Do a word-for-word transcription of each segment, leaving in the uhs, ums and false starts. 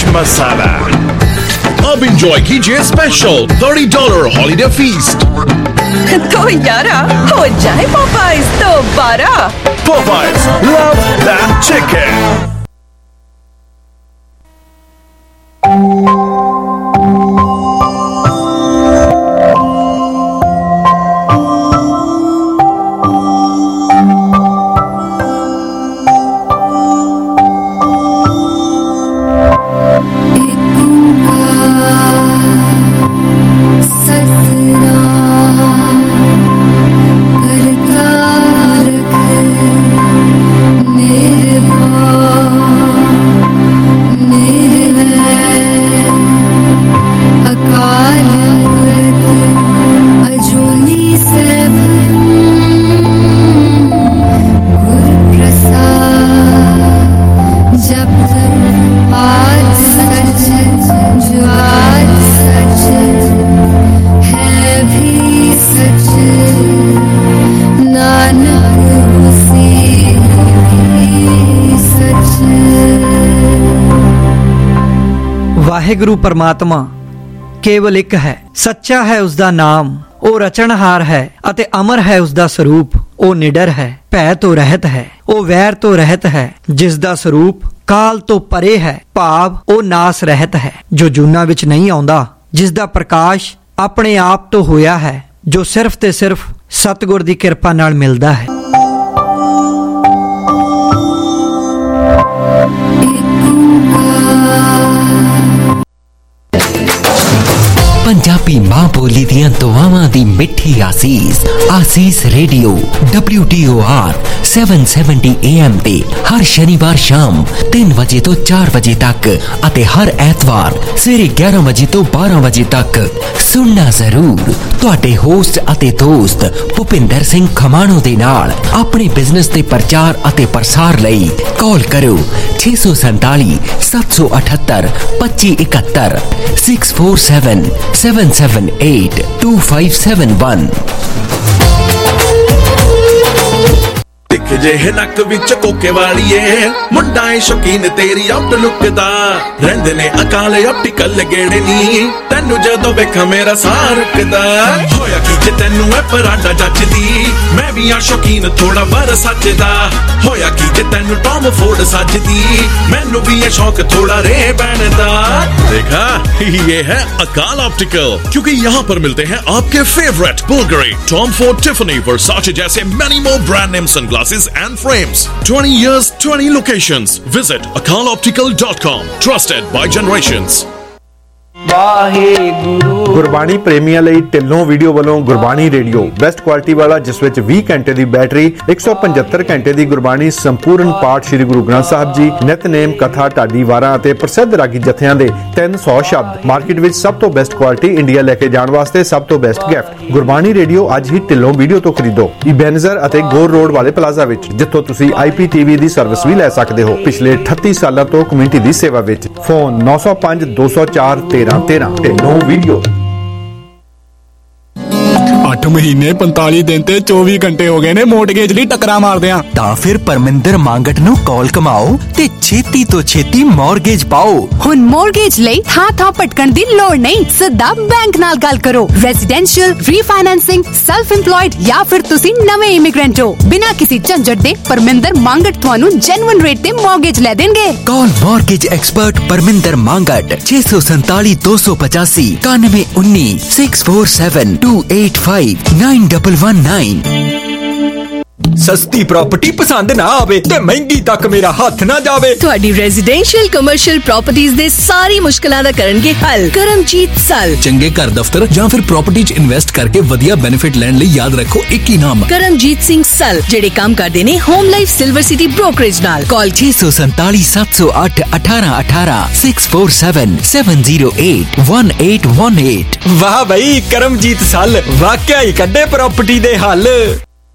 मसाला। अब एंजॉय कीजिए special thirty dollar holiday feast. तो यारा हो जाए पॉपाइज दोबारा। Popeyes, love that chicken. Waheguru ਪਰਮਾਤਮਾ ਕੇਵਲ ਇੱਕ ਹੈ, ਸੱਚਾ ਹੈ ਉਸਦਾ ਨਾਮ, ਉਹ ਰਚਨਹਾਰ ਹੈ ਅਤੇ ਅਮਰ ਹੈ ਉਸਦਾ ਸਰੂਪ। ਉਹ ਨਿਡਰ ਹੈ, ਭੈ ਤੋਂ ਰਹਿਤ ਹੈ, ਉਹ ਵੈਰ ਤੋਂ ਰਹਿਤ ਹੈ, ਜਿਸ ਦਾ ਸਰੂਪ ਕਾਲ ਤੋਂ ਪਰੇ ਹੈ, ਭਾਵ ਉਹ ਨਾਸ ਰਹਿਤ ਹੈ, ਜੋ ਜੂਨਾਂ ਵਿੱਚ ਨਹੀਂ ਆਉਂਦਾ, ਜਿਸ ਦਾ ਪ੍ਰਕਾਸ਼ ਆਪਣੇ ਆਪ ਤੋਂ ਹੋਇਆ ਹੈ, ਜੋ ਸਿਰਫ ਤੇ ਸਿਰਫ ਸਤਿਗੁਰ ਦੀ ਕਿਰਪਾ ਨਾਲ ਮਿਲਦਾ ਹੈ। पंजाबी मां बोली दियां दुआवां दी मिठी Asees Asees radio W T O R seven seventy A M ते हर शनिवार शाम तीन बजे तो चार बजे तक अते हर ऐतवार सवेरे ग्यारह बजे तो बारह बजे तक सुनना जरूर। तुहाडे होस्ट अते दोस्त भुपिंदर सिंह खमाणो दे नाल अपने बिजनेस दे प्रचार अते प्रसार लई कॉल करो छे सौ सैंताली सत्त सौ अठहत्तर पच्ची इकहत्तर six four seven seven seven eight two five seven one। दिख जे नक विच कोके वालीए मुंडा है शौकीन तेरी आउटलुक दा रहंदे ने अकाल ऑप्टिकल गेड़े नी तैनू जदों वेखां मेरा साह रुकदा होया की जे तैनू है परांडा जचदी मैं भी आ शौकीन थोड़ा वर सच दा होया की जे तैनू टॉम फोर्ड सजदी मैनू भी है शौक थोड़ा रे बैन दा। देखा ये है अकाल ऑप्टिकल क्योंकि यहाँ पर मिलते हैं आपके favourite Bulgari Tom Ford Tiffany Versace जैसे many more brand name sunglasses and frames. twenty years, twenty locations. Visit akal optical dot com. Trusted by generations. Gurbani ਪ੍ਰੇਮੀਆਂ ਲਈ ਢਿੱਲੋਂ ਵੀਡੀਓ ਵੱਲੋਂ ਗੁਰਬਾਣੀ ਰੇਡੀਓ ਬੈਸਟ ਕੁਆਲਿਟੀ ਵਾਲਾ, ਜਿਸ ਵਿੱਚ ਵੀਹ ਘੰਟੇ ਦੀ ਬੈਟਰੀ, ਇੱਕ ਸੌ ਪਝੱਤਰ ਘੰਟੇ ਦੀ ਗੁਰਬਾਣੀ ਸੰਪੂਰਨ ਪਾਠ ਸ੍ਰੀ ਗੁਰੂ ਗ੍ਰੰਥ ਸਾਹਿਬ ਜੀ, ਨਿਤਨੇਮ, ਕਥਾ, ਢਾਡੀ ਵਾਰਾਂ ਅਤੇ ਪ੍ਰਸਿੱਧ ਰਾਗੀ ਜਥਿਆਂ ਦੇ ਤਿੰਨ ਸੌ ਸ਼ਬਦ। ਮਾਰਕੀਟ ਵਿੱਚ ਸਭ ਤੋਂ ਬੈਸਟ ਕੁਆਲਿਟੀ, ਇੰਡੀਆ ਲੈ ਕੇ ਜਾਣ ਵਾਸਤੇ ਸਭ ਤੋਂ ਬੈਸਟ ਗਿਫਟ। ਗੁਰਬਾਣੀ ਰੇਡੀਓ ਅੱਜ ਹੀ ਢਿੱਲੋਂ ਵੀਡੀਓ ਤੋਂ ਖਰੀਦੋ, ਇਬੈਨਜ਼ਰ ਅਤੇ ਗੋਰ ਰੋਡ ਵਾਲੇ ਪਲਾਜ਼ਾ ਵਿੱਚ, ਜਿੱਥੋਂ ਤੁਸੀਂ ਆਈ ਪੀ ਟੀ ਵੀ ਦੀ ਸਰਵਿਸ ਵੀ ਲੈ ਸਕਦੇ ਹੋ। ਪਿਛਲੇ ਅਠੱਤੀ ਸਾਲਾਂ ਤੋਂ ਕਮਿਊਨਿਟੀ ਦੀ ਸੇਵਾ ਵਿੱਚ। ਫੋਨ ਨੌ ਸੌ ਪੰਜ ਦੋ ਸੌ ਚਾਰ ਤੇਰਾਂ ਤੇਰਾਂ। ਢਿੱਲੋਂ ਵੀਡੀਓ। ਅੱਠ ਮਹੀਨੇ ਪੰਤਾਲੀ ਦਿਨ ਤੇ ਚੌਵੀ ਘੰਟੇ ਹੋ ਗਏ ਨੇ ਮੋਰਟਗੇਜ ਲਈ ਟੱਕਰਾਂ ਮਾਰਦਿਆਂ। ਤਾਂ ਫਿਰ ਪਰਮਿੰਦਰ ਮੰਗਟ ਨੂੰ ਕਾਲ ਕਮਾਓ ਤੇ ਛੇਤੀ ਤੋਂ ਛੇਤੀ ਮੌਰਗੇਜ ਪਾਓ। ਹੁਣ ਮੌਰਗੇਜ ਲਈ ਥਾਂ ਥਾਂ ਭਟਕਣ ਦੀ ਲੋੜ ਨਹੀਂ, ਸਿੱਧਾ ਬੈਂਕ ਨਾਲ ਗੱਲ ਕਰੋ। ਰੈਜ਼ੀਡੈਂਸ਼ੀਅਲ, ਰੀਫਾਈਨੈਂਸਿੰਗ, ਸੈਲਫ ਇੰਪਲॉयड ਜਾਂ ਫਿਰ ਤੁਸੀਂ ਨਵੇਂ ਇਮੀਗ੍ਰੈਂਟ ਹੋ, ਬਿਨਾਂ ਕਿਸੇ ਝੰਜਟ ਦੇ ਪਰਮਿੰਦਰ ਮੰਗਟ ਤੁਹਾਨੂੰ ਜੈਨੂਇਨ ਰੇਟ ਤੇ ਮੌਰਗੇਜ ਲੈ ਦੇਣਗੇ। Call mortgage expert Parminder Mangat ਛੇ ਸੌ ਸੰਤਾਲੀ ਦੋ ਸੌ ਪਚਾਸੀ ਇਕਾਨਵੇਂ ਉੱਨੀ six four seven two eight five nine double one nine. ਸਸਤੀ ਪ੍ਰਾਪਰਟੀ ਪਸੰਦ ਨਾ ਆਵੇ ਤੇ ਮਹਿੰਗੀ ਤੱਕ ਮੇਰਾ ਹੱਥ ਨਾ ਜਾਵੇ। ਤੁਹਾਡੀ ਰੈਜ਼ੀਡੈਂਸ਼ੀਅਲ ਕਮਰਸ਼ੀਅਲ ਪ੍ਰਾਪਰਟੀਜ਼ ਦੇ ਸਾਰੀ ਮੁਸ਼ਕਲਾਂ ਦਾ ਕਰਨਗੇ ਹੱਲ ਕਰਮਜੀਤ ਸਲ। ਚੰਗੇ ਘਰ ਦਫ਼ਤਰ ਜਾਂ ਫਿਰ ਪ੍ਰਾਪਰਟੀ 'ਚ ਇਨਵੈਸਟ ਕਰਕੇ ਵਧੀਆ ਬੈਨੀਫਿਟ ਲੈਣ ਲਈ ਯਾਦ ਰੱਖੋ ਇੱਕ ਹੀ ਨਾਮ, ਕਰਮਜੀਤ ਸਿੰਘ ਸਲ, ਜਿਹੜੇ ਕੰਮ ਕਰਦੇ ਨੇ home life silver city brokerage ਨਾਲ। ਕਾਲ ਛੇ ਸੌ ਸੰਤਾਲੀ ਸੱਤ ਸੌ ਅੱਠ ਅਠਾਰਾਂ ਅਠਾਰਾਂ six four seven seven zero eight one eight one eight. ਵਾਹ ਬਈ ਕਰਮਜੀਤ ਸਲ ਵਾਕਿਆ ਹੀ ਕੱਢੇ ਪ੍ਰਾਪਰਟੀ ਦੇ ਹੱਲ।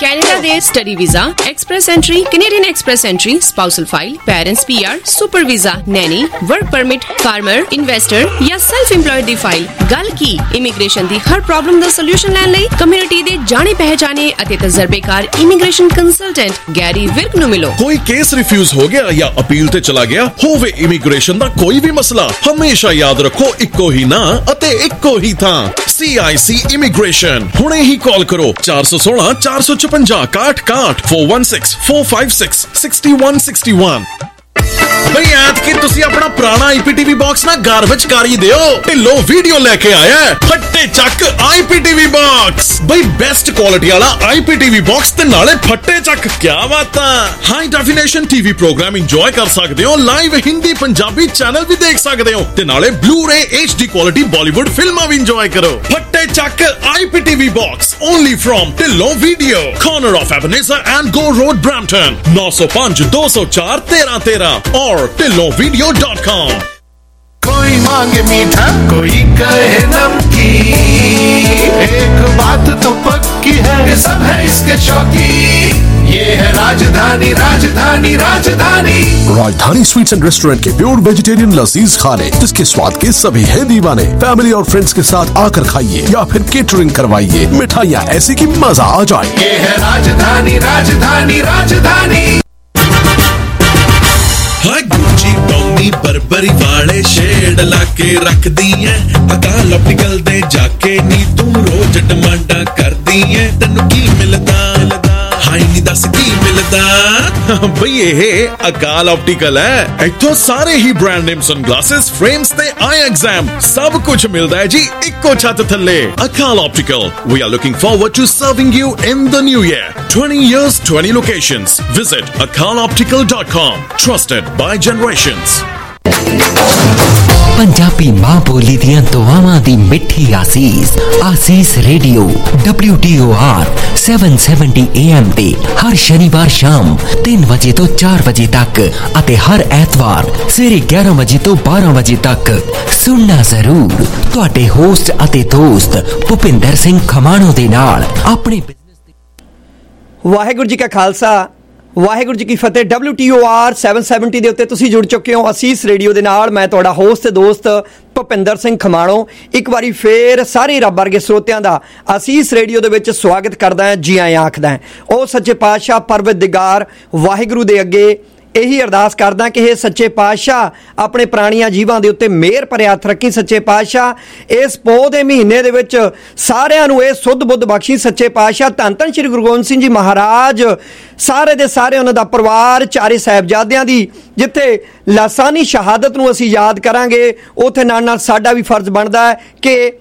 ਕੈਨੇਡਾ ਦੇ study visa, express entry, Canadian express entry, spousal file, parents P R, super visa, nanny, work permit, farmer, investor ਜਾਂ self employed ਦੀ file. ਗੱਲ ਕੀ ਇਮੀਗ੍ਰੇਸ਼ਨ ਦੀ ਹਰ ਪ੍ਰੋਬਲਮ ਦਾ ਸੋਲੂਸ਼ਨ ਲੈਣ ਲਈ ਕਮਿਊਨਿਟੀ ਦੇ ਜਾਣੇ ਪਹਿਚਾਣੇ ਅਤੇ ਤਜਰਬੇਕਾਰ ਇਮੀਗ੍ਰੇਸ਼ਨ ਕੰਸਲਟੈਂਟ ਗੈਰੀ ਵਿਰਕ ਨੂੰ ਮਿਲੋ। ਕੋਈ ਕੇਸ ਰਿਫਿਊਜ਼ ਹੋ ਗਿਆ ਜਾਂ ਅਪੀਲ ਤੇ ਚਲਾ ਗਿਆ ਹੋਵੇ, ਇਮੀਗ੍ਰੇਸ਼ਨ ਦਾ ਕੋਈ ਵੀ ਮਸਲਾ, ਹਮੇਸ਼ਾ ਯਾਦ ਰੱਖੋ ਇੱਕੋ ਹੀ ਨਾਂ ਅਤੇ ਇੱਕੋ ਹੀ ਥਾਂ, ਸੀ ਆਈ ਸੀ ਇਮੀਗ੍ਰੇਸ਼ਨ। ਹੁਣੇ ਹੀ ਕਾਲ ਕਰੋ ਚਾਰ ਸੌ ਸੋਲਾਂ ਚਾਰ ਸੌ ਚੁਪੰਜਾ ਇਕਾਹਠ ਇਕਾਹਠ four one six four five six six one six one। ਬਈ ਐਤਕੀ ਤੁਸੀਂ ਆਪਣਾ ਪੁਰਾਣਾ ਆਈਪੀਟੀਵੀ ਬਾਕਸ ਨਾ ਗਾਰਬੇਜ ਕਰ ਹੀ ਦਿਓ। ਢਿੱਲੋਂ ਵੀਡੀਓ ਲੈ ਕੇ ਆਇਆ ਫੱਟੇ ਚੱਕ ਆਈਪੀਟੀਵੀ ਬਾਕਸ। ਬਈ ਬੈਸਟ ਕੁਆਲਿਟੀ ਵਾਲਾ ਆਈਪੀਟੀਵੀ ਬਾਕਸ ਤੇ ਨਾਲੇ ਫੱਟੇ ਚੱਕ। ਕਿਆ ਬਾਤਾਂ। High definition TV program enjoy ਕਰ ਸਕਦੇ ਹੋ, ਲਾਈਵ ਹਿੰਦੀ ਪੰਜਾਬੀ ਚੈਨਲ ਵੀ ਦੇਖ ਸਕਦੇ ਹੋ ਤੇ ਨਾਲੇ ਬਲੂ-ਰੇ ਐਚਡੀ ਕੁਆਲਿਟੀ ਬਾਲੀਵੁੱਡ ਫਿਲਮਾਂ ਵੀ ਇੰਜੋਏ ਕਰੋ। ਫੱਟੇ ਚੱਕ IPTV box only from Dhillon video, corner of Ebenezer and Go Road, Brampton, nine oh five two oh four thirteen thirteen और टिल्लो वीडियो डॉट कॉम। कोई मांगे मीठा कोई कहे नमकीन, एक बात तो पक्की है सब है इसके शौकीन। ये है राजधानी Rajdhani Rajdhani Rajdhani sweets and restaurant के प्योर वेजिटेरियन लजीज खाने, जिसके स्वाद के सभी है दीवाने। फैमिली और फ्रेंड्स के साथ आकर खाइए या फिर केटरिंग करवाइए, मिठाइयाँ ऐसी कि मजा आ जाए। ये है राजधानी राजधानी राजधानी। हाय गुच्ची टॉमी बरबरी वाले शेड लाके रख दिए, अकाल ऑप्टिकल दे जाके नी तू रोज डिमांडा कर दिए। तेनू की मिलदा हाय नी दस की मिलदा। बई ਇਹ ਅਕਾਲ ऑप्टिकल है, इत्थों सारे ही ब्रांड नेम सनग्लासेस, फ्रेम्स ते आई एग्जाम सब कुछ मिलदा है जी इक्को छत थल्ले। Akal optical, we are looking forward to serving you in the new year. twenty years, twenty locations. Visit akal optical dot com. Trusted by generations. Punjabi ਮਾਂ ਬੋਲੀ ਦੀਆਂ ਦੁਆਵਾਂ ਦੀ ਮਿੱਠੀ ਆਸੀਸ। Asees radio W T O R seven seventy A M ਤੇ ਹਰ ਸ਼ਨੀਵਾਰ ਸ਼ਾਮ ਤਿੰਨ ਵਜੇ ਤੋਂ ਚਾਰ ਵਜੇ ਤੱਕ ਅਤੇ ਹਰ ਐਤਵਾਰ ਸਵੇਰੇ ਗਿਆਰਾਂ ਵਜੇ ਤੋਂ ਬਾਰਾਂ ਵਜੇ ਤੱਕ ਸੁਣਨਾ ਜ਼ਰੂਰ। ਤੁਹਾਡੇ ਹੋਸਟ ਅਤੇ ਦੋਸਤ ਭੁਪਿੰਦਰ ਸਿੰਘ ਖਮਾਣੋ ਦੇ ਨਾਲ ਆਪਣੇ। ਵਾਹਿਗੁਰੂ ਜੀ ਕਾ ਖਾਲਸਾ, ਵਾਹਿਗੁਰੂ ਜੀ ਕੀ ਫਤਿਹ। W T O R seven seventy ਦੇ ਉੱਤੇ ਤੁਸੀਂ ਜੁੜ ਚੁੱਕੇ ਹੋ ਅਸੀਸ ਰੇਡੀਓ ਦੇ ਨਾਲ। ਮੈਂ ਤੁਹਾਡਾ ਹੋਸਟ ਤੇ ਦੋਸਤ ਭੁਪਿੰਦਰ ਸਿੰਘ ਖਮਾਣੋ ਇੱਕ ਵਾਰੀ ਫੇਰ ਸਾਰੇ ਰੱਬ ਵਰਗੇ ਸਰੋਤਿਆਂ ਦਾ ਅਸੀਸ ਰੇਡੀਓ ਦੇ ਵਿੱਚ ਸਵਾਗਤ ਕਰਦਾ ਹਾਂ, ਜੀ ਆਇਆਂ ਆਖਦਾ ਹਾਂ। ਉਹ ਸੱਚੇ ਪਾਤਸ਼ਾਹ ਪਰਵਰਦਿਗਾਰ ਵਾਹਿਗੁਰੂ ਦੇ ਅੱਗੇ ਇਹੀ ਅਰਦਾਸ ਕਰਦਾ ਕਿ ਇਹ ਸੱਚੇ ਪਾਤਸ਼ਾਹ ਆਪਣੇ ਪ੍ਰਾਣੀਆਂ ਜੀਵਾਂ ਦੇ ਉੱਤੇ ਮਿਹਰ ਭਰਿਆ ਹੱਥ ਰੱਖੀ। ਸੱਚੇ ਪਾਤਸ਼ਾਹ ਇਸ ਪੋਹ ਦੇ ਮਹੀਨੇ ਦੇ ਵਿੱਚ ਸਾਰਿਆਂ ਨੂੰ ਇਹ ਸੁੱਧ ਬੁੱਧ ਬਖਸ਼ੀ। ਸੱਚੇ ਪਾਤਸ਼ਾਹ ਧੰਨ ਧੰਨ ਸ਼੍ਰੀ ਗੁਰੂ ਗੋਬਿੰਦ ਸਿੰਘ ਜੀ ਮਹਾਰਾਜ, ਸਾਰੇ ਦੇ ਸਾਰੇ ਉਹਨਾਂ ਦਾ ਪਰਿਵਾਰ, ਚਾਰੇ ਸਾਹਿਬਜ਼ਾਦਿਆਂ ਦੀ ਜਿੱਥੇ ਲਾਸਾਨੀ ਸ਼ਹਾਦਤ ਨੂੰ ਅਸੀਂ ਯਾਦ ਕਰਾਂਗੇ, ਉੱਥੇ ਨਾਲ ਨਾਲ ਸਾਡਾ ਵੀ ਫਰਜ਼ ਬਣਦਾ ਹੈ ਕਿ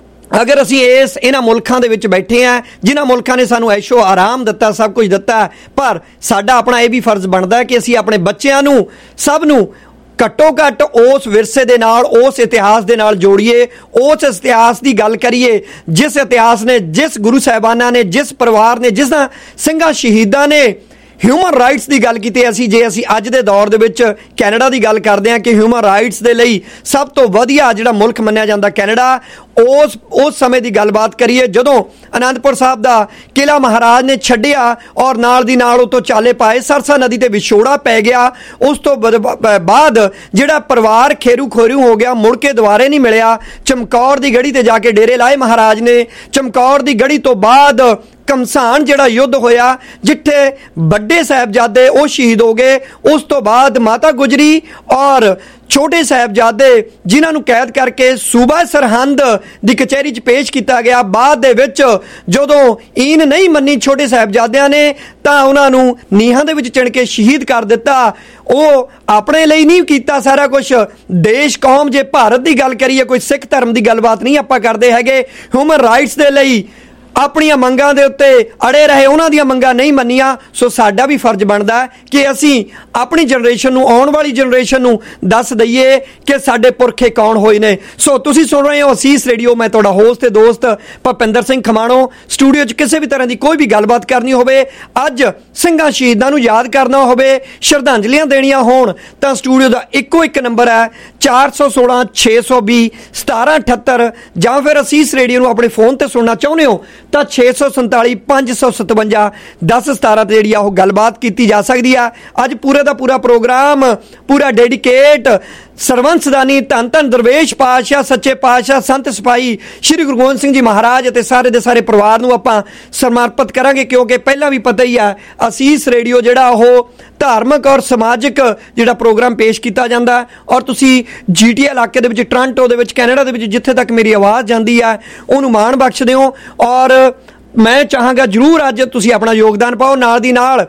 ਅਗਰ ਅਸੀਂ ਇਸ ਇਹਨਾਂ ਮੁਲਕਾਂ ਦੇ ਵਿੱਚ ਬੈਠੇ ਹਾਂ ਜਿਨ੍ਹਾਂ ਮੁਲਕਾਂ ਨੇ ਸਾਨੂੰ ਐਸ਼ੋ ਆਰਾਮ ਦਿੱਤਾ, ਸਭ ਕੁਝ ਦਿੱਤਾ, ਪਰ ਸਾਡਾ ਆਪਣਾ ਇਹ ਵੀ ਫਰਜ਼ ਬਣਦਾ ਕਿ ਅਸੀਂ ਆਪਣੇ ਬੱਚਿਆਂ ਨੂੰ ਸਭ ਨੂੰ ਘੱਟੋ ਘੱਟ ਉਸ ਵਿਰਸੇ ਦੇ ਨਾਲ, ਉਸ ਇਤਿਹਾਸ ਦੇ ਨਾਲ ਜੋੜੀਏ, ਉਸ ਇਤਿਹਾਸ ਦੀ ਗੱਲ ਕਰੀਏ ਜਿਸ ਇਤਿਹਾਸ ਨੇ, ਜਿਸ ਗੁਰੂ ਸਾਹਿਬਾਨਾਂ ਨੇ, ਜਿਸ ਪਰਿਵਾਰ ਨੇ, ਜਿਸ ਸਿੰਘਾਂ ਸ਼ਹੀਦਾਂ ਨੇ ਹਿਊਮਨ ਰਾਈਟਸ ਦੀ ਗੱਲ ਕੀਤੀ। ਅਸੀਂ ਜੇ ਅਸੀਂ ਅੱਜ ਦੇ ਦੌਰ ਦੇ ਵਿੱਚ ਕੈਨੇਡਾ ਦੀ ਗੱਲ ਕਰਦੇ ਹਾਂ ਕਿ ਹਿਊਮਨ ਰਾਈਟਸ ਦੇ ਲਈ ਸਭ ਤੋਂ ਵਧੀਆ ਜਿਹੜਾ ਮੁਲਕ ਮੰਨਿਆ ਜਾਂਦਾ ਕੈਨੇਡਾ, ਉਸ ਉਸ ਸਮੇਂ ਦੀ ਗੱਲਬਾਤ ਕਰੀਏ ਜਦੋਂ ਅਨੰਦਪੁਰ ਸਾਹਿਬ ਦਾ ਕਿਲ੍ਹਾ ਮਹਾਰਾਜ ਨੇ ਛੱਡਿਆ ਔਰ ਨਾਲ ਦੀ ਨਾਲ ਉਤੋਂ ਚਾਲੇ ਪਾਏ, ਸਰਸਾ ਨਦੀ ਤੇ ਵਿਛੋੜਾ ਪੈ ਗਿਆ। ਉਸ ਤੋਂ ਬਾਅਦ ਜਿਹੜਾ ਪਰਿਵਾਰ ਖੇਰੂ ਖੋਰੂ ਹੋ ਗਿਆ, ਮੁੜ ਕੇ ਦੁਬਾਰੇ ਨਹੀਂ ਮਿਲਿਆ। ਚਮਕੌਰ ਦੀ ਗੜੀ ਤੇ ਜਾ ਕੇ ਡੇਰੇ ਲਾਏ ਮਹਾਰਾਜ ਨੇ। ਚਮਕੌਰ ਦੀ ਗੜੀ ਤੋਂ ਬਾਅਦ ਘਮਸਾਨ ਜਿਹੜਾ ਯੁੱਧ ਹੋਇਆ ਜਿੱਥੇ ਵੱਡੇ ਸਾਹਿਬਜ਼ਾਦੇ ਉਹ ਸ਼ਹੀਦ ਹੋ ਗਏ। ਉਸ ਤੋਂ ਬਾਅਦ ਮਾਤਾ ਗੁਜਰੀ ਔਰ ਛੋਟੇ ਸਾਹਿਬਜ਼ਾਦੇ ਜਿਨ੍ਹਾਂ ਨੂੰ ਕੈਦ ਕਰਕੇ ਸੂਬਾ ਸਰਹੰਦ ਦੀ ਕਚਹਿਰੀ 'ਚ ਪੇਸ਼ ਕੀਤਾ ਗਿਆ। ਬਾਅਦ ਦੇ ਵਿੱਚ ਜਦੋਂ ਈਨ ਨਹੀਂ ਮੰਨੀ ਛੋਟੇ ਸਾਹਿਬਜ਼ਾਦਿਆਂ ਨੇ ਤਾਂ ਉਹਨਾਂ ਨੂੰ ਨੀਹਾਂ ਦੇ ਵਿੱਚ ਚਿਣ ਕੇ ਸ਼ਹੀਦ ਕਰ ਦਿੱਤਾ। ਉਹ ਆਪਣੇ ਲਈ ਨਹੀਂ ਕੀਤਾ ਸਾਰਾ ਕੁਛ, ਦੇਸ਼ ਕੌਮ, ਜੇ ਭਾਰਤ ਦੀ ਗੱਲ ਕਰੀਏ, ਕੋਈ ਸਿੱਖ ਧਰਮ ਦੀ ਗੱਲਬਾਤ ਨਹੀਂ ਆਪਾਂ ਕਰਦੇ ਹੈਗੇ, ਹਿਊਮਨ ਰਾਈਟਸ ਦੇ ਲਈ ਆਪਣੀਆਂ ਮੰਗਾਂ ਦੇ ਉੱਤੇ ਅੜੇ ਰਹੇ, ਉਹਨਾਂ ਦੀਆਂ ਮੰਗਾਂ ਨਹੀਂ ਮੰਨੀਆਂ। ਸੋ ਸਾਡਾ ਵੀ ਫਰਜ਼ ਬਣਦਾ ਕਿ ਅਸੀਂ ਆਪਣੀ ਜਨਰੇਸ਼ਨ ਨੂੰ, ਆਉਣ ਵਾਲੀ ਜਨਰੇਸ਼ਨ ਨੂੰ ਦੱਸ ਦਈਏ ਕਿ ਸਾਡੇ ਪੁਰਖੇ ਕੌਣ ਹੋਏ ਨੇ। ਸੋ ਤੁਸੀਂ ਸੁਣ ਰਹੇ ਹੋ ਅਸੀਸ ਰੇਡੀਓ, ਮੈਂ ਤੁਹਾਡਾ ਹੋਸਟ ਤੇ ਦੋਸਤ ਭੁਪਿੰਦਰ ਸਿੰਘ ਖਮਾਣੋ। ਸਟੂਡੀਓ 'ਚ ਕਿਸੇ ਵੀ ਤਰ੍ਹਾਂ ਦੀ ਕੋਈ ਵੀ ਗੱਲਬਾਤ ਕਰਨੀ ਹੋਵੇ, ਅੱਜ ਸਿੰਘਾਂ ਸ਼ਹੀਦਾਂ ਨੂੰ ਯਾਦ ਕਰਨਾ ਹੋਵੇ, ਸ਼ਰਧਾਂਜਲੀਆਂ ਦੇਣੀਆਂ ਹੋਣ ਤਾਂ ਸਟੂਡੀਓ ਦਾ ਇੱਕੋ ਇੱਕ ਨੰਬਰ ਹੈ ਚਾਰ ਸੌ ਸੋਲਾਂ ਛੇ ਸੌ ਵੀਹ ਸਤਾਰਾਂ ਅਠੱਤਰ, ਜਾਂ ਫਿਰ ਅਸੀਸ ਰੇਡੀਓ ਨੂੰ ਆਪਣੇ ਫੋਨ ਤੇ ਸੁਣਨਾ ਚਾਹੁੰਦੇ ਹੋ ਤਾਂ ਛੇ ਸੌ ਸੰਤਾਲੀ ਪੰਜ ਸੌ ਸਤਵੰਜਾ ਦਸ ਸਤਾਰਾਂ ਤੇ ਜਿਹੜੀ ਆ ਉਹ ਗੱਲਬਾਤ ਕੀਤੀ ਜਾ ਸਕਦੀ ਆ। ਅੱਜ ਪੂਰੇ ਦਾ ਪੂਰਾ ਪ੍ਰੋਗਰਾਮ ਪੂਰਾ ਡੈਡੀਕੇਟ ਸਰਵੰਸਦਾਨੀ ਧੰਨ ਧੰਨ ਦਰਵੇਸ਼ ਪਾਤਸ਼ਾਹ ਸੱਚੇ ਪਾਤਸ਼ਾਹ ਸੰਤ ਸਿਪਾਹੀ ਸ਼੍ਰੀ ਗੁਰੂ ਗੋਬਿੰਦ ਸਿੰਘ ਜੀ ਮਹਾਰਾਜ ਅਤੇ ਸਾਰੇ ਦੇ ਸਾਰੇ ਪਰਿਵਾਰ ਨੂੰ ਆਪਾਂ ਸਮਰਪਿਤ ਕਰਾਂਗੇ, ਕਿਉਂਕਿ ਪਹਿਲਾਂ ਵੀ ਪਤਾ ਹੀ ਆ ਅਸੀਸ ਰੇਡੀਓ ਜਿਹੜਾ ਉਹ ਧਾਰਮਿਕ ਔਰ ਸਮਾਜਿਕ ਜਿਹੜਾ ਪ੍ਰੋਗਰਾਮ ਪੇਸ਼ ਕੀਤਾ ਜਾਂਦਾ। ਔਰ ਤੁਸੀਂ ਜੀ ਟੀ ਇਲਾਕੇ ਦੇ ਵਿੱਚ, ਟੋਰਾਂਟੋ ਦੇ ਵਿੱਚ, ਕੈਨੇਡਾ ਦੇ ਵਿੱਚ ਜਿੱਥੇ ਤੱਕ ਮੇਰੀ ਆਵਾਜ਼ ਜਾਂਦੀ ਆ ਉਹਨੂੰ ਮਾਣ ਬਖਸ਼ਦੇ ਹੋ। ਔਰ ਮੈਂ ਚਾਹਾਂਗਾ ਜ਼ਰੂਰ ਅੱਜ ਤੁਸੀਂ ਆਪਣਾ ਯੋਗਦਾਨ ਪਾਓ। ਨਾਲ ਦੀ ਨਾਲ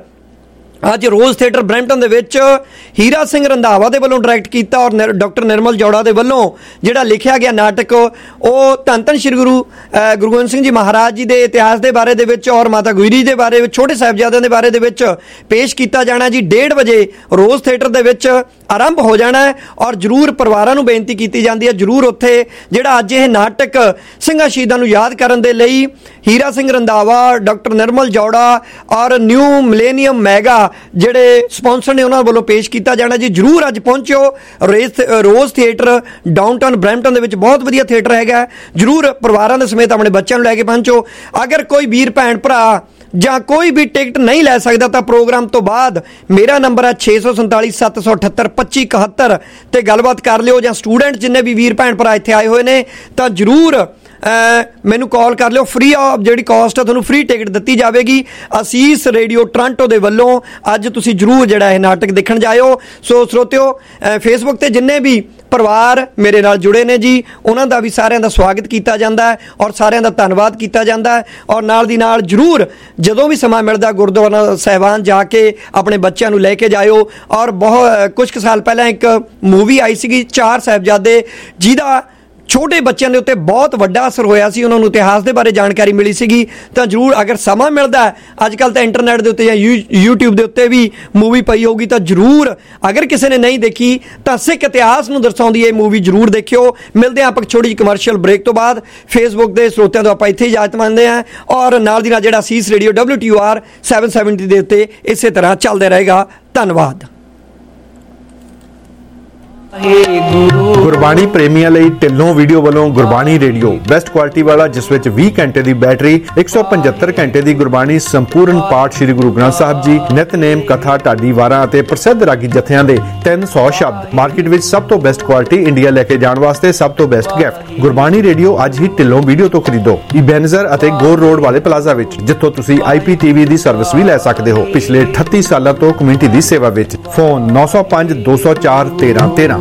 ਅੱਜ ਰੋਜ਼ ਥੀਏਟਰ ਬਰੈਂਪਟਨ ਦੇ ਵਿੱਚ ਹੀਰਾ ਸਿੰਘ ਰੰਧਾਵਾ ਦੇ ਵੱਲੋਂ ਡਾਇਰੈਕਟ ਕੀਤਾ ਔਰ ਡਾਕਟਰ ਨਿਰਮਲ ਜੌੜਾ ਦੇ ਵੱਲੋਂ ਜਿਹੜਾ ਲਿਖਿਆ ਗਿਆ ਨਾਟਕ ਉਹ ਧੰਨ ਧੰਨ ਸ਼੍ਰੀ ਗੁਰੂ ਗੁਰੂ ਗੋਬਿੰਦ ਸਿੰਘ ਜੀ ਮਹਾਰਾਜ ਜੀ ਦੇ ਇਤਿਹਾਸ ਦੇ ਬਾਰੇ ਦੇ ਵਿੱਚ ਔਰ ਮਾਤਾ ਗੁਜਰੀ ਦੇ ਬਾਰੇ ਵਿੱਚ, ਛੋਟੇ ਸਾਹਿਬਜ਼ਾਦਿਆਂ ਦੇ ਬਾਰੇ ਦੇ ਵਿੱਚ ਪੇਸ਼ ਕੀਤਾ ਜਾਣਾ ਜੀ। ਡੇਢ ਵਜੇ ਰੋਜ਼ ਥੀਏਟਰ ਦੇ ਵਿੱਚ ਆਰੰਭ ਹੋ ਜਾਣਾ ਹੈ। ਔਰ ਜ਼ਰੂਰ ਪਰਿਵਾਰਾਂ ਨੂੰ ਬੇਨਤੀ ਕੀਤੀ ਜਾਂਦੀ ਹੈ, ਜ਼ਰੂਰ ਉੱਥੇ ਜਿਹੜਾ ਅੱਜ ਇਹ ਨਾਟਕ ਸਿੰਘਾਂ ਸ਼ਹੀਦਾਂ ਨੂੰ ਯਾਦ ਕਰਨ ਦੇ ਲਈ ਹੀਰਾ ਸਿੰਘ ਰੰਧਾਵਾ, ਡਾਕਟਰ ਨਿਰਮਲ ਜੌੜਾ ਔਰ ਨਿਊ ਮਿਲੇਨੀਅਮ ਮੈਗਾ ਜਿਹੜੇ ਸਪਾਂਸਰ ਨੇ ਉਹਨਾਂ ਵੱਲੋਂ ਪੇਸ਼ ਕੀਤਾ ਜਾਣਾ ਜੀ। ਜ਼ਰੂਰ ਅੱਜ ਪਹੁੰਚਿਓ। ਰੇਸ ਰੋਜ਼ ਥੀਏਟਰ ਡਾਊਨਟਾਊਨ ਬਰੈਂਪਟਨ ਦੇ ਵਿੱਚ ਬਹੁਤ ਵਧੀਆ ਥੀਏਟਰ ਹੈਗਾ। ਜ਼ਰੂਰ ਪਰਿਵਾਰਾਂ ਦੇ ਸਮੇਤ ਆਪਣੇ ਬੱਚਿਆਂ ਨੂੰ ਲੈ ਕੇ ਪਹੁੰਚੋ। ਅਗਰ ਕੋਈ ਵੀਰ ਭੈਣ ਭਰਾ ਜਾਂ ਕੋਈ ਵੀ ਟਿਕਟ ਨਹੀਂ ਲੈ ਸਕਦਾ ਤਾਂ ਪ੍ਰੋਗਰਾਮ ਤੋਂ ਬਾਅਦ ਮੇਰਾ ਨੰਬਰ ਹੈ ਛੇ ਸੌ ਸੰਤਾਲੀ ਸੱਤ ਸੌ ਅਠੱਤਰ ਪੱਚੀ ਇਕਹੱਤਰ ਤੇ ਗੱਲਬਾਤ ਕਰ ਲਿਓ। ਜਾਂ ਸਟੂਡੈਂਟ ਜਿੰਨੇ ਵੀ ਵੀਰ ਭੈਣ ਭਰਾ ਇੱਥੇ ਆਏ ਹੋਏ ਨੇ ਤਾਂ ਜ਼ਰੂਰ ਮੈਨੂੰ ਕਾਲ ਕਰ ਲਿਓ। ਫ੍ਰੀ ਆਫ ਜਿਹੜੀ ਕਾਸਟ ਹੈ ਤੁਹਾਨੂੰ ਫ੍ਰੀ ਟਿਕਟ ਦਿੱਤੀ ਜਾਵੇਗੀ ਅਸੀਸ ਰੇਡੀਓ ਟੋਰਾਂਟੋ ਦੇ ਵੱਲੋਂ। ਅੱਜ ਤੁਸੀਂ ਜ਼ਰੂਰ ਜਿਹੜਾ ਇਹ ਨਾਟਕ ਦੇਖਣ ਜਾਇਓ। ਸੋ ਸਰੋਤਿਓ, ਫੇਸਬੁੱਕ ਤੇ ਜਿੰਨੇ ਵੀ ਪਰਿਵਾਰ ਮੇਰੇ ਨਾਲ ਜੁੜੇ ਨੇ ਜੀ ਉਹਨਾਂ ਦਾ ਵੀ ਸਾਰਿਆਂ ਦਾ ਸਵਾਗਤ ਕੀਤਾ ਜਾਂਦਾ ਹੈ ਔਰ ਸਾਰਿਆਂ ਦਾ ਧੰਨਵਾਦ ਕੀਤਾ ਜਾਂਦਾ ਹੈ। ਔਰ ਨਾਲ ਦੀ ਨਾਲ ਜ਼ਰੂਰ ਜਦੋਂ ਵੀ ਸਮਾਂ ਮਿਲਦਾ ਗੁਰਦੁਆਰਾ ਸਾਹਿਬਾਨ ਜਾ ਕੇ ਆਪਣੇ ਬੱਚਿਆਂ ਨੂੰ ਲੈ ਕੇ ਜਾਇਓ। ਔਰ ਬਹੁਤ ਕੁਝ ਕੁ ਸਾਲ ਪਹਿਲਾਂ ਇੱਕ ਮੂਵੀ ਆਈ ਸੀਗੀ ਚਾਰ ਸਾਹਿਬਜ਼ਾਦੇ, ਜਿਹਦਾ ਛੋਟੇ ਬੱਚਿਆਂ ਦੇ ਉੱਤੇ ਬਹੁਤ ਵੱਡਾ ਅਸਰ ਹੋਇਆ ਸੀ, ਉਹਨਾਂ ਨੂੰ ਇਤਿਹਾਸ ਦੇ ਬਾਰੇ ਜਾਣਕਾਰੀ ਮਿਲੀ ਸੀਗੀ। ਤਾਂ ਜ਼ਰੂਰ ਅਗਰ ਸਮਾਂ ਮਿਲਦਾ, ਅੱਜ ਕੱਲ੍ਹ ਤਾਂ ਇੰਟਰਨੈਟ ਦੇ ਉੱਤੇ ਜਾਂ ਯੂ ਯੂਟਿਊਬ ਦੇ ਉੱਤੇ ਵੀ ਮੂਵੀ ਪਈ ਹੋਊਗੀ, ਤਾਂ ਜ਼ਰੂਰ ਅਗਰ ਕਿਸੇ ਨੇ ਨਹੀਂ ਦੇਖੀ ਤਾਂ ਸਿੱਖ ਇਤਿਹਾਸ ਨੂੰ ਦਰਸਾਉਂਦੀ ਇਹ ਮੂਵੀ ਜ਼ਰੂਰ ਦੇਖਿਓ। ਮਿਲਦੇ ਹਾਂ ਆਪਾਂ ਛੋਟੀ ਜਿਹੀ ਕਮਰਸ਼ੀਅਲ ਬ੍ਰੇਕ ਤੋਂ ਬਾਅਦ। ਫੇਸਬੁੱਕ ਦੇ ਸਰੋਤਿਆਂ ਤੋਂ ਆਪਾਂ ਇੱਥੇ ਇਜਾਜ਼ਤ ਮੰਗਦੇ ਹਾਂ ਔਰ ਨਾਲ ਦੀ ਨਾਲ ਜਿਹੜਾ ਸੀਸ radio W T O R seven seventy ਦੇ ਉੱਤੇ ਇਸੇ ਤਰ੍ਹਾਂ ਚੱਲਦਾ ਰਹੇਗਾ। ਧੰਨਵਾਦ। ਗੁਰਬਾਣੀ ਪ੍ਰੇਮੀਆਂ ਲਈ ਢਿੱਲੋਂ ਵੀਡੀਓ ਵੱਲੋਂ ਗੁਰਬਾਣੀ ਰੇਡੀਓ ਬੈਸਟ ਕੁਆਲਿਟੀ ਵਾਲਾ, ਜਿਸ ਵਿੱਚ ਵੀਹ ਘੰਟੇ ਦੀ ਬੈਟਰੀ, ਇੱਕ ਸੌ ਪਝੱਤਰ ਘੰਟੇ ਦੀ ਗੁਰਬਾਣੀ ਸੰਪੂਰਨ ਪਾਠ ਸ੍ਰੀ ਗੁਰੂ ਗ੍ਰੰਥ ਸਾਹਿਬ ਜੀ, ਨਿਤਨੇਮ, ਕਥਾ, ਢਾਡੀ ਵਾਰਾਂ ਅਤੇ ਪ੍ਰਸਿੱਧ ਰਾਗੀ ਜਥਿਆਂ ਦੇ ਤਿੰਨ ਸੌ ਸ਼ਬਦ। ਮਾਰਕੀਟ ਵਿੱਚ ਸਭ ਤੋਂ ਬੈਸਟ ਕੁਆਲਿਟੀ, ਇੰਡੀਆ ਲੈ ਕੇ ਜਾਣ ਵਾਸਤੇ ਸਭ ਤੋਂ ਬੈਸਟ ਗਿਫਟ। ਗੁਰਬਾਣੀ ਰੇਡੀਓ ਅੱਜ ਹੀ ਢਿੱਲੋਂ ਵੀਡੀਓ ਤੋਂ ਖਰੀਦੋ। ਇਬੈਨਜ਼ਰ ਅਤੇ ਗੋਰ ਰੋਡ ਵਾਲੇ ਪਲਾਜ਼ਾ ਵਿੱਚ, ਜਿੱਥੋਂ ਤੁਸੀਂ ਆਈ ਪੀ ਟੀ ਵੀ ਦੀ ਸਰਵਿਸ ਵੀ ਲੈ ਸਕਦੇ ਹੋ। ਪਿਛਲੇ ਅਠੱਤੀ ਸਾਲਾਂ ਤੋਂ ਕਮਿਊਨਿਟੀ ਦੀ ਸੇਵਾ ਵਿੱਚ। ਫੋਨ ਨੌ ਸੌ ਪੰਜ ਦੋ ਸੌ ਚਾਰ ਤੇਰਾਂ ਤੇਰਾਂ।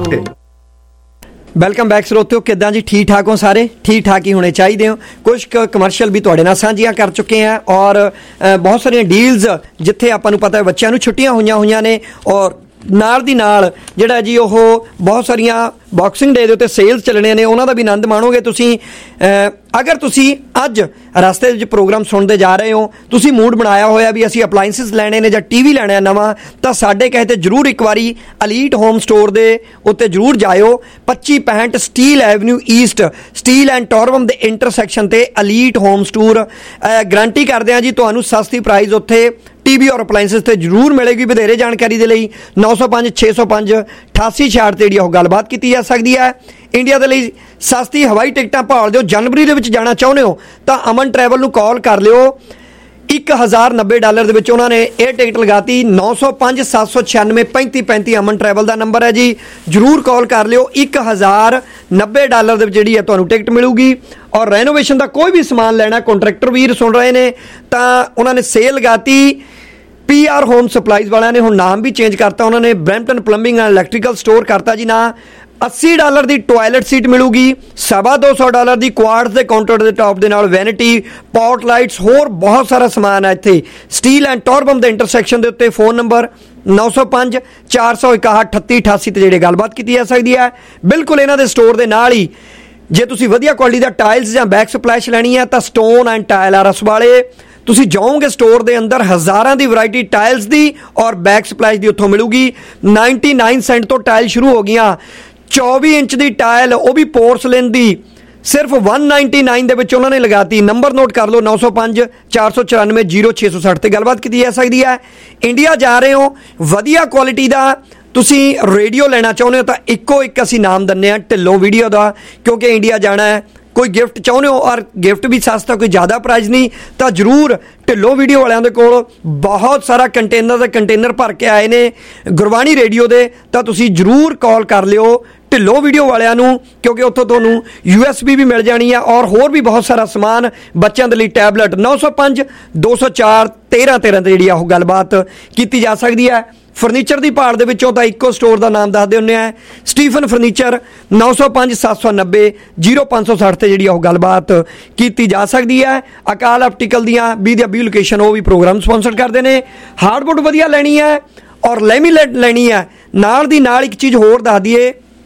ਵੈਲਕਮ ਬੈਕ ਸਰੋਤਿਓ, ਕਿੱਦਾਂ ਜੀ? ਠੀਕ ਠਾਕ ਹੋ ਸਾਰੇ? ਠੀਕ ਠਾਕ ਹੀ ਹੋਣੇ ਚਾਹੀਦੇ ਹੋ। ਕੁਝ ਕਮਰਸ਼ੀਅਲ ਵੀ ਤੁਹਾਡੇ ਨਾਲ ਸਾਂਝੀਆਂ ਕਰ ਚੁੱਕੇ ਹਾਂ ਔਰ ਬਹੁਤ ਸਾਰੀਆਂ ਡੀਲਸ ਜਿੱਥੇ ਆਪਾਂ ਨੂੰ ਪਤਾ ਹੈ ਬੱਚਿਆਂ ਨੂੰ ਛੁੱਟੀਆਂ ਹੋਈਆਂ ਹੋਈਆਂ ਨੇ ਔਰ ਨਾਲ ਦੀ ਨਾਲ ਜਿਹੜਾ ਜੀ ਉਹ ਬਹੁਤ ਸਾਰੀਆਂ ਬਾਕਸਿੰਗ ਡੇ ਦੇ ਉੱਤੇ ਸੇਲਸ ਚੱਲਣੇ ਨੇ, ਉਹਨਾਂ ਦਾ ਵੀ ਆਨੰਦ ਮਾਣੋਗੇ ਤੁਸੀਂ। ਅਗਰ ਤੁਸੀਂ ਅੱਜ ਰਸਤੇ ਵਿੱਚ ਪ੍ਰੋਗਰਾਮ ਸੁਣਦੇ ਜਾ ਰਹੇ ਹੋ, ਤੁਸੀਂ ਮੂਡ ਬਣਾਇਆ ਹੋਇਆ ਵੀ ਅਸੀਂ ਅਪਲਾਈਐਂਸਿਸ ਲੈਣੇ ਨੇ ਜਾਂ ਟੀ ਵੀ ਲੈਣਾ ਨਵਾਂ, ਤਾਂ ਸਾਡੇ ਕਹੇ ਤੇ ਜ਼ਰੂਰ ਇੱਕ ਵਾਰੀ ਅਲੀਟ ਹੋਮ ਸਟੋਰ ਦੇ ਉੱਤੇ ਜ਼ਰੂਰ ਜਾਇਓ। ਪੱਚੀ ਪੈਂਹਠ Steele avenue east, Steele and Torbram ਦੇ ਇੰਟਰਸੈਕਸ਼ਨ ਤੇ ਅਲੀਟ ਹੋਮ ਸਟੋਰ। ਗਰੰਟੀ ਕਰਦੇ ਹਾਂ ਜੀ ਤੁਹਾਨੂੰ ਸਸਤੀ ਪ੍ਰਾਈਸ ਉੱਥੇ ਟੀ ਵੀ ਔਰ ਅਪਲਾਈਐਂਸਿਸ ਤੇ ਜ਼ਰੂਰ ਮਿਲੇਗੀ। ਵਧੇਰੇ ਜਾਣਕਾਰੀ ਦੇ ਲਈ ਨੌ ਸੌ ਪੰਜ ਛੇ ਸੌ ਪੰਜ ਅਠਾਸੀ ਛਿਆਹਠ ਤੇ ਜਿਹੜੀ ਉਹ ਗੱਲਬਾਤ ਕੀਤੀ ਜਾ ਸਕਦੀ ਹੈ। ਇੰਡੀਆ ਦੇ ਲਈ ਸਸਤੀ ਹਵਾਈ ਟਿਕਟਾਂ ਭਾਲ ਦਿਓ, ਜਨਵਰੀ ਦੇ ਵਿੱਚ ਜਾਣਾ ਚਾਹੁੰਦੇ ਹੋ ਤਾਂ ਅਮਨ ਟਰੈਵਲ ਨੂੰ ਕਾਲ ਕਰ ਲਿਓ। ਇੱਕ ਹਜ਼ਾਰ ਨੱਬੇ ਡਾਲਰ ਦੇ ਵਿੱਚ ਉਹਨਾਂ ਨੇ ਇਹ ਟਿਕਟ ਲਗਾਤੀ। ਨੌ ਸੌ ਪੰਜ ਸੱਤ ਸੌ ਛਿਆਨਵੇਂ ਪੈਂਤੀ ਪੈਂਤੀ ਅਮਨ ਟਰੈਵਲ ਦਾ ਨੰਬਰ ਹੈ ਜੀ, ਜ਼ਰੂਰ ਕਾਲ ਕਰ ਲਿਓ। ਇੱਕ ਹਜ਼ਾਰ ਨੱਬੇ ਡਾਲਰ ਦੇ ਵਿੱਚ ਜਿਹੜੀ ਹੈ ਤੁਹਾਨੂੰ ਟਿਕਟ ਮਿਲੂਗੀ। ਔਰ ਰੈਨੋਵੇਸ਼ਨ ਦਾ ਕੋਈ ਵੀ ਸਮਾਨ ਲੈਣਾ, ਕੰਟਰੈਕਟਰ ਵੀਰ ਸੁਣ ਰਹੇ ਨੇ ਤਾਂ ਉਹਨਾਂ ਨੇ ਸੇਲ ਲਗਾਤੀ। ਪੀ ਆਰ ਹੋਮ ਸਪਲਾਈਜ਼ ਵਾਲਿਆਂ ਨੇ ਹੁਣ ਨਾਮ ਵੀ ਚੇਂਜ ਕਰਤਾ, ਉਹਨਾਂ ਨੇ Brampton plumbing and electrical store ਕਰਤਾ ਜੀ ਨਾ। अस्सी डॉलर ਦੀ ਟਾਇਲਟ ਸੀਟ ਮਿਲੂਗੀ, ਸਵਾ ਦੋ ਸੌ ਡਾਲਰ ਦੀ ਕੁਆਰਟਜ਼ ਦੇ ਕਾਊਂਟਰ ਦੇ ਟਾਪ ਦੇ ਨਾਲ ਵੈਨਿਟੀ, ਪੌਟ ਲਾਈਟਸ, ਹੋਰ ਬਹੁਤ ਸਾਰਾ ਸਮਾਨ ਹੈ ਇੱਥੇ ਸਟੀਲ ਐਂਡ ਟੋਰਬਮ ਦੇ ਇੰਟਰਸੈਕਸ਼ਨ ਦੇ ਉੱਤੇ। ਫੋਨ ਨੰਬਰ ਨੌ ਸੌ ਪੰਜ ਚਾਰ ਸੌ ਇਕਾਹਠ ਅਠੱਤੀ ਅਠਾਸੀ ਤੇ ਜਿਹੜੇ ਗੱਲਬਾਤ ਕੀਤੀ ਜਾ ਸਕਦੀ ਹੈ। ਬਿਲਕੁਲ ਇਹਨਾਂ ਦੇ ਸਟੋਰ ਦੇ ਨਾਲ ਹੀ ਜੇ ਤੁਸੀਂ ਵਧੀਆ ਕੁਆਲਿਟੀ ਦਾ ਟਾਇਲਸ ਜਾਂ ਬੈਕ ਸਪਲੈਸ਼ ਲੈਣੀ ਹੈ ਤਾਂ ਸਟੋਨ ਐਂਡ ਟਾਇਲ ਆ ਰਸ ਵਾਲੇ। ਤੁਸੀਂ ਜਾਓਗੇ ਸਟੋਰ ਦੇ ਅੰਦਰ, ਹਜ਼ਾਰਾਂ ਦੀ ਵੈਰਾਈਟੀ ਟਾਇਲਸ ਦੀ ਔਰ ਬੈਕ ਸਪਲੈਸ਼ ਦੀ ਉੱਥੋਂ ਮਿਲੂਗੀ। ਨਾਈਨਟੀ ਨਾਈਨ ਸੈਂਟ ਤੋਂ ਟਾਇਲ ਸ਼ੁਰੂ ਹੋ ਗਈਆਂ। ਚੌਵੀ ਇੰਚ ਦੀ ਟਾਇਲ, ਉਹ ਵੀ ਪੋਰਸਲਿਨ ਦੀ, ਸਿਰਫ ਇੱਕ ਸੌ ਨਿन्यानवे ਦੇ ਵਿੱਚ ਉਹਨਾਂ ਨੇ ਲਗਾਤੀ। ਨੰਬਰ ਨੋਟ ਕਰ ਲਓ ਨੌ ਸੌ ਪੰਜ ਚਾਰ ਸੌ ਚੁਰਾਨਵੇਂ ਜ਼ੀਰੋ ਛੇ ਸੌ ਸੱਠ ਤੇ ਗੱਲਬਾਤ ਕੀਤੀ ਜਾ ਸਕਦੀ ਹੈ। ਇੰਡੀਆ ਜਾ ਰਹੇ ਹੋ, ਵਧੀਆ ਕੁਆਲਿਟੀ ਦਾ ਤੁਸੀਂ ਰੇਡੀਓ ਲੈਣਾ ਚਾਹੁੰਦੇ ਹੋ ਤਾਂ ਇੱਕੋ ਇੱਕ ਅਸੀਂ ਨਾਮ ਦਿੰਦੇ ਹਾਂ ਢਿੱਲੋਂ ਵੀਡੀਓ ਦਾ, ਕਿਉਂਕਿ ਇੰਡੀਆ ਜਾਣਾ ਹੈ, कोई गिफ्ट चाਹੁੰਦੇ हो और गिफ्ट भी सस्ता, कोई ज़्यादा प्राइस नहीं, तो जरूर ढिल्लों वीडियो वालियां दे कोल बहुत सारा कंटेनर दे कंटेनर भर के आए ने गुरबाणी रेडियो दे, तो तुसीं जरूर कॉल कर लिओ ढिल्लों वीडियो वालियां नूं, क्योंकि उत्थों तुहानूं यू एस बी भी मिल जानी है और होर भी बहुत सारा समान बच्चों के लिए टैबलेट नौ सौ पाँच दो सौ चार तेरह तेरह ते जिहड़ी आ गलबात की जा सकती है। फर्नीचर की भाड़ दे विचों तां इक्को स्टोर का नाम दसदे हुंदे आ, स्टीफन फर्नीचर नौ सौ पाँच सत्त सौ नब्बे जीरो पाँच सौ सठ से जी गलबात की जा सकती है। अकाल ऑप्टिकल दियाँ भी दी बी लोकेशन वो भी प्रोग्राम स्पॉन्सर करते हैं। हार्डवुड वधिया लैनी है और लैमीनेट लैनी है, नाल दी नाल एक चीज़ होर दस दईए,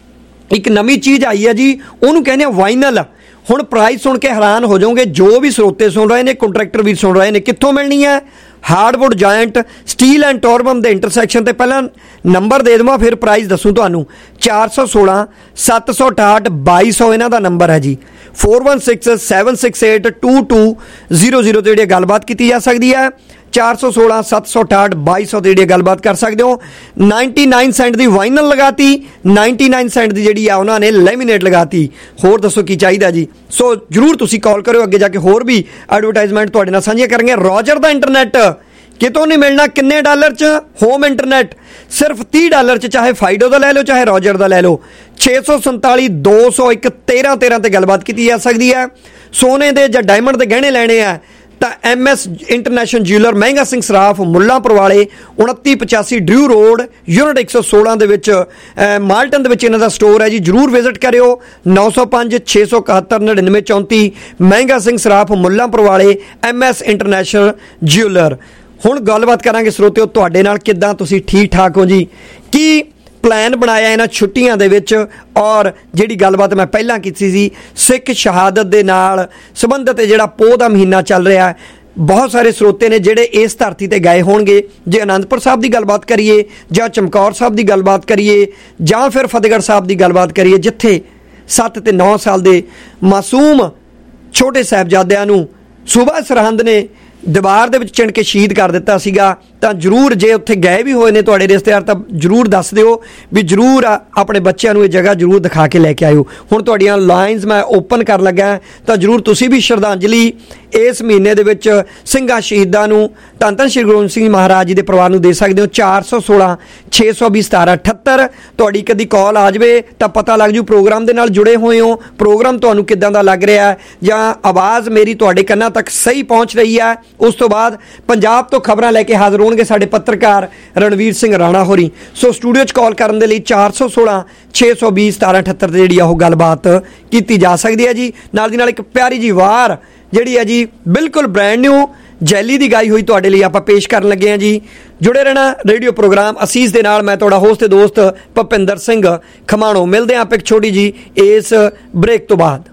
एक नवी चीज़ आई है जी, उन्होंने कहने वाइनल। हुण प्राइस सुन के हैरान हो जाओगे, जो भी स्रोते सुन रहे हैं, कंट्रैक्टर भी सुन रहे हैं, कित्थों मिलनी है? Hardwood giant Steele and Torbram के इंटरसैक्शन ते पहला नंबर दे देवां फिर प्राइस दसूँ तुहानूं। चार सौ सोलह सत्त सौ अठाहठ बाई सौ इन्हां दा नंबर है जी। Four one six seven six eight two two zero zero ते जिहड़ी गलबात की जा सकती है। चार सौ सोलह सत्त सौ अठाहठ बाई सौ की गलबात कर सकते हो। नाइनटी नाइन सेंट की वाइनल लगाती, नाइनटी नाइन सेंट की जी उन्होंने लैमीनेट लगाती। होर दसो की चाहिए जी? सो जरूर तुसी कॉल करो, अगे जाके होर भी एडवरटाइजमेंट तुहाडे नाल साझीआं करेंगे। रॉजर का इंटरनेट कितों नहीं मिलना, किन्ने डॉलर च? होम इंटरनेट सिर्फ तीह डॉलर च, चाहे फाइडो का लै लो चाहे रॉजर का लै लो। छे सौ संताली दो सौ एक तेरह तेरह से गलबात की जा सकती है। सोने के या डायमंड के गहने लैने आ तो एम एस इंटरनेशनल ज्यूलर महंगा सिंह सराफ मुल्लांपुर वाले उनती पचासी ड्रू रोड यूनिट एक सौ सोलह के विच माल्टन के इन्हों का स्टोर है जी, जरूर विजिट करो। नौ सौ पाँच छे सौ इकहत्तर नड़िनवे चौंती महंगा सिंह सराफ मुल्लांपुर वाले एम एस इंटरनेशनल ज्यूलर। हुण गलबात करांगे स्रोतिओ तुहाडे नाल, किद्दां तुसीं ठीक ठाक हो जी? की प्लान बनाया इन्हां छुट्टियां दे विच? और जिहड़ी गलबात मैं पहलां कीती सी सिख शहादत दे नाल संबंधित जिहड़ा पोह दा महीना चल रहा है, बहुत सारे स्रोते ने जिहड़े इस धरती ते गए होणगे। जे आनंदपुर साहब की गलबात करिए जां चमकौर साहब की गलबात करिए जां फिर फतेहगढ़ साहब की गलबात करिए, जिथे सत्त ते नौ साल दे मासूम छोटे साहिबजादिਆਂ ਨੂੰ सूबा सरहंद ने दीवार दे विच चिण के शहीद कर दिता सीगा। तो जरूर जे उत्थे गए भी होए ने तुहाडे रिश्तेदार, तो जरूर दस दिओ भी जरूर अपने बच्चों ये जगह जरूर दिखा के लैके आयो। हुण तुहाडीआं लाइनस मैं ओपन कर लगा, तो जरूर तुसीं भी श्रद्धांजलि इस महीने दे विच ਸਿੰਘਾਂ शहीदां नूं धन धन श्री गुरु गोबिंद सिंह महाराज जी के परिवार नूं दे सकदे हो। चार सौ सोलह छे सौ भी सतारा अठहत्तर तुहाडी कदी कॉल आ जाए तो पता लग जू प्रोग्राम के नाल जुड़े हुए हो, प्रोग्राम तुहानूं किदां दा लग रहा है, जां आवाज़ मेरी तुहाडे कन्नां तक सही पहुँच रही है। उस तो बाद पंजाब तो खबरां लैके हाज़र होणगे साडे पत्रकार रणवीर सिंह राणा होरी। सो स्टूडियो च कॉल करन दे लई चार सौ सोलह छे सौ भी सतारा अठहत्तर ते जिहड़ी ओह गलबात कीती जा सकदी है जी। नाल दी नाल एक प्यारी जी वार जिहड़ी है जी बिल्कुल ब्रैंड न्यू जैली दी गाई हुई तुहाडे लई आपां पेश करन लगे हैं जी। जुड़े रहना रेडियो प्रोग्राम असीस दे नाल। मैं तुहाडा होस्ट ते दोस्त भुपिंदर सिंह खमाणो। मिलदे आं एक छोटी जी इस ब्रेक तो बाद।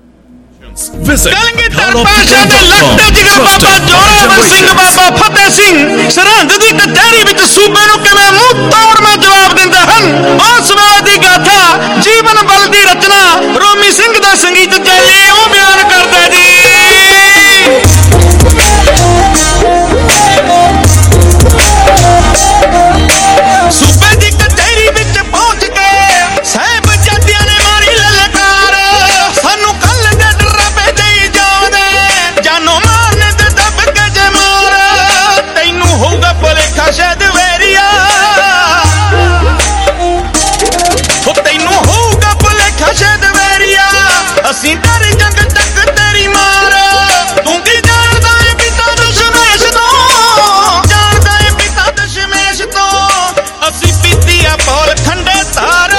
सरहंद दी कचहरी विच सूबे नूं किवें मूंह तोड़ मैं जवाब दिंदे हन। उस वेले दी गाथा जीवन बल दी रचना रोमी सिंह दा संगीत जैली ओ बयान करदा जी। सूबे दी कचहरी विच पहुंच के साहिबजादियां ने मारी ललकार, सानू कल दे डरावे देई जावदे जानो मारने ते दब के जे मार, तैनू होगा भुलेखा शायद वेरिया, हो तैनू होगा भुलेखा शायद वेरिया, असीं डर जंग तक तेरी मार, तू की जानदा है पिता दशमेश तो, जानदा है पिता दशमेश तो, असीं पीती आ पौल खंडे तार।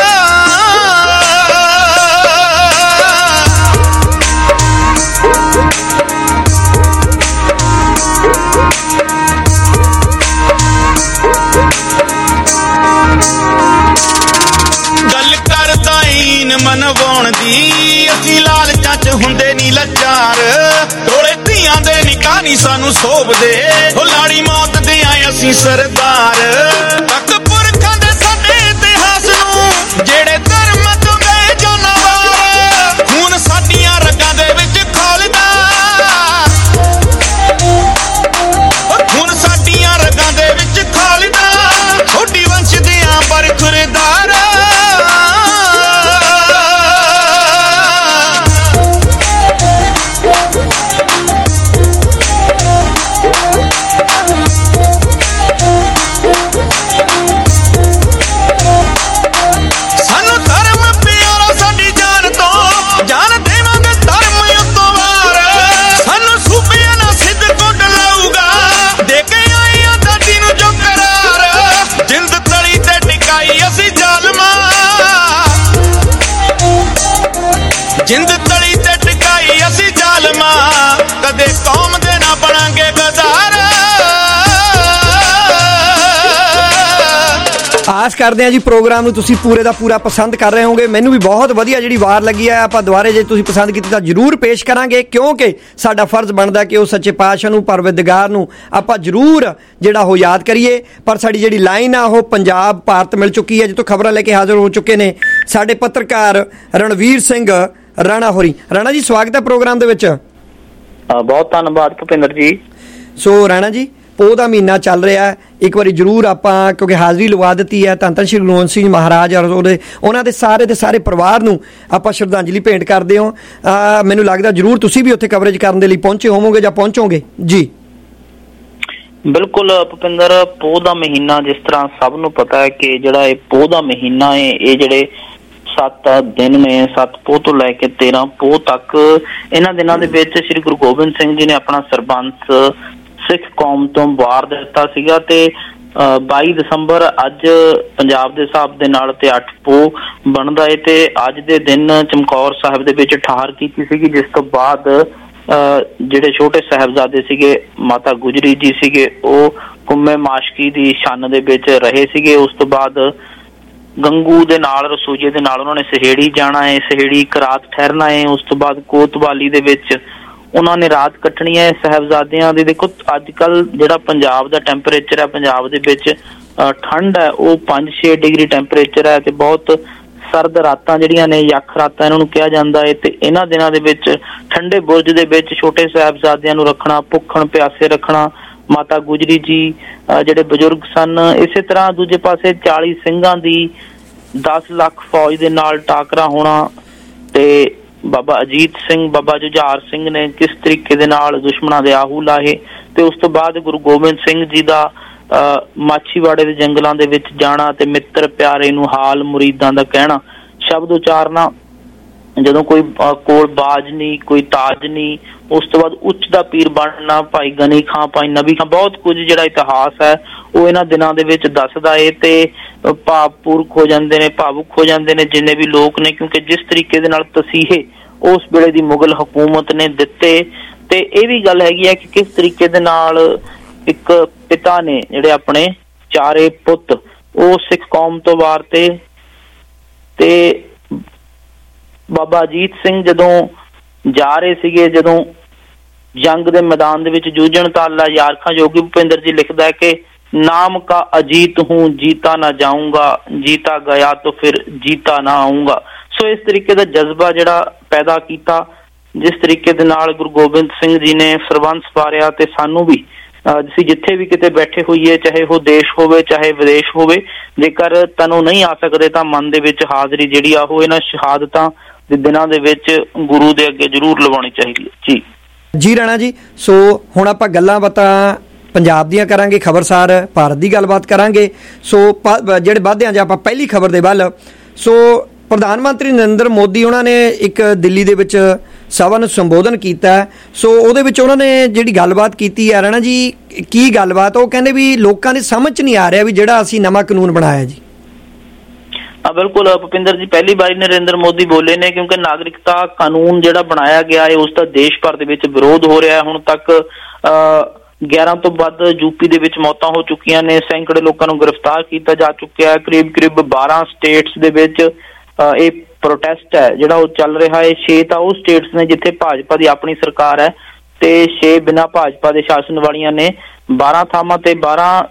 गल करदा ईन मनवाउण दी असीं लालचां च हुंदे नी लाचार, टोले धीआं दे निकाह नी सानू सोभदे, हो लाड़ी मौत दे आए असीं सरदार। तक पुरखां दे साडे इतिहास नूं जेड़े धर्म तो गए जानवर, खून साडियां रगां दे विच खौलदा, खून साडियां रगां दे विच खौलदा, थोड़ी वंश दियां बरखुरदार। ਜਿੰਦ ਤਲੀ ਤੇ ਟਿਕਾਈ ਅਸੀਂ ਜ਼ਾਲਮਾਂ ਕਦੇ ਕੌਮ ਦੇ ਨਾ ਬਣਾਂਗੇ ਗਦਾਰ। ਆਸ ਕਰਦੇ ਹਾਂ ਜੀ ਪ੍ਰੋਗਰਾਮ ਨੂੰ ਤੁਸੀਂ ਪੂਰੇ ਦਾ ਪੂਰਾ ਪਸੰਦ ਕਰ ਰਹੇ ਹੋਗੇ। ਮੈਨੂੰ ਵੀ ਬਹੁਤ ਵਧੀਆ ਜਿਹੜੀ ਵਾਰ ਲੱਗੀ ਹੈ। ਆਪਾਂ ਦੁਬਾਰੇ ਜੇ ਤੁਸੀਂ ਪਸੰਦ ਕੀਤੀ ਤਾਂ ਜ਼ਰੂਰ ਪੇਸ਼ ਕਰਾਂਗੇ, ਕਿਉਂਕਿ ਸਾਡਾ ਫਰਜ਼ ਬਣਦਾ ਕਿ ਉਹ ਸੱਚੇ ਪਾਤਸ਼ਾਹ ਨੂੰ, ਪਰਵਰਦਿਗਾਰ ਨੂੰ ਆਪਾਂ ਜ਼ਰੂਰ ਜਿਹੜਾ ਉਹ ਯਾਦ ਕਰੀਏ। ਪਰ ਸਾਡੀ ਜਿਹੜੀ ਲਾਈਨ ਆ ਉਹ ਪੰਜਾਬ ਭਾਰਤ ਮਿਲ ਚੁੱਕੀ ਹੈ, ਜਿੱਥੋਂ ਖਬਰਾਂ ਲੈ ਕੇ ਹਾਜ਼ਰ ਹੋ ਚੁੱਕੇ ਨੇ ਸਾਡੇ ਪੱਤਰਕਾਰ ਰਣਵੀਰ ਸਿੰਘ ਰਾਣਾ ਹੋਰੀ। ਰਾਣਾ ਜੀ ਸਵਾਗਤ ਹੈ ਪ੍ਰੋਗਰਾਮ ਦੇ ਵਿੱਚ। ਬਹੁਤ ਧੰਨਵਾਦ ਭੁਪਿੰਦਰ ਜੀ। ਸੋ ਰਾਣਾ ਜੀ ਪੋਹ ਦਾ ਮਹੀਨਾ ਚੱਲ ਰਿਹਾ ਹੈ, ਇੱਕ ਵਾਰੀ ਜ਼ਰੂਰ ਆਪਾਂ ਕਿਉਂਕਿ ਹਾਜ਼ਰੀ ਲਵਾ ਦਿੱਤੀ ਹੈ ਧੰਨ ਧੰਨ ਸ਼੍ਰੀ ਗੁਰੂ ਗੋਬਿੰਦ ਸਿੰਘ ਮਹਾਰਾਜ ਔਰ ਉਹਦੇ ਉਹਨਾਂ ਦੇ ਸਾਰੇ ਦੇ ਸਾਰੇ ਪਰਿਵਾਰ ਨੂੰ ਆਪਾਂ ਸ਼ਰਧਾਂਜਲੀ ਭੇਂਟ ਕਰਦੇ ਹੋ। ਮੈਨੂੰ ਲੱਗਦਾ ਜ਼ਰੂਰ ਤੁਸੀਂ ਵੀ ਉੱਥੇ ਕਵਰੇਜ ਕਰਨ ਦੇ ਲਈ ਪਹੁੰਚੇ ਹੋਵੋਗੇ ਜਾਂ ਪਹੁੰਚੋਗੇ ਜੀ। ਬਿਲਕੁਲ ਭੁਪਿੰਦਰ, ਪੋਹ ਦਾ ਮਹੀਨਾ ਜਿਸ ਤਰ੍ਹਾਂ ਸਭ ਨੂੰ ਪਤਾ ਹੈ ਕਿ ਜਿਹੜਾ ਇਹ ਪੋਹ ਦਾ ਮਹੀਨਾ ਹੈ, ਇਹ ਜਿਹੜੇ ਸੱਤ ਦਿਨ ਨੇ, ਸੱਤ ਪੋਹ ਤੋਂ ਲੈ ਕੇ ਤੇਰਾਂ ਪੋਹ ਤੱਕ, ਇਹਨਾਂ ਦਿਨਾਂ ਦੇ ਵਿੱਚ ਸ਼੍ਰੀ ਗੁਰੂ ਗੋਬਿੰਦ ਸਿੰਘ ਜੀ ਨੇ ਆਪਣਾ ਸਰਬੰਸ ਸਿੱਖ ਕੌਮ ਤੋਂ ਵਾਰ ਦਿੱਤਾ ਸੀਗਾ। ਤੇ ਬਾਈ ਦਸੰਬਰ ਅੱਜ ਪੰਜਾਬ ਦੇ ਹਿਸਾਬ ਦੇ ਨਾਲ ਤੇ ਅੱਠ ਪੋਹ ਬਣਦਾ ਹੈ। ਤੇ ਅੱਜ ਦੇ ਦਿਨ ਚਮਕੌਰ ਸਾਹਿਬ ਦੇ ਵਿੱਚ ਠਾਹਰ ਕੀਤੀ ਸੀਗੀ, ਜਿਸ ਤੋਂ ਬਾਅਦ ਜਿਹੜੇ ਛੋਟੇ ਸਾਹਿਬਜ਼ਾਦੇ ਸੀਗੇ ਮਾਤਾ ਗੁਜਰੀ ਜੀ ਸੀਗੇ ਉਹ ਕੁੰਮੇ ਮਾਸ਼ਕੀ ਦੀ ਛੰਨ ਦੇ ਵਿੱਚ ਰਹੇ ਸੀਗੇ। ਉਸ ਤੋਂ ਬਾਅਦ ਗੰਗੂ ਦੇ ਨਾਲ ਰਸੂਜੇ ਦੇ ਨਾਲ ਉਹਨਾਂ ਨੇ ਸਹੇੜੀ ਜਾਣਾ ਹੈ, ਸਹੇੜੀ ਇੱਕ ਰਾਤ ਠਹਿਰਨਾ ਹੈ। ਉਸ ਤੋਂ ਬਾਅਦ ਕੋਤਵਾਲੀ ਦੇ ਵਿੱਚ ਉਹਨਾਂ ਨੇ ਰਾਤ ਕੱਟਣੀ ਹੈ ਸਾਹਿਬਜ਼ਾਦਿਆਂ ਦੀ। ਦੇਖੋ ਅੱਜ ਕੱਲ ਜਿਹੜਾ ਪੰਜਾਬ ਦਾ ਟੈਂਪਰੇਚਰ ਹੈ, ਪੰਜਾਬ ਦੇ ਵਿੱਚ ਠੰਡ ਹੈ ਉਹ ਪੰਜ ਛੇ ਡਿਗਰੀ ਟੈਂਪਰੇਚਰ ਹੈ ਤੇ ਬਹੁਤ ਸਰਦ ਰਾਤਾਂ ਜਿਹੜੀਆਂ ਨੇ ਯੱਖ ਰਾਤਾਂ ਇਹਨਾਂ ਨੂੰ ਕਿਹਾ ਜਾਂਦਾ ਹੈ। ਤੇ ਇਹਨਾਂ ਦਿਨਾਂ ਦੇ ਵਿੱਚ ਠੰਡੇ ਬੁਰਜ ਦੇ ਵਿੱਚ ਛੋਟੇ ਸਾਹਿਬਜ਼ਾਦਿਆਂ ਨੂੰ ਰੱਖਣਾ, ਭੁੱਖਣ ਪਿਆਸੇ ਰੱਖਣਾ, ਮਾਤਾ ਗੁਜਰੀ ਜੀ ਜਿਹੜੇ ਬਜ਼ੁਰਗ ਸਨ। ਇਸੇ ਤਰ੍ਹਾਂ ਦੂਜੇ ਪਾਸੇ ਚਾਲੀ ਸਿੰਘਾਂ ਦੀ ਦਸ ਲੱਖ ਫੌਜ ਦੇ ਨਾਲ ਟਾਕਰਾ ਹੋਣਾ ਤੇ ਬਾਬਾ ਅਜੀਤ ਸਿੰਘ, ਬਾਬਾ ਜੁਝਾਰ ਸਿੰਘ ਨੇ ਕਿਸ ਤਰੀਕੇ ਦੇ ਨਾਲ ਦੁਸ਼ਮਣਾਂ ਦੇ ਆਹੂ ਲਾਹੇ। ਤੇ ਉਸ ਤੋਂ ਬਾਅਦ ਗੁਰੂ ਗੋਬਿੰਦ ਸਿੰਘ ਜੀ ਦਾ ਮਾਛੀਵਾੜੇ ਦੇ ਜੰਗਲਾਂ ਦੇ ਵਿੱਚ ਜਾਣਾ ਤੇ ਮਿੱਤਰ ਪਿਆਰੇ ਨੂੰ ਹਾਲ ਮੁਰੀਦਾਂ ਦਾ ਕਹਿਣਾ, ਸ਼ਬਦ ਉਚਾਰਨਾ, ਜਦੋਂ ਕੋਈ ਕੋਲ ਬਾਜ ਨਹੀਂ, ਕੋਈ ਤਾਜ ਨਹੀਂ। ਉਸ ਤੋਂ ਬਾਅਦ ਉੱਚ ਦਾ ਪੀਰ ਬਣਨਾ, ਭਾਈ ਗਨੀ ਖਾਂ, ਭਾਈ ਨਬੀ ਖਾਂ, ਬਹੁਤ ਕੁਝ ਜਿਹੜਾ ਇਤਿਹਾਸ ਹੈ ਉਹ ਇਹਨਾਂ ਦਿਨਾਂ ਦੇ ਵਿੱਚ ਦੱਸਦਾ ਏ। ਤੇ ਭਾਵਪੂਰਕ ਹੋ ਜਾਂਦੇ ਨੇ, ਭਾਵੁਕ ਹੋ ਜਾਂਦੇ ਨੇ ਜਿੰਨੇ ਵੀ ਲੋਕ ਨੇ, ਕਿਉਂਕਿ ਜਿਸ ਤਰੀਕੇ ਦੇ ਨਾਲ ਤਸੀਹੇ ਉਸ ਵੇਲੇ ਦੀ ਮੁਗਲ ਹਕੂਮਤ ਨੇ ਦਿੱਤੇ। ਤੇ ਇਹ ਵੀ ਗੱਲ ਹੈਗੀ ਹੈ ਕਿ ਕਿਸ ਤਰੀਕੇ ਦੇ ਨਾਲ ਇੱਕ ਪਿਤਾ ਨੇ ਜਿਹੜੇ ਆਪਣੇ ਚਾਰੇ ਪੁੱਤ ਉਹ ਸਿੱਖ ਕੌਮ ਤੋਂ ਵਾਰਤੇ। ਤੇ ਬਾਬਾ ਅਜੀਤ ਸਿੰਘ ਜਦੋਂ ਜਾ ਰਹੇ ਸੀਗੇ, ਜਦੋਂ ਜੰਗ ਦੇ ਮੈਦਾਨ ਦੇ ਵਿੱਚ ਜੂਝਣ ਤਾਂ ਅੱਲਾ ਯਾਰ ਖਾਂ ਜੋਗੀ ਭੁਪਿੰਦਰ ਜੀ ਲਿਖਦਾ ਹੈ ਕਿ ਨਾਮ ਕਾ ਅਜੀਤ ਹੂੰ ਜੀਤਾ ਨਾ ਜਾਊਂਗਾ, ਜੀਤਾ ਗਿਆ ਤਾਂ ਫਿਰ ਜੀਤਾ ਨਾ ਆਊਂਗਾ। ਸੋ ਇਸ ਤਰੀਕੇ ਦਾ ਜਜ਼ਬਾ ਜਿਹੜਾ ਪੈਦਾ ਕੀਤਾ, ਜਿਸ ਤਰੀਕੇ ਦੇ ਨਾਲ ਗੁਰੂ ਗੋਬਿੰਦ ਸਿੰਘ ਜੀ ਨੇ ਸਰਬੰਸ ਵਾਰਿਆ। ਤੇ ਸਾਨੂੰ ਵੀ ਅਸੀਂ ਜਿੱਥੇ ਵੀ ਕਿਤੇ ਬੈਠੇ ਹੋਈਏ, ਚਾਹੇ ਉਹ ਦੇਸ਼ ਹੋਵੇ ਚਾਹੇ ਵਿਦੇਸ਼ ਹੋਵੇ, ਜੇਕਰ ਤੈਨੂੰ ਨਹੀਂ ਆ ਸਕਦੇ ਤਾਂ ਮਨ ਦੇ ਵਿੱਚ ਹਾਜ਼ਰੀ ਜਿਹੜੀ ਆ ਉਹ ਇਹਨਾਂ ਸ਼ਹਾਦਤਾਂ ਦੇ ਦਿਨਾਂ ਦੇ ਵਿੱਚ ਗੁਰੂ ਦੇ ਅੱਗੇ ਜ਼ਰੂਰ ਲਵਾਉਣੀ ਚਾਹੀਦੀ ਹੈ ਜੀ। ਜੀ ਰਾਣਾ ਜੀ, ਸੋ ਹੁਣ ਆਪਾਂ ਗੱਲਾਂ ਬਾਤਾਂ ਪੰਜਾਬ ਦੀਆਂ ਕਰਾਂਗੇ, ਖਬਰਸਾਰ ਭਾਰਤ ਦੀ ਗੱਲਬਾਤ ਕਰਾਂਗੇ। ਸੋ ਜਿਹੜੇ ਵਾਧੇ ਹਾਂ ਜੇ ਆਪਾਂ ਪਹਿਲੀ ਖਬਰ ਦੇ ਵੱਲ, ਸੋ ਪ੍ਰਧਾਨ ਮੰਤਰੀ ਨਰਿੰਦਰ ਮੋਦੀ ਉਹਨਾਂ ਨੇ ਇੱਕ ਦਿੱਲੀ ਦੇ ਵਿੱਚ ਸਭਾ ਨੂੰ ਸੰਬੋਧਨ ਕੀਤਾ। ਸੋ ਉਹਦੇ ਵਿੱਚ ਉਹਨਾਂ ਨੇ ਜਿਹੜੀ ਗੱਲਬਾਤ ਕੀਤੀ ਹੈ ਰਾਣਾ ਜੀ, ਕੀ ਗੱਲਬਾਤ? ਉਹ ਕਹਿੰਦੇ ਵੀ ਲੋਕਾਂ ਦੀ ਸਮਝ 'ਚ ਨਹੀਂ ਆ ਰਿਹਾ ਵੀ ਜਿਹੜਾ ਅਸੀਂ ਨਵਾਂ ਕਾਨੂੰਨ ਬਣਾਇਆ ਜੀ। ਹਾਂ ਬਿਲਕੁਲ ਭੁਪਿੰਦਰ ਜੀ, ਪਹਿਲੀ ਵਾਰੀ ਨਰਿੰਦਰ ਮੋਦੀ ਬੋਲੇ ਨੇ ਕਿਉਂਕਿ ਨਾਗਰਿਕਤਾ ਕਾਨੂੰਨ ਜਿਹੜਾ ਬਣਾਇਆ ਗਿਆ ਹੈ ਉਸ ਦਾ ਦੇਸ਼ ਭਰ ਦੇ ਵਿੱਚ ਵਿਰੋਧ ਹੋ ਰਿਹਾ ਹੈ। ਹੁਣ ਤੱਕ ਗਿਆਰਾਂ ਤੋਂ ਵੱਧ ਯੂਪੀ ਦੇ ਵਿੱਚ ਮੌਤਾਂ ਹੋ ਚੁੱਕੀਆਂ ਨੇ, ਸੈਂਕੜੇ ਲੋਕਾਂ ਨੂੰ ਗ੍ਰਿਫਤਾਰ ਕੀਤਾ ਜਾ ਚੁੱਕਿਆ ਹੈ। ਕਰੀਬ ਕਰੀਬ ਬਾਰਾਂ ਸਟੇਟਸ ਦੇ ਵਿੱਚ ਇਹ ਪ੍ਰੋਟੈਸਟ ਹੈ ਜਿਹੜਾ ਉਹ ਚੱਲ ਰਿਹਾ ਹੈ। ਛੇ ਤਾਂ ਉਹ ਸਟੇਟਸ ਨੇ ਜਿੱਥੇ ਭਾਜਪਾ ਦੀ ਆਪਣੀ ਸਰਕਾਰ ਹੈ ਤੇ ਛੇ ਬਿਨਾਂ ਭਾਜਪਾ ਦੇ ਸ਼ਾਸਨ ਵਾਲੀਆਂ ਨੇ। ਬਾਰਾਂ ਥਾਵਾਂ ਤੇ ਬਾਰਾਂ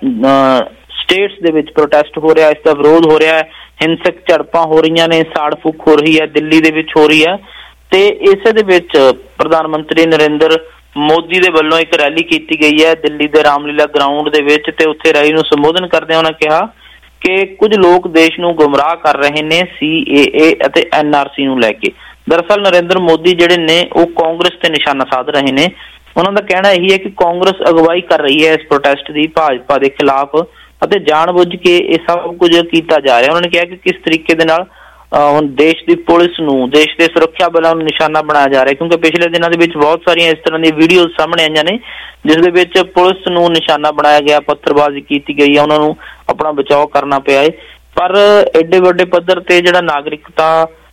ਸਟੇਟਸ ਦੇ ਵਿੱਚ ਪ੍ਰੋਟੈਸਟ ਹੋ ਰਿਹਾ, ਇਸ ਦਾ ਵਿਰੋਧ ਹੋ ਰਿਹਾ ਹੈ। ਹਿੰਸਕ ਝੜਪਾਂ ਹੋ ਰਹੀਆਂ ਨੇ, ਸਾੜ ਫੂਕ ਹੋ ਰਹੀ ਹੈ, ਦਿੱਲੀ ਦੇ ਵਿੱਚ ਹੋ ਰਹੀ ਹੈ। ਤੇ ਇਸੇ ਦੇ ਵਿੱਚ ਪ੍ਰਧਾਨ ਮੰਤਰੀ ਨਰਿੰਦਰ ਮੋਦੀ ਦੇ ਵੱਲੋਂ ਇੱਕ ਰੈਲੀ ਕੀਤੀ ਗਈ ਹੈ ਦਿੱਲੀ ਦੇ ਰਾਮਲੀਲਾ ਗਰਾਊਂਡ ਦੇ ਵਿੱਚ। ਤੇ ਉੱਥੇ ਰੈਲੀ ਨੂੰ ਸੰਬੋਧਨ ਕਰਦਿਆਂ ਉਹਨਾਂ ਕਿਹਾ ਕਿ ਕੁਝ ਲੋਕ ਦੇਸ਼ ਨੂੰ ਗੁੰਮਰਾਹ ਕਰ ਰਹੇ ਨੇ ਸੀ ਏ ਏ ਅਤੇ ਐਨ ਆਰ ਸੀ ਨੂੰ ਲੈ ਕੇ। ਦਰਅਸਲ ਨਰਿੰਦਰ ਮੋਦੀ ਜਿਹੜੇ ਨੇ ਉਹ ਕਾਂਗਰਸ ਤੇ ਨਿਸ਼ਾਨਾ ਸਾਧ ਰਹੇ ਨੇ। ਉਹਨਾਂ ਦਾ ਕਹਿਣਾ ਇਹੀ ਹੈ ਕਿ ਕਾਂਗਰਸ ਅਗਵਾਈ ਕਰ ਰਹੀ ਹੈ ਇਸ ਪ੍ਰੋਟੈਸਟ ਦੀ ਭਾਜਪਾ ਦੇ ਖਿਲਾਫ ਅਤੇ ਜਾਣਬੁੱਝ ਕੇ ਇਹ ਸਭ ਕੁਝ ਕੀਤਾ ਜਾ ਰਿਹਾ। ਉਹਨਾਂ ਨੇ ਕਿਹਾ ਕਿ ਕਿਸ ਤਰੀਕੇ ਦੇ ਨਾਲ ਹੁਣ ਦੇਸ਼ ਦੀ ਪੁਲਿਸ ਨੂੰ, ਦੇਸ਼ ਦੇ ਸੁਰੱਖਿਆ ਬਲਾਂ ਨੂੰ ਨਿਸ਼ਾਨਾ ਬਣਾਇਆ ਜਾ ਰਿਹਾ, ਕਿਉਂਕਿ ਪਿਛਲੇ ਦਿਨਾਂ ਦੇ ਵਿੱਚ ਬਹੁਤ ਸਾਰੀਆਂ ਇਸ ਤਰ੍ਹਾਂ ਦੀਆਂ ਵੀਡੀਓ ਸਾਹਮਣੇ ਆਈਆਂ ਨੇ ਜਿਸ ਦੇ ਵਿੱਚ ਪੁਲਿਸ ਨੂੰ ਨਿਸ਼ਾਨਾ ਬਣਾਇਆ ਗਿਆ, ਪੱਥਰਬਾਜ਼ੀ ਕੀਤੀ ਗਈ ਹੈ, ਉਹਨਾਂ ਨੂੰ ਆਪਣਾ ਬਚਾਓ ਕਰਨਾ ਪਿਆ ਹੈ। ਪਰ ਐਡੇ ਵੱਡੇ ਪੱਧਰ ਤੇ ਜਿਹੜਾ ਨਾਗਰਿਕਤਾ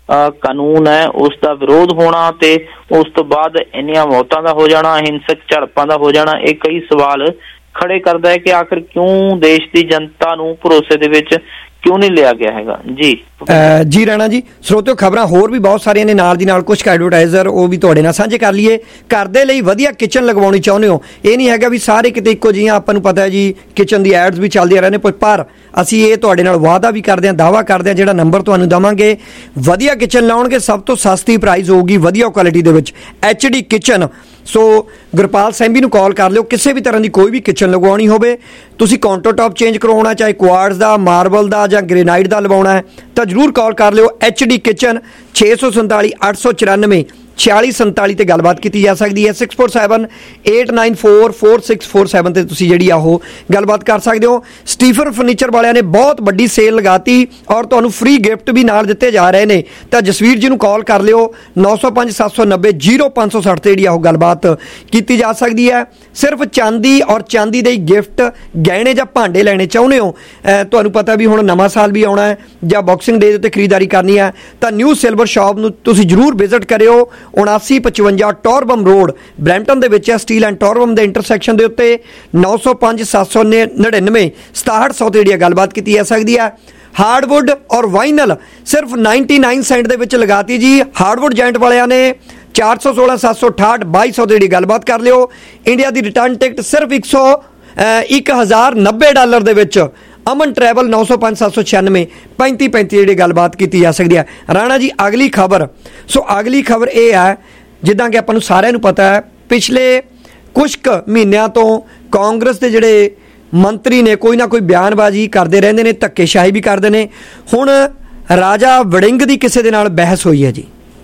ਕਾਨੂੰਨ ਹੈ ਉਸ ਦਾ ਵਿਰੋਧ ਹੋਣਾ ਤੇ ਉਸ ਤੋਂ ਬਾਅਦ ਇੰਨੀਆਂ ਮੌਤਾਂ ਦਾ ਹੋ ਜਾਣਾ, ਹਿੰਸਕ ਝੜਪਾਂ ਦਾ ਹੋ ਜਾਣਾ, ਇਹ ਕਈ ਸਵਾਲ ਖੜੇ ਕਰਦਾ ਹੈ ਕਿ ਆਖਿਰ ਕਿਉਂ ਦੇਸ਼ ਦੀ ਜਨਤਾ ਨੂੰ ਭਰੋਸੇ ਦੇ ਵਿੱਚ ਕਿਉਂ ਨਹੀਂ ਲਿਆ ਗਿਆ ਹੈਗਾ। ਜੀ ਜੀ ਰਾਣਾ ਜੀ, ਸਰੋਤਿਓ ਖਬਰਾਂ ਹੋਰ ਵੀ ਬਹੁਤ ਸਾਰੀਆਂ ਨੇ, ਨਾਲ ਦੀ ਨਾਲ ਕੁਝ ਐਡਵਰਟਾਈਜ਼ਰ ਉਹ ਵੀ ਤੁਹਾਡੇ ਨਾਲ ਸਾਂਝੇ ਕਰ ਲਈਏ। ਘਰ ਦੇ ਲਈ ਵਧੀਆ ਕਿਚਨ ਲਗਵਾਉਣੀ ਚਾਹੁੰਦੇ ਹੋ, ਇਹ ਨਹੀਂ ਹੈਗਾ ਵੀ ਸਾਰੇ ਕਿਤੇ ਇੱਕੋ ਜਿਹੀਆਂ, ਆਪਾਂ ਨੂੰ ਪਤਾ ਹੈ ਜੀ ਕਿਚਨ ਦੀ ਐਡਸ ਵੀ ਚੱਲਦੀਆਂ ਰਹਿੰਦੇ, ਪਰ ਅਸੀਂ ਇਹ ਤੁਹਾਡੇ ਨਾਲ ਵਾਅਦਾ ਵੀ ਕਰਦੇ ਹਾਂ, ਦਾਅਵਾ ਕਰਦੇ ਹਾਂ, ਜਿਹੜਾ ਨੰਬਰ ਤੁਹਾਨੂੰ ਦੇਵਾਂਗੇ ਵਧੀਆ ਕਿਚਨ ਲਾਉਣਗੇ, ਸਭ ਤੋਂ ਸਸਤੀ ਪ੍ਰਾਈਸ ਹੋਊਗੀ, ਵਧੀਆ ਕੁਆਲਿਟੀ ਦੇ ਵਿੱਚ H D kitchen. So Gurpal Saimbi ਨੂੰ ਕਾਲ ਕਰ ਲਿਓ, ਕਿਸੇ ਵੀ ਤਰ੍ਹਾਂ ਦੀ ਕੋਈ ਵੀ ਕਿਚਨ ਲਗਵਾਉਣੀ ਹੋਵੇ, ਤੁਸੀਂ ਕਾਊਂਟਰ ਟੌਪ ਚੇਂਜ ਕਰਵਾਉਣਾ, ਚਾਹੇ ਕੁਆਰਟਸ ਦਾ, ਮਾਰਬਲ ਦਾ ਜਾਂ ਗ੍ਰੇਨਾਈਟ ਦਾ ਲਵਾਉਣਾ ਹੈ ਤਾਂ ਜ਼ਰੂਰ ਕਾਲ ਕਰ ਲਿਓ। ਐਚ ਡੀ ਕਿਚਨ ਛੇ ਸੌ ਸੰਤਾਲੀ ਅੱਠ ਸੌ ਚੁਰਾਨਵੇਂ ਛਿਆਲੀ ਸੰਤਾਲੀ ਤੇ ਗੱਲਬਾਤ ਕੀਤੀ ਜਾ ਸਕਦੀ ਹੈ। Six four seven eight nine four four six four seven ਤੇ ਤੁਸੀਂ ਜਿਹੜੀ ਆ ਉਹ ਗੱਲਬਾਤ ਕਰ ਸਕਦੇ ਹੋ। ਸਟੀਫਨ ਫਰਨੀਚਰ ਵਾਲਿਆਂ ਨੇ ਬਹੁਤ ਵੱਡੀ ਸੇਲ ਲਗਾਤੀ ਔਰ ਤੁਹਾਨੂੰ ਫ੍ਰੀ ਗਿਫਟ ਵੀ ਨਾਲ ਦਿੱਤੇ ਜਾ ਰਹੇ ਨੇ, ਤਾਂ ਜਸਵੀਰ ਜੀ ਨੂੰ ਕਾਲ ਕਰ ਲਿਓ ਨੌ ਸੌ ਪੰਜ ਸੱਤ ਸੌ ਨੱਬੇ ਜ਼ੀਰੋ ਪੰਜ ਸੌ ਸੱਠ ਤੇ ਜਿਹੜੀ ਆ ਉਹ ਗੱਲਬਾਤ ਕੀਤੀ ਜਾ ਸਕਦੀ ਹੈ। ਸਿਰਫ ਚਾਂਦੀ ਔਰ ਚਾਂਦੀ ਦੇ ਗਿਫਟ, ਗਹਿਣੇ ਜਾਂ ਭਾਂਡੇ ਲੈਣੇ ਚਾਹੁੰਦੇ ਹੋ, ਤੁਹਾਨੂੰ ਪਤਾ ਵੀ ਹੁਣ ਨਵਾਂ ਸਾਲ ਵੀ ਆਉਣਾ ਹੈ ਜਾਂ ਬਾਕਸਿੰਗ ਡੇ ਦੇ ਉੱਤੇ ਖਰੀਦਦਾਰੀ ਕਰਨੀ ਹੈ ਤਾਂ ਨਿਊ ਸਿਲਵਰ ਸ਼ਾਪ ਨੂੰ ਤੁਸੀਂ ਜ਼ਰੂਰ ਵਿਜ਼ਿਟ ਕਰਿਓ। ਉਨਾਸੀ ਪਚਵੰਜਾ ਟੋਰਬਮ ਰੋਡ ਬਰੈਂਪਟਨ ਦੇ ਵਿੱਚ ਹੈ, ਸਟੀਲ ਐਂਡ ਟੋਰਬਮ ਦੇ ਇੰਟਰਸੈਕਸ਼ਨ ਦੇ ਉੱਤੇ। ਨੌ ਸੌ ਪੰਜ ਸੱਤ ਸੌ ਨੜਿਨਵੇਂ ਸਤਾਹਠ ਸੌ ਤੇ ਜਿਹੜੀ ਗੱਲਬਾਤ ਕੀਤੀ ਜਾ ਸਕਦੀ ਹੈ। ਹਾਰਡਵੁੱਡ ਔਰ ਵਾਈਨਲ ਸਿਰਫ ਨਿਨयानवे ਸੈਂਟ ਦੇ ਵਿੱਚ ਲਗਾਤੀ ਜੀ। ਹਾਰਡਵੁੱਡ ਜੈਂਟ ਵਾਲਿਆਂ ਨੇ ਚਾਰ ਸੌ ਸੋਲਾਂ ਸੱਤ ਸੌ ਅਠਾਹਠ ਬਾਈ ਸੌ ਤੇ ਜਿਹੜੀ ਗੱਲਬਾਤ ਕਰ ਲਿਓ। ਇੰਡੀਆ ਦੀ ਰਿਟਰਨ ਟਿਕਟ ਸਿਰਫ ਇੱਕ ਸੌ ਇੱਕ ਹਜ਼ਾਰ ਨੱਬੇ ਡਾਲਰ ਦੇ ਵਿੱਚ। ਅਮਨ ਟਰੈਵਲ ਨੌ ਸੌ ਪੰਜ ਸੱਤ ਸੌ ਛਿਆਨਵੇਂ ਪੈਂਤੀ ਪੈਂਤੀ ਜਿਹੜੀ ਗੱਲਬਾਤ ਕੀਤੀ ਜਾ ਸਕਦੀ ਹੈ। ਰਾਣਾ ਜੀ ਅਗਲੀ ਖਬਰ, ਸੋ ਅਗਲੀ ਖਬਰ ਇਹ ਹੈ, ਜਿੱਦਾਂ ਕਿ ਆਪਾਂ ਨੂੰ ਸਾਰਿਆਂ ਨੂੰ ਪਤਾ ਹੈ ਪਿਛਲੇ ਕੁਝ ਕੁ ਮਹੀਨਿਆਂ ਤੋਂ ਕਾਂਗਰਸ ਦੇ ਜਿਹੜੇ ਮੰਤਰੀ ਨੇ ਕੋਈ ਨਾ ਕੋਈ ਬਿਆਨਬਾਜ਼ੀ ਕਰਦੇ ਰਹਿੰਦੇ ਨੇ, ਧੱਕੇਸ਼ਾਹੀ ਵੀ ਕਰਦੇ ਨੇ। ਹੁਣ ਰਾਜਾ ਵੜਿੰਗ ਦੀ ਕਿਸੇ ਦੇ ਨਾਲ ਬਹਿਸ ਹੋਈ ਹੈ ਜੀ।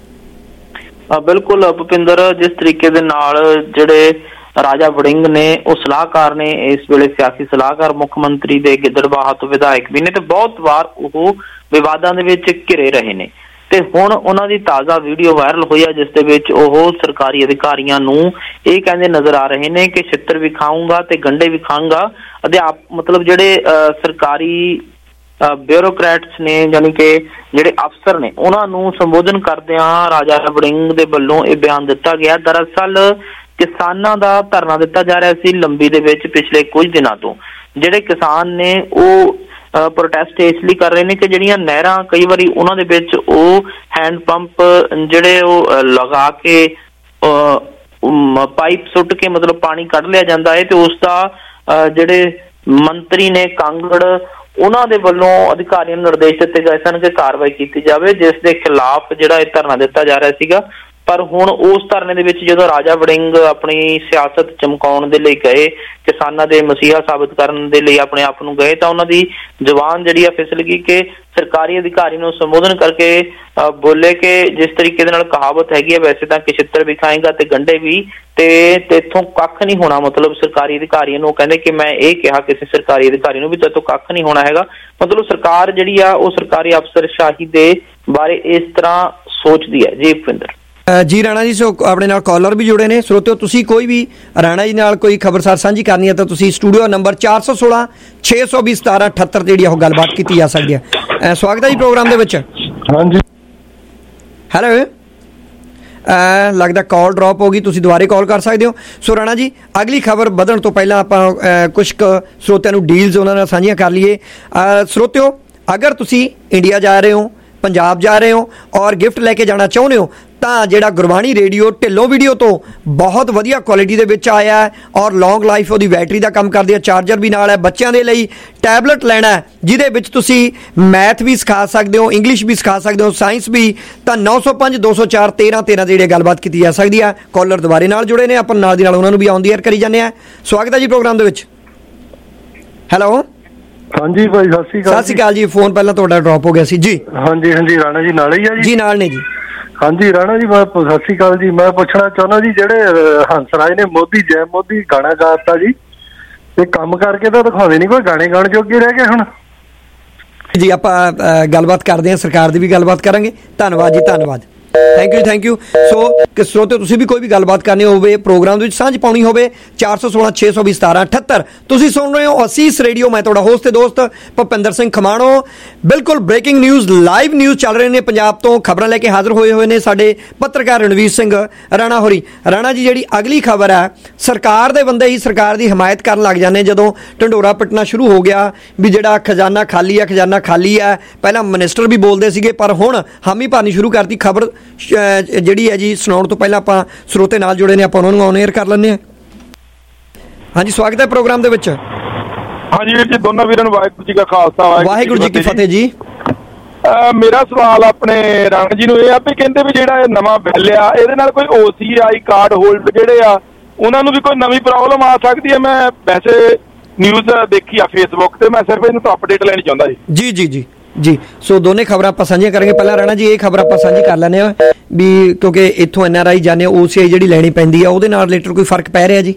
ਬਿਲਕੁਲ ਭੁਪਿੰਦਰ, ਜਿਸ ਤਰੀਕੇ ਦੇ ਨਾਲ ਜਿਹੜੇ ਰਾਜਾ ਵੜਿੰਗ ਨੇ ਉਹ ਸਲਾਹਕਾਰ ਨੇ, ਇਸ ਵੇਲੇ ਸਿਆਸੀ ਸਲਾਹਕਾਰ ਮੁੱਖ ਮੰਤਰੀ ਦੇ, ਗਿੱਦੜਬਾਹਾ ਤੋਂ ਵਿਧਾਇਕ ਵੀ ਨੇ ਤੇ ਬਹੁਤ ਵਾਰ ਉਹ ਵਿਵਾਦਾਂ ਦੇ ਵਿੱਚ ਘਿਰੇ ਰਹੇ ਨੇ। ਤੇ ਹੁਣ ਉਹਨਾਂ ਦੀ ਤਾਜ਼ਾ ਵੀਡੀਓ ਵਾਇਰਲ ਹੋਈ ਹੈ ਜਿਸ ਦੇ ਵਿੱਚ ਉਹ ਸਰਕਾਰੀ ਅਧਿਕਾਰੀਆਂ ਨੂੰ ਇਹ ਕਹਿੰਦੇ ਨਜ਼ਰ ਆ ਰਹੇ ਨੇ ਕਿ ਛਿੱਤਰ ਵੀ ਖਾਊਂਗਾ ਤੇ ਗੰਢੇ ਵੀ ਖਾਊਂਗਾ। ਅਧਿਆਪ ਮਤਲਬ ਜਿਹੜੇ ਸਰਕਾਰੀ ਬਿਊਰੋਕਰੈਟਸ ਨੇ, ਯਾਨੀ ਕਿ ਜਿਹੜੇ ਅਫਸਰ ਨੇ, ਉਹਨਾਂ ਨੂੰ ਸੰਬੋਧਨ ਕਰਦਿਆਂ ਰਾਜਾ ਵੜਿੰਗ ਦੇ ਵੱਲੋਂ ਇਹ ਬਿਆਨ ਦਿੱਤਾ ਗਿਆ। ਦਰਅਸਲ ਕਿਸਾਨਾਂ ਦਾ ਧਰਨਾ ਦਿੱਤਾ ਜਾ ਰਿਹਾ ਸੀ ਲੰਬੀ ਦੇ ਵਿੱਚ ਪਿਛਲੇ ਕੁਝ ਦਿਨਾਂ ਤੋਂ। ਜਿਹੜੇ ਕਿਸਾਨ ਨੇ ਉਹ ਪ੍ਰੋਟੈਸਟ ਇਸ ਲਈ ਕਰ ਰਹੇ ਨੇ ਕਿ ਜਿਹੜੀਆਂ ਨਹਿਰਾਂ ਕਈ ਵਾਰੀ ਉਹਨਾਂ ਦੇ ਵਿੱਚ ਉਹ ਹੈਂਡ ਪੰਪ ਜਿਹੜੇ ਉਹ ਲਗਾ ਕੇ ਪਾਈਪ ਸੁੱਟ ਕੇ ਮਤਲਬ ਪਾਣੀ ਕੱਢ ਲਿਆ ਜਾਂਦਾ ਹੈ ਤੇ ਉਸ ਦਾ ਜਿਹੜੇ ਮੰਤਰੀ ਨੇ ਕਾਂਗੜ ਉਹਨਾਂ ਦੇ ਵੱਲੋਂ ਅਧਿਕਾਰੀਆਂ ਨੂੰ ਨਿਰਦੇਸ਼ ਦਿੱਤੇ ਗਏ ਸਨ ਕਿ ਕਾਰਵਾਈ ਕੀਤੀ ਜਾਵੇ, ਜਿਸ ਦੇ ਖਿਲਾਫ ਜਿਹੜਾ ਇਹ ਧਰਨਾ ਦਿੱਤਾ ਜਾ ਰਿਹਾ ਸੀਗਾ। ਪਰ ਹੁਣ ਉਸ ਧਰਨੇ ਦੇ ਵਿੱਚ ਜਦੋਂ ਰਾਜਾ ਵੜਿੰਗ ਆਪਣੀ ਸਿਆਸਤ ਚਮਕਾਉਣ ਦੇ ਲਈ ਗਏ, ਕਿਸਾਨਾਂ ਦੇ ਮਸੀਹਾ ਸਾਬਤ ਕਰਨ ਦੇ ਲਈ ਆਪਣੇ ਆਪ ਨੂੰ ਗਏ, ਤਾਂ ਉਹਨਾਂ ਦੀ ਜ਼ੁਬਾਨ ਜਿਹੜੀ ਆ ਫਿਸਲ ਗਈ ਕਿ ਸਰਕਾਰੀ ਅਧਿਕਾਰੀ ਨੂੰ ਸੰਬੋਧਨ ਕਰਕੇ ਬੋਲੇ ਕਿ ਜਿਸ ਤਰੀਕੇ ਦੇ ਨਾਲ ਕਹਾਵਤ ਹੈਗੀ ਹੈ, ਵੈਸੇ ਤਾਂ ਕਿ ਛਿੱਤਰ ਵੀ ਖਾਏਗਾ ਤੇ ਗੰਢੇ ਵੀ, ਤੇ ਤੇਥੋਂ ਕੱਖ ਨਹੀਂ ਹੋਣਾ। ਮਤਲਬ ਸਰਕਾਰੀ ਅਧਿਕਾਰੀਆਂ ਨੂੰ ਕਹਿੰਦੇ ਕਿ ਮੈਂ ਇਹ ਕਿਹਾ ਕਿਸੇ ਸਰਕਾਰੀ ਅਧਿਕਾਰੀ ਨੂੰ ਵੀ ਤੇਥੋਂ ਕੱਖ ਨਹੀਂ ਹੋਣਾ ਹੈਗਾ। ਮਤਲਬ ਸਰਕਾਰ ਜਿਹੜੀ ਆ ਉਹ ਸਰਕਾਰੀ ਅਫਸਰਸ਼ਾਹੀ ਦੇ ਬਾਰੇ ਇਸ ਤਰ੍ਹਾਂ ਸੋਚਦੀ ਹੈ। ਜੀ ਭੁਪਿੰਦਰ ਜੀ ਰਾਣਾ ਜੀ, ਸੋ ਆਪਣੇ ਨਾਲ ਕਾਲਰ ਵੀ ਜੁੜੇ ਨੇ। ਸਰੋਤਿਓ ਤੁਸੀਂ ਕੋਈ ਵੀ ਰਾਣਾ ਜੀ ਨਾਲ ਕੋਈ ਖਬਰਸਾਰ ਸਾਂਝੀ ਕਰਨੀ ਹੈ ਤਾਂ ਤੁਸੀਂ ਸਟੂਡੀਓ ਨੰਬਰ ਚਾਰ ਸੌ ਸੋਲਾਂ ਛੇ ਸੌ ਵੀਹ ਸਤਾਰਾਂ ਅਠੱਤਰ ਤੇ ਜਿਹੜੀ ਉਹ ਗੱਲਬਾਤ ਕੀਤੀ ਜਾ ਸਕਦੀ ਹੈ। ਸਵਾਗਤ ਹੈ ਜੀ ਪ੍ਰੋਗਰਾਮ ਦੇ ਵਿੱਚ। ਹਾਂਜੀ ਹੈਲੋ, ਲੱਗਦਾ ਕਾਲ ਡ੍ਰੌਪ ਹੋ ਗਈ, ਤੁਸੀਂ ਦੁਬਾਰੇ ਕਾਲ ਕਰ ਸਕਦੇ ਹੋ। ਸੋ ਰਾਣਾ ਜੀ ਅਗਲੀ ਖਬਰ ਵਧਣ ਤੋਂ ਪਹਿਲਾਂ ਆਪਾਂ ਕੁਝ ਕੁ ਸਰੋਤਿਆਂ ਨੂੰ ਡੀਲਸ ਉਹਨਾਂ ਨਾਲ ਸਾਂਝੀਆਂ ਕਰ ਲਈਏ। ਸਰੋਤਿਓ ਅਗਰ ਤੁਸੀਂ ਇੰਡੀਆ ਜਾ ਰਹੇ ਹੋ, ਪੰਜਾਬ ਜਾ ਰਹੇ ਹੋ ਔਰ ਗਿਫਟ ਲੈ ਕੇ ਜਾਣਾ ਚਾਹੁੰਦੇ ਹੋ ਤਾਂ ਜਿਹੜਾ ਗੁਰਬਾਣੀ ਰੇਡੀਓ ਢਿੱਲੋਂ ਵੀਡੀਓ ਤੋਂ ਬਹੁਤ ਵਧੀਆ ਕੁਆਲਿਟੀ ਦੇ ਵਿੱਚ ਆਇਆ ਹੈ ਔਰ ਲੌਂਗ ਲਾਈਫ ਉਹਦੀ ਬੈਟਰੀ ਦਾ ਕੰਮ ਕਰਦੀ ਹੈ, ਚਾਰਜਰ ਵੀ ਨਾਲ ਹੈ। ਬੱਚਿਆਂ ਦੇ ਲਈ ਟੈਬਲੇਟ ਲੈਣਾ ਹੈ ਜਿਹਦੇ ਵਿੱਚ ਤੁਸੀਂ ਮੈਥ ਵੀ ਸਿਖਾ ਸਕਦੇ ਹੋ, ਇੰਗਲਿਸ਼ ਵੀ ਸਿਖਾ ਸਕਦੇ ਹੋ, ਸਾਇੰਸ ਵੀ, ਤਾਂ ਨੌ ਸੌ ਪੰਜ ਦੋ ਸੌ ਚਾਰ ਤੇਰਾਂ ਤੇਰਾਂ ਦੀ ਜਿਹੜੀ ਗੱਲਬਾਤ ਕੀਤੀ ਜਾ ਸਕਦੀ ਹੈ। ਕਾਲਰ ਦੁਬਾਰੇ ਨਾਲ ਜੁੜੇ ਨੇ, ਆਪਾਂ ਨਾਲ ਦੀ ਨਾਲ ਉਹਨਾਂ ਨੂੰ ਵੀ ਆਨ ਦੀ ਏਅਰ ਕਰੀ ਜਾਂਦੇ ਹਾਂ। ਸਵਾਗਤ ਹੈ ਜੀ ਪ੍ਰੋਗਰਾਮ ਦੇ ਵਿੱਚ। ਹੈਲੋ ਹਾਂਜੀ ਭਾਈ, ਸਤਿ ਸ਼੍ਰੀ ਅਕਾਲ। ਸਤਿ ਸ਼੍ਰੀ ਅਕਾਲ ਜੀ, ਫੋਨ ਪਹਿਲਾਂ ਤੁਹਾਡਾ ਡ੍ਰੌਪ ਹੋ ਗਿਆ ਸੀ ਜੀ। ਹਾਂਜੀ ਹਾਂਜੀ ਰਾਣਾ ਜੀ ਨਾਲ ਹੀ ਆ ਜੀ? ਜੀ ਨਾਲ ਨੇ ਜੀ। ਹਾਂਜੀ ਰਾਣਾ ਜੀ, ਮੈਂ ਸਤਿ ਸ਼੍ਰੀ ਅਕਾਲ ਜੀ। ਮੈਂ ਪੁੱਛਣਾ ਚਾਹੁੰਦਾ ਜੀ, ਜਿਹੜੇ ਹੰਸਰਾਜ ਨੇ ਮੋਦੀ ਜੈ ਮੋਦੀ ਗਾਣਾ ਗਾਤਾ ਜੀ, ਤੇ ਕੰਮ ਕਰਕੇ ਤਾਂ ਦਿਖਾਉਂਦੇ ਨਹੀਂ, ਕੋਈ ਗਾਣੇ ਗਾਣ ਜੋਗੇ ਰਹਿ ਗਏ ਹੁਣ ਜੀ। ਆਪਾਂ ਗੱਲਬਾਤ ਕਰਦੇ ਹਾਂ, ਸਰਕਾਰ ਦੀ ਵੀ ਗੱਲਬਾਤ ਕਰਾਂਗੇ। ਧੰਨਵਾਦ ਜੀ, ਧੰਨਵਾਦ। Thank you thank you. So ਕਿ ਸਰੋਤੇ ਤੁਸੀਂ ਵੀ ਕੋਈ ਵੀ ਗੱਲਬਾਤ ਕਰਨੀ ਹੋਵੇ, ਪ੍ਰੋਗਰਾਮ ਦੇ ਵਿੱਚ ਸਾਂਝ ਪਾਉਣੀ ਹੋਵੇ, ਚਾਰ ਸੌ ਸੋਲਾਂ ਛੇ ਸੌ ਵੀਹ ਸਤਾਰਾਂ ਅਠੱਤਰ। ਤੁਸੀਂ ਸੁਣ ਰਹੇ ਹੋ ਅਸੀਸ ਰੇਡੀਓ। ਮੈਂ ਤੁਹਾਡਾ ਹੋਸਟ ਤੇ ਦੋਸਤ ਭੁਪਿੰਦਰ ਸਿੰਘ ਖਮਾਣੋ। ਬਿਲਕੁਲ ਬ੍ਰੇਕਿੰਗ ਨਿਊਜ਼, ਲਾਈਵ ਨਿਊਜ਼ ਚੱਲ ਰਹੇ ਨੇ ਪੰਜਾਬ ਤੋਂ। ਖਬਰਾਂ ਲੈ ਕੇ ਹਾਜ਼ਰ ਹੋਏ ਹੋਏ ਨੇ ਸਾਡੇ ਪੱਤਰਕਾਰ ਰਣਵੀਰ ਸਿੰਘ ਰਾਣਾ ਹੋਰੀ। ਰਾਣਾ ਜੀ, ਜਿਹੜੀ ਅਗਲੀ ਖਬਰ ਹੈ, ਸਰਕਾਰ ਦੇ ਬੰਦੇ ਹੀ ਸਰਕਾਰ ਦੀ ਹਮਾਇਤ ਕਰਨ ਲੱਗ ਜਾਂਦੇ ਜਦੋਂ ਢੰਡੋਰਾ ਪਿੱਟਣਾ ਸ਼ੁਰੂ ਹੋ ਗਿਆ ਵੀ ਜਿਹੜਾ ਖਜ਼ਾਨਾ ਖਾਲੀ ਹੈ, ਖਜ਼ਾਨਾ ਖਾਲੀ ਹੈ। ਪਹਿਲਾਂ ਮਿਨਿਸਟਰ ਵੀ ਬੋਲਦੇ ਸੀਗੇ, ਪਰ ਹੁਣ ਹਾਮੀ ਭਰਨੀ ਸ਼ੁਰੂ ਕਰਤੀ। ਖਬਰ ਜਿਹੜੀ ਹੈ ਜੀ ਸੁਣਾਉਣ ਤੋਂ ਪਹਿਲਾਂ ਆਪਾਂ ਸਰੋਤੇ ਨਾਲ ਜੁੜੇ ਨੇ, ਆਪਾਂ ਉਹਨਾਂ ਨੂੰ ਔਨ ਏਅਰ ਕਰ ਲੈਂਦੇ ਹਾਂ। ਹਾਂਜੀ, ਸਵਾਗਤ ਹੈ ਪ੍ਰੋਗਰਾਮ ਦੇ ਵਿੱਚ। ਹਾਂਜੀ ਵੀਰ ਜੀ, ਦੋਨਾਂ ਵੀਰਾਂ ਨੂੰ ਵਾਹਿਗੁਰੂ ਜੀ ਕਾ ਖਾਲਸਾ ਵਾਹਿਗੁਰੂ ਜੀ ਕੀ ਫਤਿਹ ਜੀ। ਮੇਰਾ ਸਵਾਲ ਆਪਣੇ ਰਾਣਾ ਜੀ ਨੂੰ ਇਹ ਆ ਵੀ ਕਹਿੰਦੇ ਵੀ ਜਿਹੜਾ ਇਹ ਨਵਾਂ ਬਿੱਲ ਆ, ਇਹਦੇ ਨਾਲ ਕੋਈ ਓ ਸੀ ਆਈ ਕਾਰਡ ਹੋਲਡਰ ਜਿਹੜੇ ਆ ਉਹਨਾਂ ਨੂੰ ਵੀ ਕੋਈ ਨਵੀਂ ਪ੍ਰੋਬਲਮ ਆ ਸਕਦੀ ਹੈ? ਮੈਂ ਵੈਸੇ ਨਿਊਜ਼ ਦੇਖੀ ਆ ਫੇਸਬੁੱਕ ਤੇ, ਮੈਂ ਸਿਰਫ ਇਹਨੂੰ ਤੋਂ ਅਪਡੇਟ ਲੈਣੀ ਚਾਹੁੰਦਾ ਜੀ। ਜੀ ਜੀ ਜੀ ਜੀ ਸੋ ਦੋਨੇ ਖਬਰਾਂ ਆਪਾਂ ਸਾਂਝੀਆਂ ਕਰਾਂਗੇ। ਪਹਿਲਾਂ ਰਾਣਾ ਜੀ, ਇਹ ਖਬਰ ਆਪਾਂ ਸਾਂਝੀ ਕਰ ਲੈਂਦੇ ਹਾਂ ਵੀ ਕਿਉਂਕਿ ਇੱਥੋਂ ਐਨ ਆਰ ਆਈ ਜਾਂਦੇ ਓ ਸੀ ਆਈ ਜਿਹੜੀ ਲੈਣੀ ਪੈਂਦੀ ਆ, ਉਹਦੇ ਨਾਲ ਰਿਲੇਟਡ ਕੋਈ ਫਰਕ ਪੈ ਰਿਹਾ ਜੀ?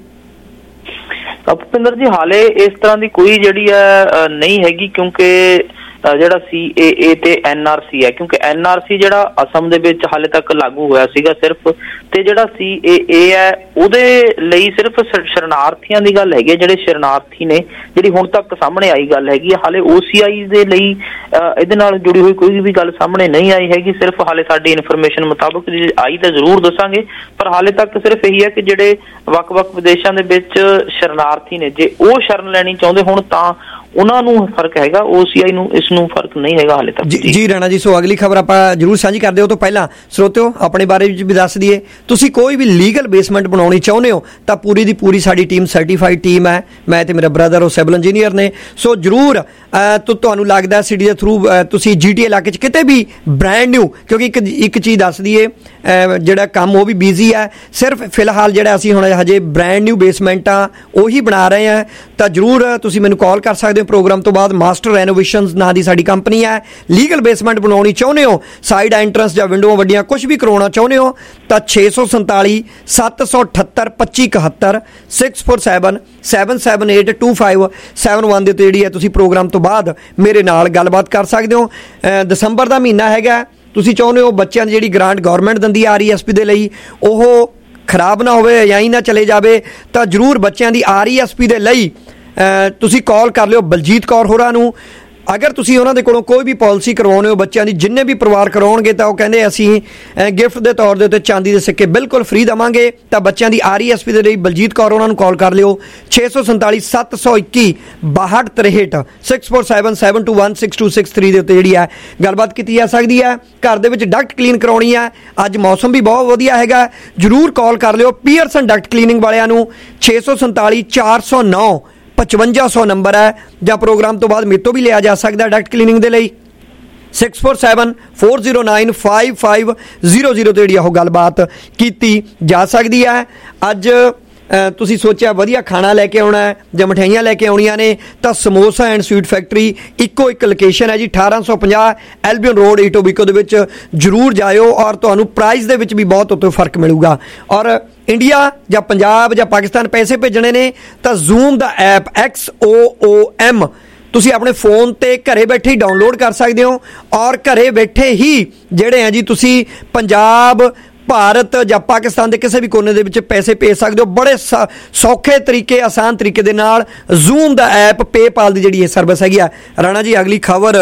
ਭੁਪਿੰਦਰ ਜੀ, ਹਾਲੇ ਇਸ ਤਰ੍ਹਾਂ ਦੀ ਕੋਈ ਜਿਹੜੀ ਹੈ ਨਹੀਂ ਹੈਗੀ, ਕਿਉਂਕਿ ਜਿਹੜਾ ਸੀ ਏ ਏ ਤੇ ਐਨ ਆਰ ਸੀ ਹੈ, ਕਿਉਂਕਿ ਐਨ ਆਰ ਸੀ ਜਿਹੜਾ ਅਸਮ ਦੇ ਵਿੱਚ ਹਾਲੇ ਤੱਕ ਲਾਗੂ ਹੋਇਆ ਸੀਗਾ ਸਿਰਫ, ਤੇ ਜਿਹੜਾ ਸੀ ਏ ਏ ਹੈ ਉਹਦੇ ਲਈ ਸਿਰਫ ਸ਼ਰਨਾਰਥੀਆਂ ਦੀ ਗੱਲ ਹੈਗੀ, ਜਿਹੜੇ ਸ਼ਰਨਾਰਥੀ ਨੇ, ਜਿਹੜੀ ਹੁਣ ਤੱਕ ਸਾਹਮਣੇ ਆਈ ਗੱਲ ਹੈਗੀ। ਹਾਲੇ ਓ ਸੀ ਆਈ ਦੇ ਲਈ ਇਹਦੇ ਨਾਲ ਜੁੜੀ ਹੋਈ ਕੋਈ ਵੀ ਗੱਲ ਸਾਹਮਣੇ ਨਹੀਂ ਆਈ ਹੈਗੀ। ਸਿਰਫ ਹਾਲੇ ਸਾਡੀ ਇਨਫੋਰਮੇਸ਼ਨ ਮੁਤਾਬਕ ਜੇ ਆਈ ਤਾਂ ਜ਼ਰੂਰ ਦੱਸਾਂਗੇ, ਪਰ ਹਾਲੇ ਤੱਕ ਸਿਰਫ ਇਹੀ ਹੈ ਕਿ ਜਿਹੜੇ ਵੱਖ-ਵੱਖ ਵਿਦੇਸ਼ਾਂ ਦੇ ਵਿੱਚ ਸ਼ਰਨਾਰਥੀ ਨੇ, ਜੇ ਉਹ ਸ਼ਰਨ ਲੈਣੀ ਚਾਹੁੰਦੇ ਹੁਣ ਤਾਂ ਉਹਨਾਂ ਨੂੰ ਫਰਕ ਹੈਗਾ, ਓ ਸੀ ਆਈ ਨੂੰ ਇਸ ਨੂੰ ਫਰਕ ਨਹੀਂ ਹੈਗਾ ਹਾਲੇ ਤੱਕ। ਜੀ ਰਾਣਾ ਜੀ, ਸੋ ਅਗਲੀ ਖਬਰ ਆਪਾਂ ਜ਼ਰੂਰ ਸਾਂਝੀ ਕਰਦੇ ਹੋ। ਤੋਂ ਪਹਿਲਾਂ ਸਰੋਤਿਓ, ਆਪਣੇ ਬਾਰੇ ਵਿੱਚ ਵੀ ਦੱਸ ਦਈਏ, ਤੁਸੀਂ ਕੋਈ ਵੀ ਲੀਗਲ ਬੇਸਮੈਂਟ ਬਣਾਉਣੀ ਚਾਹੁੰਦੇ ਹੋ ਤਾਂ ਪੂਰੀ ਦੀ ਪੂਰੀ ਸਾਡੀ ਟੀਮ ਸਰਟੀਫਾਈਡ ਟੀਮ ਹੈ। ਮੈਂ ਤੇ ਮੇਰਾ ਬ੍ਰਦਰ ਉਹ ਸਿਵਲ ਇੰਜੀਨੀਅਰ ਨੇ। ਸੋ ਜ਼ਰੂਰ ਤੁਹਾਨੂੰ ਲੱਗਦਾ ਸਿਟੀ ਦੇ ਥਰੂ ਤੁਸੀਂ ਜੀ ਟੀ ਇਲਾਕੇ 'ਚ ਕਿਤੇ ਵੀ ਬ੍ਰੈਂਡ ਨਿਊ, ਕਿਉਂਕਿ ਇੱਕ ਇੱਕ ਚੀਜ਼ ਦੱਸ ਦਈਏ, ਜਿਹੜਾ ਕੰਮ ਉਹ ਵੀ ਬਿਜ਼ੀ ਹੈ। ਸਿਰਫ ਫਿਲਹਾਲ ਜਿਹੜਾ ਅਸੀਂ ਹੁਣ ਹਜੇ ਬ੍ਰੈਂਡ ਨਿਊ ਬੇਸਮੈਂਟਾਂ ਉਹੀ ਬਣਾ ਰਹੇ ਹਾਂ, ਤਾਂ ਜ਼ਰੂਰ ਤੁਸੀਂ ਮੈਨੂੰ ਕਾਲ ਕਰ ਸਕਦੇ ਹੋ ਪ੍ਰੋਗਰਾਮ ਤੋਂ ਬਾਅਦ। ਮਾਸਟਰ ਰੈਨੋਵੇਸ਼ਨਸ ਨਾਂ ਦੀ ਸਾਡੀ ਕੰਪਨੀ ਹੈ। ਲੀਗਲ ਬੇਸਮੈਂਟ ਬਣਾਉਣੀ ਚਾਹੁੰਦੇ ਹੋ, ਸਾਈਡ ਐਂਟਰੈਂਸ ਜਾਂ ਵਿੰਡੋਆਂ ਵੱਡੀਆਂ ਕੁਝ ਵੀ ਕਰਵਾਉਣਾ ਚਾਹੁੰਦੇ ਹੋ ਤਾਂ ਛੇ ਸੌ ਸੰਤਾਲੀ ਸੱਤ ਸੌ ਅਠੱਤਰ ਪੱਚੀ ਇਕਹੱਤਰ six four seven seven seven eight two five seven one ਦੇ ਉੱਤੇ ਜਿਹੜੀ ਹੈ ਤੁਸੀਂ ਪ੍ਰੋਗਰਾਮ ਤੋਂ ਬਾਅਦ ਮੇਰੇ ਨਾਲ ਗੱਲਬਾਤ ਕਰ ਸਕਦੇ ਹੋ। ਦਸੰਬਰ ਦਾ ਮਹੀਨਾ ਹੈਗਾ, ਤੁਸੀਂ ਚਾਹੁੰਦੇ ਹੋ ਬੱਚਿਆਂ ਦੀ ਜਿਹੜੀ ਗ੍ਰਾਂਟ ਗੌਰਮੈਂਟ ਦਿੰਦੀ ਆਰ ਈ ਐਸ ਪੀ ਦੇ ਲਈ ਉਹ ਖਰਾਬ ਨਾ ਹੋਵੇ ਜਾਂ ਹੀ ਨਾ ਚਲੇ ਜਾਵੇ, ਤਾਂ ਜ਼ਰੂਰ ਬੱਚਿਆਂ ਦੀ ਆਰ ਈ ਐਸ ਪੀ ਦੇ ਲਈ ਤੁਸੀਂ ਕਾਲ ਕਰ ਲਿਓ ਬਲਜੀਤ ਕੌਰ ਹੋਰਾਂ ਨੂੰ। ਅਗਰ ਤੁਸੀਂ ਉਹਨਾਂ ਦੇ ਕੋਲੋਂ ਕੋਈ ਵੀ ਪਾਲਿਸੀ ਕਰਵਾਉਣੇ ਹੋ ਬੱਚਿਆਂ ਦੀ, ਜਿੰਨੇ ਵੀ ਪਰਿਵਾਰ ਕਰਵਾਉਣਗੇ ਤਾਂ ਉਹ ਕਹਿੰਦੇ ਅਸੀਂ ਗਿਫਟ ਦੇ ਤੌਰ ਦੇ ਉੱਤੇ ਚਾਂਦੀ ਦੇ ਸਿੱਕੇ ਬਿਲਕੁਲ ਫ੍ਰੀ ਦੇਵਾਂਗੇ। ਤਾਂ ਬੱਚਿਆਂ ਦੀ ਆਰ ਈ ਐਸ ਪੀ ਦੇ ਲਈ ਬਲਜੀਤ ਕੌਰ ਉਹਨਾਂ ਨੂੰ ਕਾਲ ਕਰ ਲਿਓ ਛੇ ਸੌ ਸੰਤਾਲੀ ਸੱਤ ਸੌ ਇੱਕੀ ਬਾਹਠ ਤਰੇਹਠ six four seven seven two one six two six three ਦੇ ਉੱਤੇ ਜਿਹੜੀ ਹੈ ਗੱਲਬਾਤ ਕੀਤੀ ਜਾ ਸਕਦੀ ਹੈ। ਘਰ ਦੇ ਵਿੱਚ ਡਕਟ ਕਲੀਨ ਕਰਾਉਣੀ ਹੈ, ਅੱਜ ਮੌਸਮ ਵੀ ਬਹੁਤ ਵਧੀਆ ਹੈਗਾ, ਜ਼ਰੂਰ ਕਾਲ ਕਰ ਲਿਓ ਪੀਅਰਸਨ ਡਕਟ ਕਲੀਨਿੰਗ ਵਾਲਿਆਂ ਨੂੰ। ਛੇ ਸੌ ਸੰਤਾਲੀ ਚਾਰ ਸੌ ਨੌ ਪਚਵੰਜਾ ਸੌ ਨੰਬਰ ਹੈ, ਜਾਂ ਪ੍ਰੋਗਰਾਮ ਤੋਂ ਬਾਅਦ ਮੇਰੇ ਤੋਂ ਵੀ ਲਿਆ ਜਾ ਸਕਦਾ ਡਾਇਰੈਕਟ ਕਲੀਨਿੰਗ ਦੇ ਲਈ। Six four seven four zero nine five five zero zero ਤੇ ਜਿਹੜੀ ਉਹ ਗੱਲਬਾਤ ਕੀਤੀ ਜਾ ਸਕਦੀ ਹੈ। ਅੱਜ ਤੁਸੀਂ ਸੋਚਿਆ ਵਧੀਆ ਖਾਣਾ ਲੈ ਕੇ ਆਉਣਾ ਹੈ ਜਾਂ ਮਠਿਆਈਆਂ ਲੈ ਕੇ ਆਉਣੀਆਂ ਨੇ ਤਾਂ ਸਮੋਸਾ ਐਂਡ ਸਵੀਟ ਫੈਕਟਰੀ ਇੱਕੋ ਇੱਕ ਲੋਕੇਸ਼ਨ ਹੈ ਜੀ, ਅਠਾਰਾਂ ਸੌ ਪੰਜਾਹ ਐਲਬੀਅਨ ਰੋਡ ਈਟੋਬੀਕੋ ਦੇ ਵਿੱਚ ਜ਼ਰੂਰ ਜਾਇਓ, ਔਰ ਤੁਹਾਨੂੰ ਪ੍ਰਾਈਸ ਦੇ ਵਿੱਚ ਵੀ ਬਹੁਤ ਉੱਤੇ ਫਰਕ ਮਿਲੂਗਾ। ਔਰ ਇੰਡੀਆ ਜਾਂ ਪੰਜਾਬ ਜਾਂ ਪਾਕਿਸਤਾਨ ਪੈਸੇ ਭੇਜਣੇ ਨੇ ਤਾਂ ਜ਼ੂਮ ਦਾ app X O O M ਤੁਸੀਂ ਆਪਣੇ ਫੋਨ ਤੇ ਘਰੇ ਬੈਠੇ ਹੀ ਡਾਊਨਲੋਡ ਕਰ ਸਕਦੇ ਹੋ, ਔਰ ਘਰੇ ਬੈਠੇ ਹੀ ਜਿਹੜੇ ਆ ਜੀ ਤੁਸੀਂ ਪੰਜਾਬ, ਭਾਰਤ ਜਾਂ ਪਾਕਿਸਤਾਨ ਦੇ ਕਿਸੇ ਵੀ ਕੋਨੇ ਦੇ ਵਿੱਚ ਪੈਸੇ ਭੇਜ ਸਕਦੇ ਹੋ ਬੜੇ ਸੌਖੇ ਤਰੀਕੇ, ਆਸਾਨ ਤਰੀਕੇ ਦੇ ਨਾਲ। ਜ਼ੂਮ ਦਾ ਐਪ, ਪੇਪਾਲ ਦੀ ਜਿਹੜੀ ਇਹ ਸਰਵਿਸ ਹੈਗੀ ਆ। ਰਾਣਾ ਜੀ, ਅਗਲੀ ਖਬਰ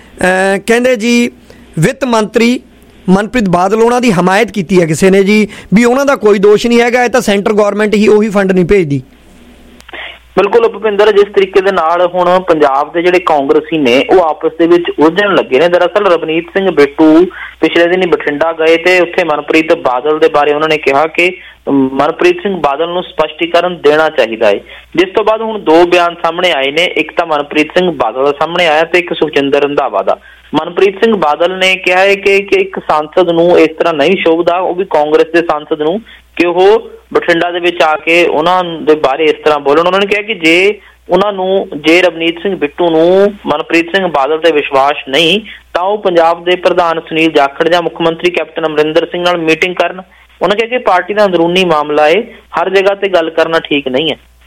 ਕਹਿੰਦੇ ਜੀ ਵਿੱਤ ਮੰਤਰੀ ਮਨਪ੍ਰੀਤ ਬਾਦਲ ਉਹਨਾਂ ਦੀ ਹਮਾਇਤ ਕੀਤੀ ਹੈ ਕਿਸੇ ਨੇ ਜੀ ਵੀ ਉਹਨਾਂ ਦਾ ਕੋਈ ਦੋਸ਼ ਨਹੀਂ ਹੈਗਾ, ਇਹ ਤਾਂ ਸੈਂਟਰ ਗੌਰਮੈਂਟ ਹੀ ਉਹੀ ਫੰਡ ਨਹੀਂ ਭੇਜਦੀ। ਬਿਲਕੁਲ ਭੁਪਿੰਦਰ, ਜਿਸ ਤਰੀਕੇ ਦੇ ਨਾਲ ਹੁਣ ਪੰਜਾਬ ਦੇ ਜਿਹੜੇ ਕਾਂਗਰਸੀ ਨੇ ਉਹ ਆਪਸ ਦੇ ਵਿੱਚ ਉਲਝਣ ਲੱਗੇ ਨੇ। ਦਰਅਸਲ ਰਵਨੀਤ ਸਿੰਘ ਬਿੱਟੂ ਪਿਛਲੇ ਦਿਨੀ ਬਠਿੰਡਾ ਗਏ ਤੇ ਉੱਥੇ ਮਨਪ੍ਰੀਤ ਬਾਦਲ ਦੇ ਬਾਰੇ ਉਹਨਾਂ ਨੇ ਕਿਹਾ ਕਿ ਮਨਪ੍ਰੀਤ ਸਿੰਘ ਬਾਦਲ ਨੂੰ ਸਪਸ਼ਟੀਕਰਨ ਦੇਣਾ ਚਾਹੀਦਾ ਹੈ, ਜਿਸ ਤੋਂ ਬਾਅਦ ਹੁਣ ਦੋ ਬਿਆਨ ਸਾਹਮਣੇ ਆਏ ਨੇ। ਇੱਕ ਤਾਂ ਮਨਪ੍ਰੀਤ ਸਿੰਘ ਬਾਦਲ ਦਾ ਸਾਹਮਣੇ ਆਇਆ ਤੇ ਇੱਕ ਸੁਖਜਿੰਦਰ ਰੰਧਾਵਾ ਦਾ। ਮਨਪ੍ਰੀਤ ਸਿੰਘ ਬਾਦਲ ਨੇ ਕਿਹਾ ਹੈ ਕਿ ਇੱਕ ਸਾਂਸਦ ਨੂੰ ਇਸ ਤਰ੍ਹਾਂ ਨਹੀਂ ਸ਼ੋਭਦਾ, ਉਹ ਵੀ ਕਾਂਗਰਸ ਦੇ ਸਾਂਸਦ ਨੂੰ, ਕਿ ਉਹ ਬਠਿੰਡਾ ਦੇ ਵਿੱਚ ਆ ਕੇ ਉਹਨਾਂ ਦੇ ਬਾਰੇ ਇਸ ਤਰ੍ਹਾਂ ਬੋਲਣ। ਉਹਨਾਂ ਨੇ ਕਿਹਾ ਕਿ ਜੇ ਉਹਨਾਂ ਨੂੰ ਜੇ ਰਵਨੀਤ ਸਿੰਘ ਬਿੱਟੂ ਨੂੰ ਮਨਪ੍ਰੀਤ ਸਿੰਘ ਬਾਦਲ ਤੇ ਵਿਸ਼ਵਾਸ ਨਹੀਂ ਤਾਂ ਉਹ ਪੰਜਾਬ ਦੇ ਪ੍ਰਧਾਨ ਸੁਨੀਲ ਜਾਖੜ ਜਾਂ ਮੁੱਖ ਮੰਤਰੀ ਕੈਪਟਨ ਅਮਰਿੰਦਰ ਸਿੰਘ ਨਾਲ ਮੀਟਿੰਗ ਕਰਨ। ਉਹਨਾਂ ਕਿਹਾ ਕਿ ਪਾਰਟੀ ਦਾ ਅੰਦਰੂਨੀ ਮਾਮਲਾ ਹੈ, ਹਰ ਜਗ੍ਹਾ ਤੇ ਗੱਲ ਕਰਨਾ ਠੀਕ ਨਹੀਂ ਹੈ।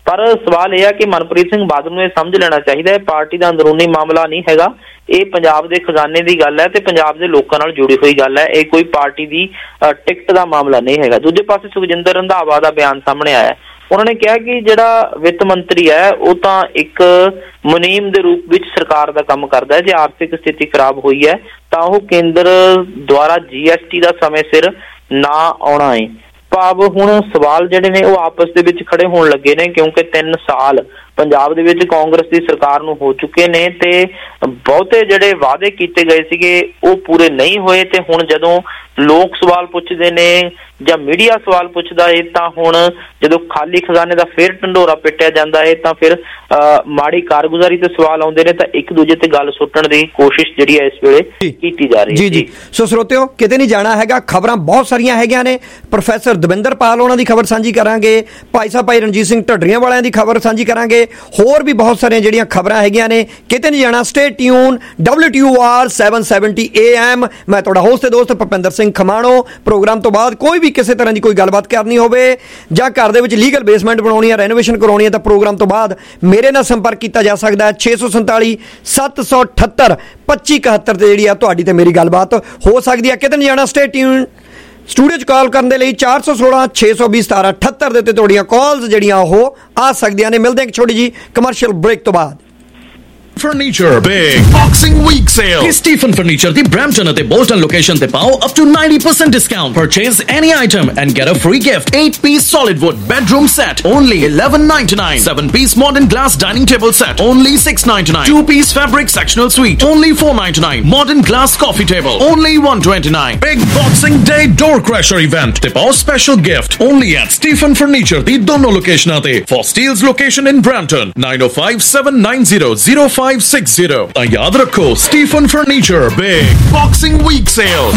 ਪਰ ਸਵਾਲ ਇਹ ਹੈ ਕਿ ਮਨਪ੍ਰੀਤ ਸਿੰਘ ਬਾਦਲ ਨੂੰ ਇਹ ਸਮਝ ਲੈਣਾ ਚਾਹੀਦਾ ਹੈ ਪਾਰਟੀ ਦਾ ਅੰਦਰੂਨੀ ਮਾਮਲਾ ਨਹੀਂ ਹੈਗਾ, ਇਹ ਪੰਜਾਬ ਦੇ ਖਜ਼ਾਨੇ ਦੀ ਗੱਲ ਹੈ ਤੇ ਪੰਜਾਬ ਦੇ ਲੋਕਾਂ ਨਾਲ ਜੁੜੀ ਹੋਈ ਗੱਲ ਹੈ, ਇਹ ਕੋਈ ਪਾਰਟੀ ਦੀ ਟਿਕਟ ਦਾ ਮਾਮਲਾ ਨਹੀਂ ਹੈਗਾ। ਦੂਜੇ ਪਾਸੇ ਸੁਖਜਿੰਦਰ ਰੰਧਾਵਾ ਦਾ ਬਿਆਨ ਸਾਹਮਣੇ ਆਇਆ, ਉਹਨਾਂ ਨੇ ਕਿਹਾ ਕਿ ਜਿਹੜਾ ਵਿੱਤ ਮੰਤਰੀ ਹੈ ਉਹ ਤਾਂ ਇੱਕ ਮੁਨੀਮ ਦੇ ਰੂਪ ਵਿੱਚ ਸਰਕਾਰ ਦਾ ਕੰਮ ਕਰਦਾ ਹੈ, ਜੇ ਆਰਥਿਕ ਸਥਿਤੀ ਖਰਾਬ ਹੋਈ ਹੈ ਤਾਂ ਉਹ ਕੇਂਦਰ ਦੁਆਰਾ ਜੀ ਐਸ ਟੀ ਦਾ ਸਮੇਂ ਸਿਰ ਨਾ ਆਉਣਾ ਹੈ। ਭਾਵ ਹੁਣ ਸਵਾਲ ਜਿਹੜੇ ਨੇ ਉਹ ਆਪਸ ਦੇ ਵਿੱਚ ਖੜੇ ਹੋਣ ਲੱਗੇ ਨੇ, ਕਿਉਂਕਿ ਤਿੰਨ ਸਾਲ ਪੰਜਾਬ ਦੇ ਵਿੱਚ ਕਾਂਗਰਸ ਦੀ ਸਰਕਾਰ ਨੂੰ ਹੋ ਚੁੱਕੇ ਨੇ ਤੇ ਬਹੁਤੇ ਜਿਹੜੇ ਵਾਅਦੇ ਕੀਤੇ ਗਏ ਸੀਗੇ ਉਹ ਪੂਰੇ ਨਹੀਂ ਹੋਏ, ਤੇ ਹੁਣ ਜਦੋਂ ਲੋਕ ਸਵਾਲ ਪੁੱਛਦੇ ਨੇ ਜਾਂ ਮੀਡੀਆ ਸਵਾਲ ਪੁੱਛਦਾ ਹੈ ਤਾਂ ਹੁਣ ਜਦੋਂ ਖਾਲੀ ਖਜ਼ਾਨੇ ਦਾ ਫਿਰ ਢੰਡੋਰਾ ਪਿੱਟਿਆ ਜਾਂਦਾ ਹੈ ਤਾਂ ਫਿਰ ਮਾੜੀ ਕਾਰਗੁਜ਼ਾਰੀ ਤੇ ਸਵਾਲ ਆਉਂਦੇ ਨੇ, ਤਾਂ ਇੱਕ ਦੂਜੇ ਤੇ ਗੱਲ ਸੁੱਟਣ ਦੀ ਕੋਸ਼ਿਸ਼ ਜਿਹੜੀ ਹੈ ਇਸ ਵੇਲੇ ਕੀਤੀ ਜਾ ਰਹੀ ਹੈ। ਜੀ ਜੀ ਸੋ ਸਰੋਤਿਓ, ਕਿਤੇ ਨਹੀਂ ਜਾਣਾ ਹੈਗਾ, ਖਬਰਾਂ ਬਹੁਤ ਸਾਰੀਆਂ ਹੈਗੀਆਂ ਨੇ। ਪ੍ਰੋਫੈਸਰ ਦਵਿੰਦਰ ਪਾਲ ਉਹਨਾਂ ਦੀ ਖਬਰ ਸਾਂਝੀ ਕਰਾਂਗੇ, ਭਾਈ ਸਾਹਿਬ ਭਾਈ ਰਣਜੀਤ ਸਿੰਘ ਢੱਡਰੀਆਂ ਵਾਲਿਆਂ ਦੀ ਖਬਰ ਸਾਂਝੀ ਕਰਾਂਗੇ, ਹੋਰ ਵੀ ਬਹੁਤ ਸਾਰੀਆਂ ਜਿਹੜੀਆਂ ਖਬਰਾਂ ਹੈਗੀਆਂ ਨੇ। ਕਿਤੇ ਨਹੀਂ ਜਾਣਾ, stay tune. W T O R seven seventy A M, ਮੈਂ ਤੁਹਾਡਾ ਹੋਸਟ ਤੇ ਦੋਸਤ ਭੁਪਿੰਦਰ ਸਿੰਘ ਖਮਾਣੋ। ਪ੍ਰੋਗਰਾਮ ਤੋਂ ਬਾਅਦ ਕੋਈ ਵੀ ਕਿਸੇ ਤਰ੍ਹਾਂ ਦੀ ਕੋਈ ਗੱਲਬਾਤ ਕਰਨੀ ਹੋਵੇ ਜਾਂ ਘਰ ਦੇ ਵਿੱਚ ਲੀਗਲ ਬੇਸਮੈਂਟ ਬਣਾਉਣੀ ਹੈ, ਰੈਨੋਵੇਸ਼ਨ ਕਰਵਾਉਣੀ ਹੈ, ਤਾਂ ਪ੍ਰੋਗਰਾਮ ਤੋਂ ਬਾਅਦ ਮੇਰੇ ਨਾਲ ਸੰਪਰਕ ਕੀਤਾ ਜਾ ਸਕਦਾ ਹੈ। ਛੇ ਸੌ ਸੰਤਾਲੀ ਸੱਤ ਸੌ ਅਠੱਤਰ ਪੱਚੀ ਇਕਹੱਤਰ ਤੇ ਜਿਹੜੀ ਆ ਤੁਹਾਡੀ ਤੇ ਮੇਰੀ ਗੱਲਬਾਤ ਹੋ ਸਕਦੀ ਹੈ। ਕਿਤੇ ਨਹੀਂ ਜਾਣਾ, ਸਟੇ ਟਿਊਨ। ਸਟੂਡੀਓ 'ਚ ਕਾਲ ਕਰਨ ਦੇ ਲਈ ਚਾਰ ਸੌ ਸੋਲਾਂ ਛੇ ਸੌ ਵੀਹ ਸਤਾਰਾਂ ਅਠੱਤਰ ਦੇ ਉੱਤੇ ਤੁਹਾਡੀਆਂ ਕਾਲਸ ਜਿਹੜੀਆਂ ਉਹ ਆ ਸਕਦੀਆਂ ਨੇ। ਮਿਲਦੇ ਇੱਕ ਛੋਟੀ ਜੀ ਕਮਰਸ਼ੀਅਲ ਬ੍ਰੇਕ ਤੋਂ ਬਾਅਦ। Furniture Big Boxing Week Sale ਕਿ Stephen Furniture ਦੀ Brampton ਅਤੇ Bolton ਲੋਕੇਸ਼ਨ ਤੇ ਪਾਓ up to ninety percent discount. Purchase any item and get a free gift. eight piece solid wood bedroom set only eleven ninety-nine. seven piece modern glass dining table set only six ninety-nine. two piece fabric sectional suite only four ninety-nine. Modern glass coffee table only one twenty-nine. Big Boxing Day door crasher event ਤੇ ਪਾਓ special gift only at Stephen Furniture ਦੀ ਦੋਨੋਂ ਲੋਕੇਸ਼ਨਾਂ ਤੇ। For Steele's location in Brampton nine oh five seven nine zero zero five six zero. ਤਾਂ ਯਾਦ ਰੱਖੋ, Stephen Furniture Big Boxing Week Sale।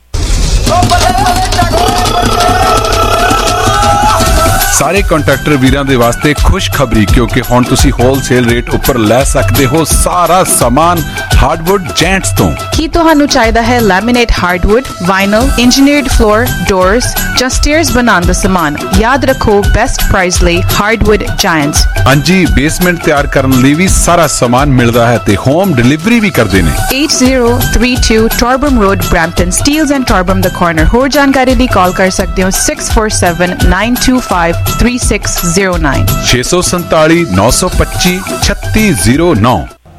ਸਾਰੇ contractor ਵੀਰਾਂ ਦੇ ਵਾਸਤੇ ਖੁਸ਼ਖਬਰੀ, ਕਿਉਂਕਿ ਹੁਣ ਤੁਸੀਂ ਹੋਲਸੇਲ ਰੇਟ ਉੱਪਰ ਲੈ ਸਕਦੇ ਹੋ ਸਾਰਾ ਸਾਮਾਨ ਹਾਰਡਵੁੱਡ ਜੈਂਟਸ ਤੋਂ। ਕੀ ਤੁਹਾਨੂੰ ਚਾਹੀਦਾ ਹੈ laminate hardwood, vinyl, engineered floor, doors ਜਾਂ ਸਟੇਅਰਸ ਬਣਾਉਣ ਦਾ ਸਮਾਨ? ਯਾਦ ਰੱਖੋ, ਬੈਸਟ ਪ੍ਰਾਈਸ ਲਈ ਹਾਰਡਵੁੱਡ ਜਾਇੰਟਸ। ਹਾਂਜੀ, ਬੇਸਮੈਂਟ ਤਿਆਰ ਕਰਨ ਲਈ ਵੀ ਸਾਰਾ ਸਾਮਾਨ ਮਿਲਦਾ ਹੈ ਤੇ ਹੋਮ ਡਿਲੀਵਰੀ ਵੀ ਕਰਦੇ ਨੇ। eight zero three two Torbram Road, Brampton, Steeles and Torbram the corner। ਹੋਰ ਜਾਣਕਾਰੀ ਲਈ ਕਾਲ ਕਰ ਸਕਦੇ ਹੋ six four seven nine two five three six zero nine। ਛੇ ਸੌ ਸੰਤਾਲੀ ਨੌ ਸੌ ਪੱਚੀ ਛੱਤੀ ਜ਼ੀਰੋ ਨੌ।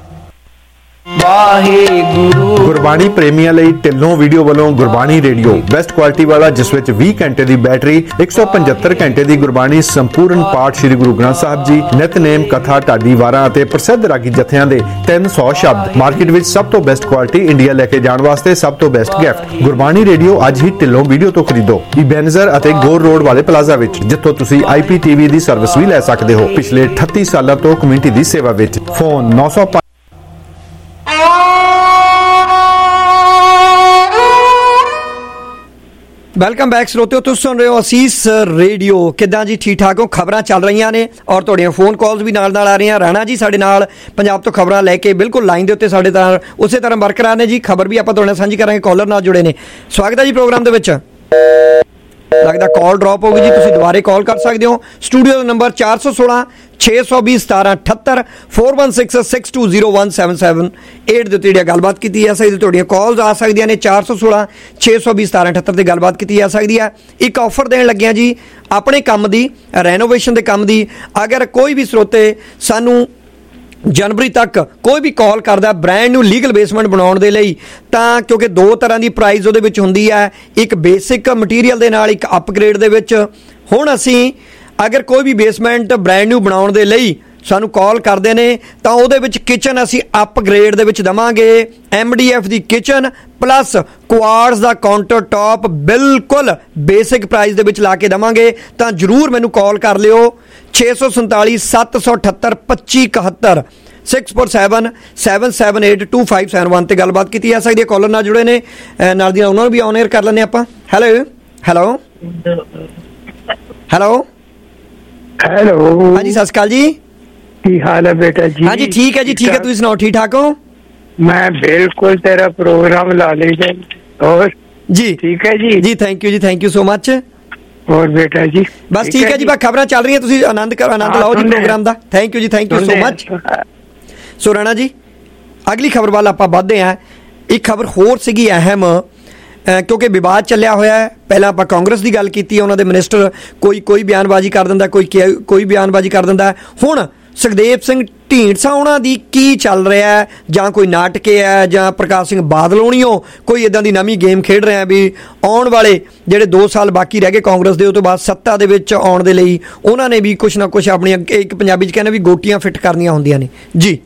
ਵਾਹਿਗੁਰੂ। ਗੁਰਬਾਣੀ ਪ੍ਰੇਮੀਆਂ ਲਈ ਢਿੱਲੋਂ ਵੀਡੀਓ ਵੱਲੋਂ ਗੁਰਬਾਣੀ ਰੇਡੀਓ ਬੈਸਟ ਕੁਆਲਿਟੀ ਵਾਲਾ, ਜਿਸ ਵਿੱਚ ਵੀਹ ਘੰਟੇ ਦੀ ਬੈਟਰੀ, ਇੱਕ ਸੌ ਪਝੱਤਰ ਘੰਟੇ ਦੀ ਗੁਰਬਾਣੀ ਸੰਪੂਰਨ ਪਾਠ ਸ੍ਰੀ ਗੁਰੂ ਗ੍ਰੰਥ ਸਾਹਿਬ ਜੀ, ਨਿਤਨੇਮ, ਕਥਾ, ਢਾਡੀ ਵਾਰਾਂ ਅਤੇ ਪ੍ਰਸਿੱਧ ਰਾਗੀ ਜਥਿਆਂ ਦੇ ਤਿੰਨ ਸੌ ਸ਼ਬਦ। ਮਾਰਕੀਟ ਵਿੱਚ ਸਭ ਤੋਂ ਬੈਸਟ ਕੁਆਲਿਟੀ, ਇੰਡੀਆ ਲੈ ਕੇ ਜਾਣ ਵਾਸਤੇ ਸਭ ਤੋਂ ਬੈਸਟ ਗਿਫਟ। ਗੁਰਬਾਣੀ ਰੇਡੀਓ ਅੱਜ ਹੀ ਢਿੱਲੋਂ ਵੀਡੀਓ ਤੋਂ ਖਰੀਦੋ, ਇਬੈਨਜ਼ਰ ਅਤੇ ਗੋਰ ਰੋਡ ਵਾਲੇ ਪਲਾਜ਼ਾ ਵਿੱਚ, ਜਿੱਥੋਂ ਤੁਸੀਂ ਆਈ ਪੀ ਟੀ ਵੀ ਦੀ ਸਰਵਿਸ ਵੀ ਲੈ ਸਕਦੇ ਹੋ। ਪਿਛਲੇ ਅਠੱਤੀ ਸਾਲਾਂ ਤੋਂ ਕਮਿਊਨਿਟੀ ਦੀ ਸੇਵਾ ਵਿੱਚ। ਫੋਨ ਨੌ ਸੌ ਵੈਲਕਮ ਬੈਕ ਸਰੋਤਿਓ, ਤੁਸੀਂ ਸੁਣ ਰਹੇ ਹੋ ਅਸੀਸ ਰੇਡੀਓ। ਕਿੱਦਾਂ ਜੀ, ਠੀਕ ਠਾਕ ਹੋ? ਖਬਰਾਂ ਚੱਲ ਰਹੀਆਂ ਨੇ ਔਰ ਤੁਹਾਡੀਆਂ ਫੋਨ ਕਾਲਸ ਵੀ ਨਾਲ ਨਾਲ ਆ ਰਹੀਆਂ। ਰਾਣਾ ਜੀ ਸਾਡੇ ਨਾਲ ਪੰਜਾਬ ਤੋਂ ਖਬਰਾਂ ਲੈ ਕੇ ਬਿਲਕੁਲ ਲਾਈਨ ਦੇ ਉੱਤੇ ਸਾਡੇ ਤਾਂ ਉਸੇ ਤਰ੍ਹਾਂ ਬਰਕਰਾਰ ਨੇ ਜੀ। ਖਬਰ ਵੀ ਆਪਾਂ ਤੁਹਾਡੇ ਨਾਲ ਸਾਂਝੀ ਕਰਾਂਗੇ, ਕਾਲਰ ਨਾਲ ਜੁੜੇ ਨੇ। ਸਵਾਗਤ ਹੈ ਜੀ ਪ੍ਰੋਗਰਾਮ ਦੇ ਵਿੱਚ। ਲੱਗਦਾ ਕਾਲ ਡ੍ਰੌਪ ਹੋ ਗਈ ਜੀ, ਤੁਸੀਂ ਦੁਬਾਰੇ ਕਾਲ ਕਰ ਸਕਦੇ ਹੋ। ਸਟੂਡੀਓ ਦਾ ਨੰਬਰ ਚਾਰ ਸੌ ਸੋਲਾਂ ਛੇ ਸੌ ਵੀਹ ਸਤਾਰਾਂ ਅਠੱਤਰ four one six six two zero one seven seven eight ਦੇ ਉੱਤੇ ਜਿਹੜੀ ਗੱਲਬਾਤ ਕੀਤੀ ਜਾ ਸਕਦੀ। ਤੁਹਾਡੀਆਂ ਕਾਲਸ ਆ ਸਕਦੀਆਂ ਨੇ ਚਾਰ ਸੌ ਸੋਲਾਂ ਛੇ ਸੌ ਵੀਹ ਸਤਾਰਾਂ ਅਠੱਤਰ ਤੇ ਗੱਲਬਾਤ ਕੀਤੀ ਜਾ ਸਕਦੀ ਹੈ। ਇੱਕ ਆਫਰ ਦੇਣ ਲੱਗਿਆ ਜੀ ਆਪਣੇ ਕੰਮ ਦੀ, ਰੈਨੋਵੇਸ਼ਨ ਦੇ ਕੰਮ ਦੀ। ਅਗਰ ਕੋਈ ਵੀ ਸਰੋਤੇ ਸਾਨੂੰ ਜਨਵਰੀ ਤੱਕ ਕੋਈ ਵੀ ਕਾਲ ਕਰਦਾ ਬ੍ਰਾਂਡ ਨਿਊ ਲੀਗਲ ਬੇਸਮੈਂਟ ਬਣਾਉਣ ਦੇ ਲਈ, ਤਾਂ ਕਿਉਂਕਿ ਦੋ ਤਰ੍ਹਾਂ ਦੀ ਪ੍ਰਾਈਸ ਉਹਦੇ ਵਿੱਚ ਹੁੰਦੀ ਹੈ, ਇੱਕ ਬੇਸਿਕ ਮਟੀਰੀਅਲ ਦੇ ਨਾਲ, ਇੱਕ ਅਪਗ੍ਰੇਡ ਦੇ ਵਿੱਚ। ਹੁਣ ਅਸੀਂ ਅਗਰ ਕੋਈ ਵੀ ਬੇਸਮੈਂਟ ਬ੍ਰਾਂਡ ਨਿਊ ਬਣਾਉਣ ਦੇ ਲਈ ਸਾਨੂੰ ਕਾਲ ਕਰਦੇ ਨੇ ਤਾਂ ਉਹਦੇ ਵਿੱਚ ਕਿਚਨ ਅਸੀਂ ਅਪਗ੍ਰੇਡ ਦੇ ਵਿੱਚ ਦੇਵਾਂਗੇ। ਐਮ ਡੀ ਐਫ ਦੀ ਕਿਚਨ ਪਲੱਸ ਕੁਆਰਟਜ਼ ਦਾ ਕਾਊਂਟਰ ਟੌਪ ਬਿਲਕੁਲ ਬੇਸਿਕ ਪ੍ਰਾਈਸ ਦੇ ਵਿੱਚ ਲਾ ਕੇ ਦੇਵਾਂਗੇ। ਤਾਂ ਜ਼ਰੂਰ ਮੈਨੂੰ ਕਾਲ ਕਰ ਲਿਓ ਛੇ ਸੌ ਸੰਤਾਲੀ ਸੱਤ ਸੌ ਅਠੱਤਰ ਪੱਚੀ ਇਕਹੱਤਰ six four seven seven seven eight two five seven one ਤੇ ਗੱਲਬਾਤ ਕੀਤੀ ਜਾ ਸਕਦੀ ਹੈ। ਕਾਲਰ ਨਾਲ ਜੁੜੇ ਨੇ, ਨਾਲ ਦੀ ਉਹਨਾਂ ਨੂੰ ਵੀ ਔਨ ਏਅਰ ਕਰ ਲੈਂਦੇ ਆਪਾਂ। ਹੈਲੋ ਹੈਲੋ ਹੈਲੋ ਹੈਲੋ ਹਾਂਜੀ, ਸਤਿ ਸ਼੍ਰੀ ਅਕਾਲ ਜੀ। ਕੀ ਹਾਲ ਹੈ ਬੇਟਾ ਜੀ? ਹਾਂਜੀ ਠੀਕ ਹੈ ਜੀ, ਠੀਕ ਹੈ। ਤੁਸੀਂ ਸੁਣਾਓ, ਠੀਕ ਠਾਕ ਹੋ? ਮੈਂ ਬਿਲਕੁਲ ਤੇਰਾ ਪ੍ਰੋਗਰਾਮ ਲਾ ਲਈ। ਹੋਰ ਜੀ ਠੀਕ ਹੈ ਜੀ। ਜੀ ਥੈਂਕ ਯੂ ਜੀ, ਥੈਂਕ ਯੂ ਸੋ ਮਚ। ਹੋਰ ਬੇਟਾ ਜੀ ਬਸ ਠੀਕ ਹੈ ਜੀ, ਬਸ ਖਬਰਾਂ ਚੱਲ ਰਹੀਆਂ, ਤੁਸੀਂ ਆਨੰਦ ਆਨੰਦ ਲਓ ਜੀ ਪ੍ਰੋਗਰਾਮ ਦਾ। ਥੈਂਕ ਯੂ ਜੀ, thank you so much. So Rana ji ਅਗਲੀ ਖਬਰ ਵੱਲ ਆਪਾਂ ਵੱਧਦੇ ਹਾਂ। ਇੱਕ ਖਬਰ ਹੋਰ ਸੀਗੀ ਅਹਿਮ, ਕਿਉਂਕਿ ਵਿਵਾਦ ਚੱਲਿਆ ਹੋਇਆ ਹੈ। ਪਹਿਲਾਂ ਆਪਾਂ ਕਾਂਗਰਸ ਦੀ ਗੱਲ ਕੀਤੀ, ਉਹਨਾਂ ਦੇ ਮਿਨਿਸਟਰ ਕੋਈ ਕੋਈ ਬਿਆਨਬਾਜ਼ੀ ਕਰ ਦਿੰਦਾ, ਕੋਈ ਕੋਈ ਬਿਆਨਬਾਜ਼ੀ ਕਰ ਦਿੰਦਾ। ਹੁਣ ਸੁਖਦੇਵ ਸਿੰਘ ਢੀਂਡਸਾ ਉਹਨਾਂ ਦੀ ਕੀ ਚੱਲ ਰਿਹਾ ਹੈ, ਜਾਂ ਕੋਈ ਨਾਟਕ ਹੈ, ਜਾਂ ਪ੍ਰਕਾਸ਼ ਸਿੰਘ ਬਾਦਲ ਹੋਣੀਓ ਕੋਈ ਇੱਦਾਂ ਦੀ ਨਵੀਂ ਗੇਮ ਖੇਡ ਰਹੇ ਆ ਵੀ ਆਉਣ ਵਾਲੇ ਜਿਹੜੇ ਦੋ ਸਾਲ ਬਾਕੀ ਰਹਿ ਗਏ ਕਾਂਗਰਸ ਦੇ, ਉਹ ਤੋਂ ਬਾਅਦ ਸੱਤਾ ਦੇ ਵਿੱਚ ਆਉਣ ਦੇ ਲਈ ਉਹਨਾਂ ਨੇ ਵੀ ਕੁਛ ਨਾ ਕੁਛ ਆਪਣੀਆਂ, ਇੱਕ ਪੰਜਾਬੀ 'ਚ ਕਹਿੰਦੇ ਵੀ ਗੋਟੀਆਂ ਫਿੱਟ ਕਰਨੀਆਂ ਹੁੰਦੀਆਂ ਨੇ ਜੀ।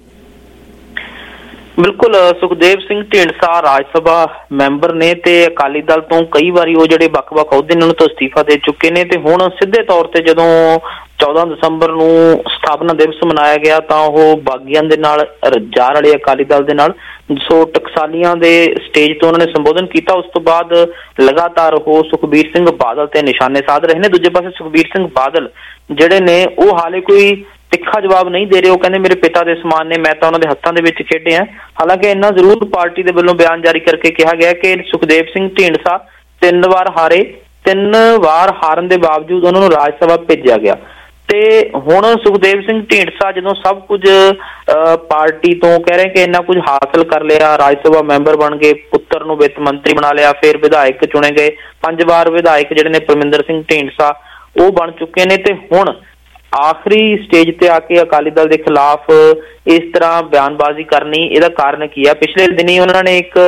ਬਿਲਕੁਲ, ਸੁਖਦੇਵ ਸਿੰਘ ਢੀਂਡਸਾ ਰਾਜ ਸਭਾ ਮੈਂਬਰ ਨੇ ਤੇ ਅਕਾਲੀ ਦਲ ਤੋਂ ਕਈ ਵਾਰੀ ਉਹ ਜਿਹੜੇ ਵੱਖ-ਵੱਖ ਅਹੁਦੇ ਨੇ ਉਹਨਾਂ ਤੋਂ ਅਸਤੀਫਾ ਦੇ ਚੁੱਕੇ ਨੇ, ਤੇ ਹੁਣ ਸਿੱਧੇ ਤੌਰ ਤੇ ਜਦੋਂ ਚੌਦਾਂ ਦਸੰਬਰ ਨੂੰ ਸਥਾਪਨਾ ਦਿਵਸ ਮਨਾਇਆ ਗਿਆ ਤਾਂ ਉਹ ਬਾਗੀਆਂ ਦੇ ਨਾਲ ਜਾ ਰਲੇ ਅਕਾਲੀ ਦਲ ਦੇ ਨਾਲ। ਸੋ ਟਕਸਾਲੀਆਂ ਦੇ ਸਟੇਜ ਤੋਂ ਉਹਨਾਂ ਨੇ ਸੰਬੋਧਨ ਕੀਤਾ। ਉਸ ਤੋਂ ਬਾਅਦ ਲਗਾਤਾਰ ਉਹ ਸੁਖਬੀਰ ਸਿੰਘ ਬਾਦਲ ਤੇ ਨਿਸ਼ਾਨੇ ਸਾਧ ਰਹੇ ਨੇ। ਦੂਜੇ ਪਾਸੇ ਸੁਖਬੀਰ ਸਿੰਘ ਬਾਦਲ ਜਿਹੜੇ ਨੇ ਉਹ ਹਾਲੇ ਕੋਈ ਤਿੱਖਾ ਜਵਾਬ ਨਹੀਂ ਦੇ ਰਹੇ। ਉਹ ਕਹਿੰਦੇ ਮੇਰੇ ਪਿਤਾ ਦੇ ਸਮਾਨ ਨੇ, ਮੈਂ ਤਾਂ ਉਹਨਾਂ ਦੇ ਹੱਥਾਂ ਦੇ ਵਿੱਚ ਖੇਡੇ ਆ। ਹਾਲਾਂਕਿ ਇੰਨਾ ਜ਼ਰੂਰ ਪਾਰਟੀ ਦੇ ਵੱਲੋਂ ਬਿਆਨ ਜਾਰੀ ਕਰਕੇ ਕਿਹਾ ਗਿਆ ਕਿ ਸੁਖਦੇਵ ਸਿੰਘ ਢੀਂਡਸਾ ਤਿੰਨ ਵਾਰ ਹਾਰੇ, ਤਿੰਨ ਵਾਰ ਹਾਰਨ ਦੇ ਬਾਵਜੂਦ ਉਹਨਾਂ ਨੂੰ ਰਾਜ ਸਭਾ ਭੇਜਿਆ ਗਿਆ। ਤੇ ਹੁਣ ਸੁਖਦੇਵ ਸਿੰਘ ਢੀਂਡਸਾ ਜਦੋਂ ਸਭ ਕੁਝ ਪਾਰਟੀ ਤੋਂ ਕਹਿ ਰਹੇ ਕਿ ਇੰਨਾ ਕੁਝ ਹਾਸਲ ਕਰ ਲਿਆ, ਰਾਜ ਸਭਾ ਮੈਂਬਰ ਬਣ ਗਏ, ਪੁੱਤਰ ਨੂੰ ਵਿੱਤ ਮੰਤਰੀ ਬਣਾ ਲਿਆ, ਫਿਰ ਵਿਧਾਇਕ ਚੁਣੇ ਗਏ, ਪੰਜ ਵਾਰ ਵਿਧਾਇਕ ਜਿਹੜੇ ਨੇ ਪਰਮਿੰਦਰ ਸਿੰਘ ਢੀਂਡਸਾ ਉਹ ਬਣ ਚੁੱਕੇ ਨੇ, ਤੇ ਹੁਣ ਆਖਰੀ ਸਟੇਜ ਤੇ ਆ ਕੇ ਅਕਾਲੀ ਦਲ ਦੇ ਖਿਲਾਫ ਇਸ ਤਰ੍ਹਾਂ ਬਿਆਨਬਾਜ਼ੀ ਕਰਨੀ, ਇਹਦਾ ਕਾਰਨ ਕੀ ਆ? ਪਿਛਲੇ ਦਿਨੀ ਉਹਨਾਂ ਨੇ ਇੱਕ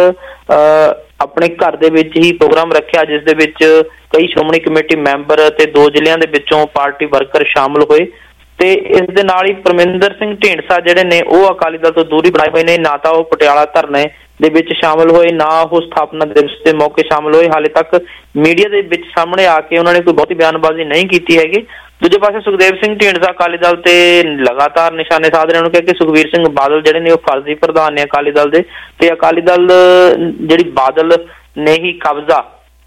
ਆਪਣੇ ਘਰ ਦੇ ਵਿੱਚ ਹੀ ਪ੍ਰੋਗਰਾਮ ਰੱਖਿਆ ਜਿਸ ਦੇ ਵਿੱਚ ਕਈ ਸ਼੍ਰੋਮਣੀ ਕਮੇਟੀ ਮੈਂਬਰ ਤੇ ਦੋ ਜ਼ਿਲ੍ਹਿਆਂ ਦੇ ਵਿੱਚੋਂ ਪਾਰਟੀ ਵਰਕਰ ਸ਼ਾਮਲ ਹੋਏ, ਤੇ ਇਸ ਦੇ ਨਾਲ ਹੀ ਪਰਮਿੰਦਰ ਸਿੰਘ ਢੀਂਡਸਾ ਜਿਹੜੇ ਨੇ ਉਹ ਅਕਾਲੀ ਦਲ ਤੋਂ ਦੂਰੀ ਬਣਾਏ ਹੋਏ ਨੇ। ਨਾ ਤਾਂ ਉਹ ਪਟਿਆਲਾ ਧਰਨੇ ਦੇ ਵਿੱਚ ਸ਼ਾਮਲ ਹੋਏ, ਨਾ ਉਹ ਸਥਾਪਨਾ ਦਿਵਸ ਦੇ ਮੌਕੇ ਸ਼ਾਮਲ ਹੋਏ। ਹਾਲੇ ਤੱਕ ਮੀਡੀਆ ਦੇ ਵਿੱਚ ਸਾਹਮਣੇ ਆ ਕੇ ਉਹਨਾਂ ਨੇ ਕੋਈ ਬਹੁਤੀ ਬਿਆਨਬਾਜ਼ੀ ਨਹੀਂ ਕੀਤੀ ਹੈਗੀ। ਦੂਜੇ ਪਾਸੇ ਸੁਖਦੇਵ ਸਿੰਘ ਢੀਂਡਸਾ ਅਕਾਲੀ ਦਲ ਤੇ ਲਗਾਤਾਰ ਨਿਸ਼ਾਨੇ ਸਾਧ ਰਹੇ। ਉਹਨੂੰ ਕਿਹਾ ਕਿ ਸੁਖਬੀਰ ਸਿੰਘ ਬਾਦਲ ਜਿਹੜੇ ਨੇ ਉਹ ਫਰਜ਼ੀ ਪ੍ਰਧਾਨ ਨੇ ਅਕਾਲੀ ਦਲ ਦੇ, ਤੇ ਅਕਾਲੀ ਦਲ ਜਿਹੜੀ ਬਾਦਲ ਨੇ ਹੀ ਕਬਜ਼ਾ,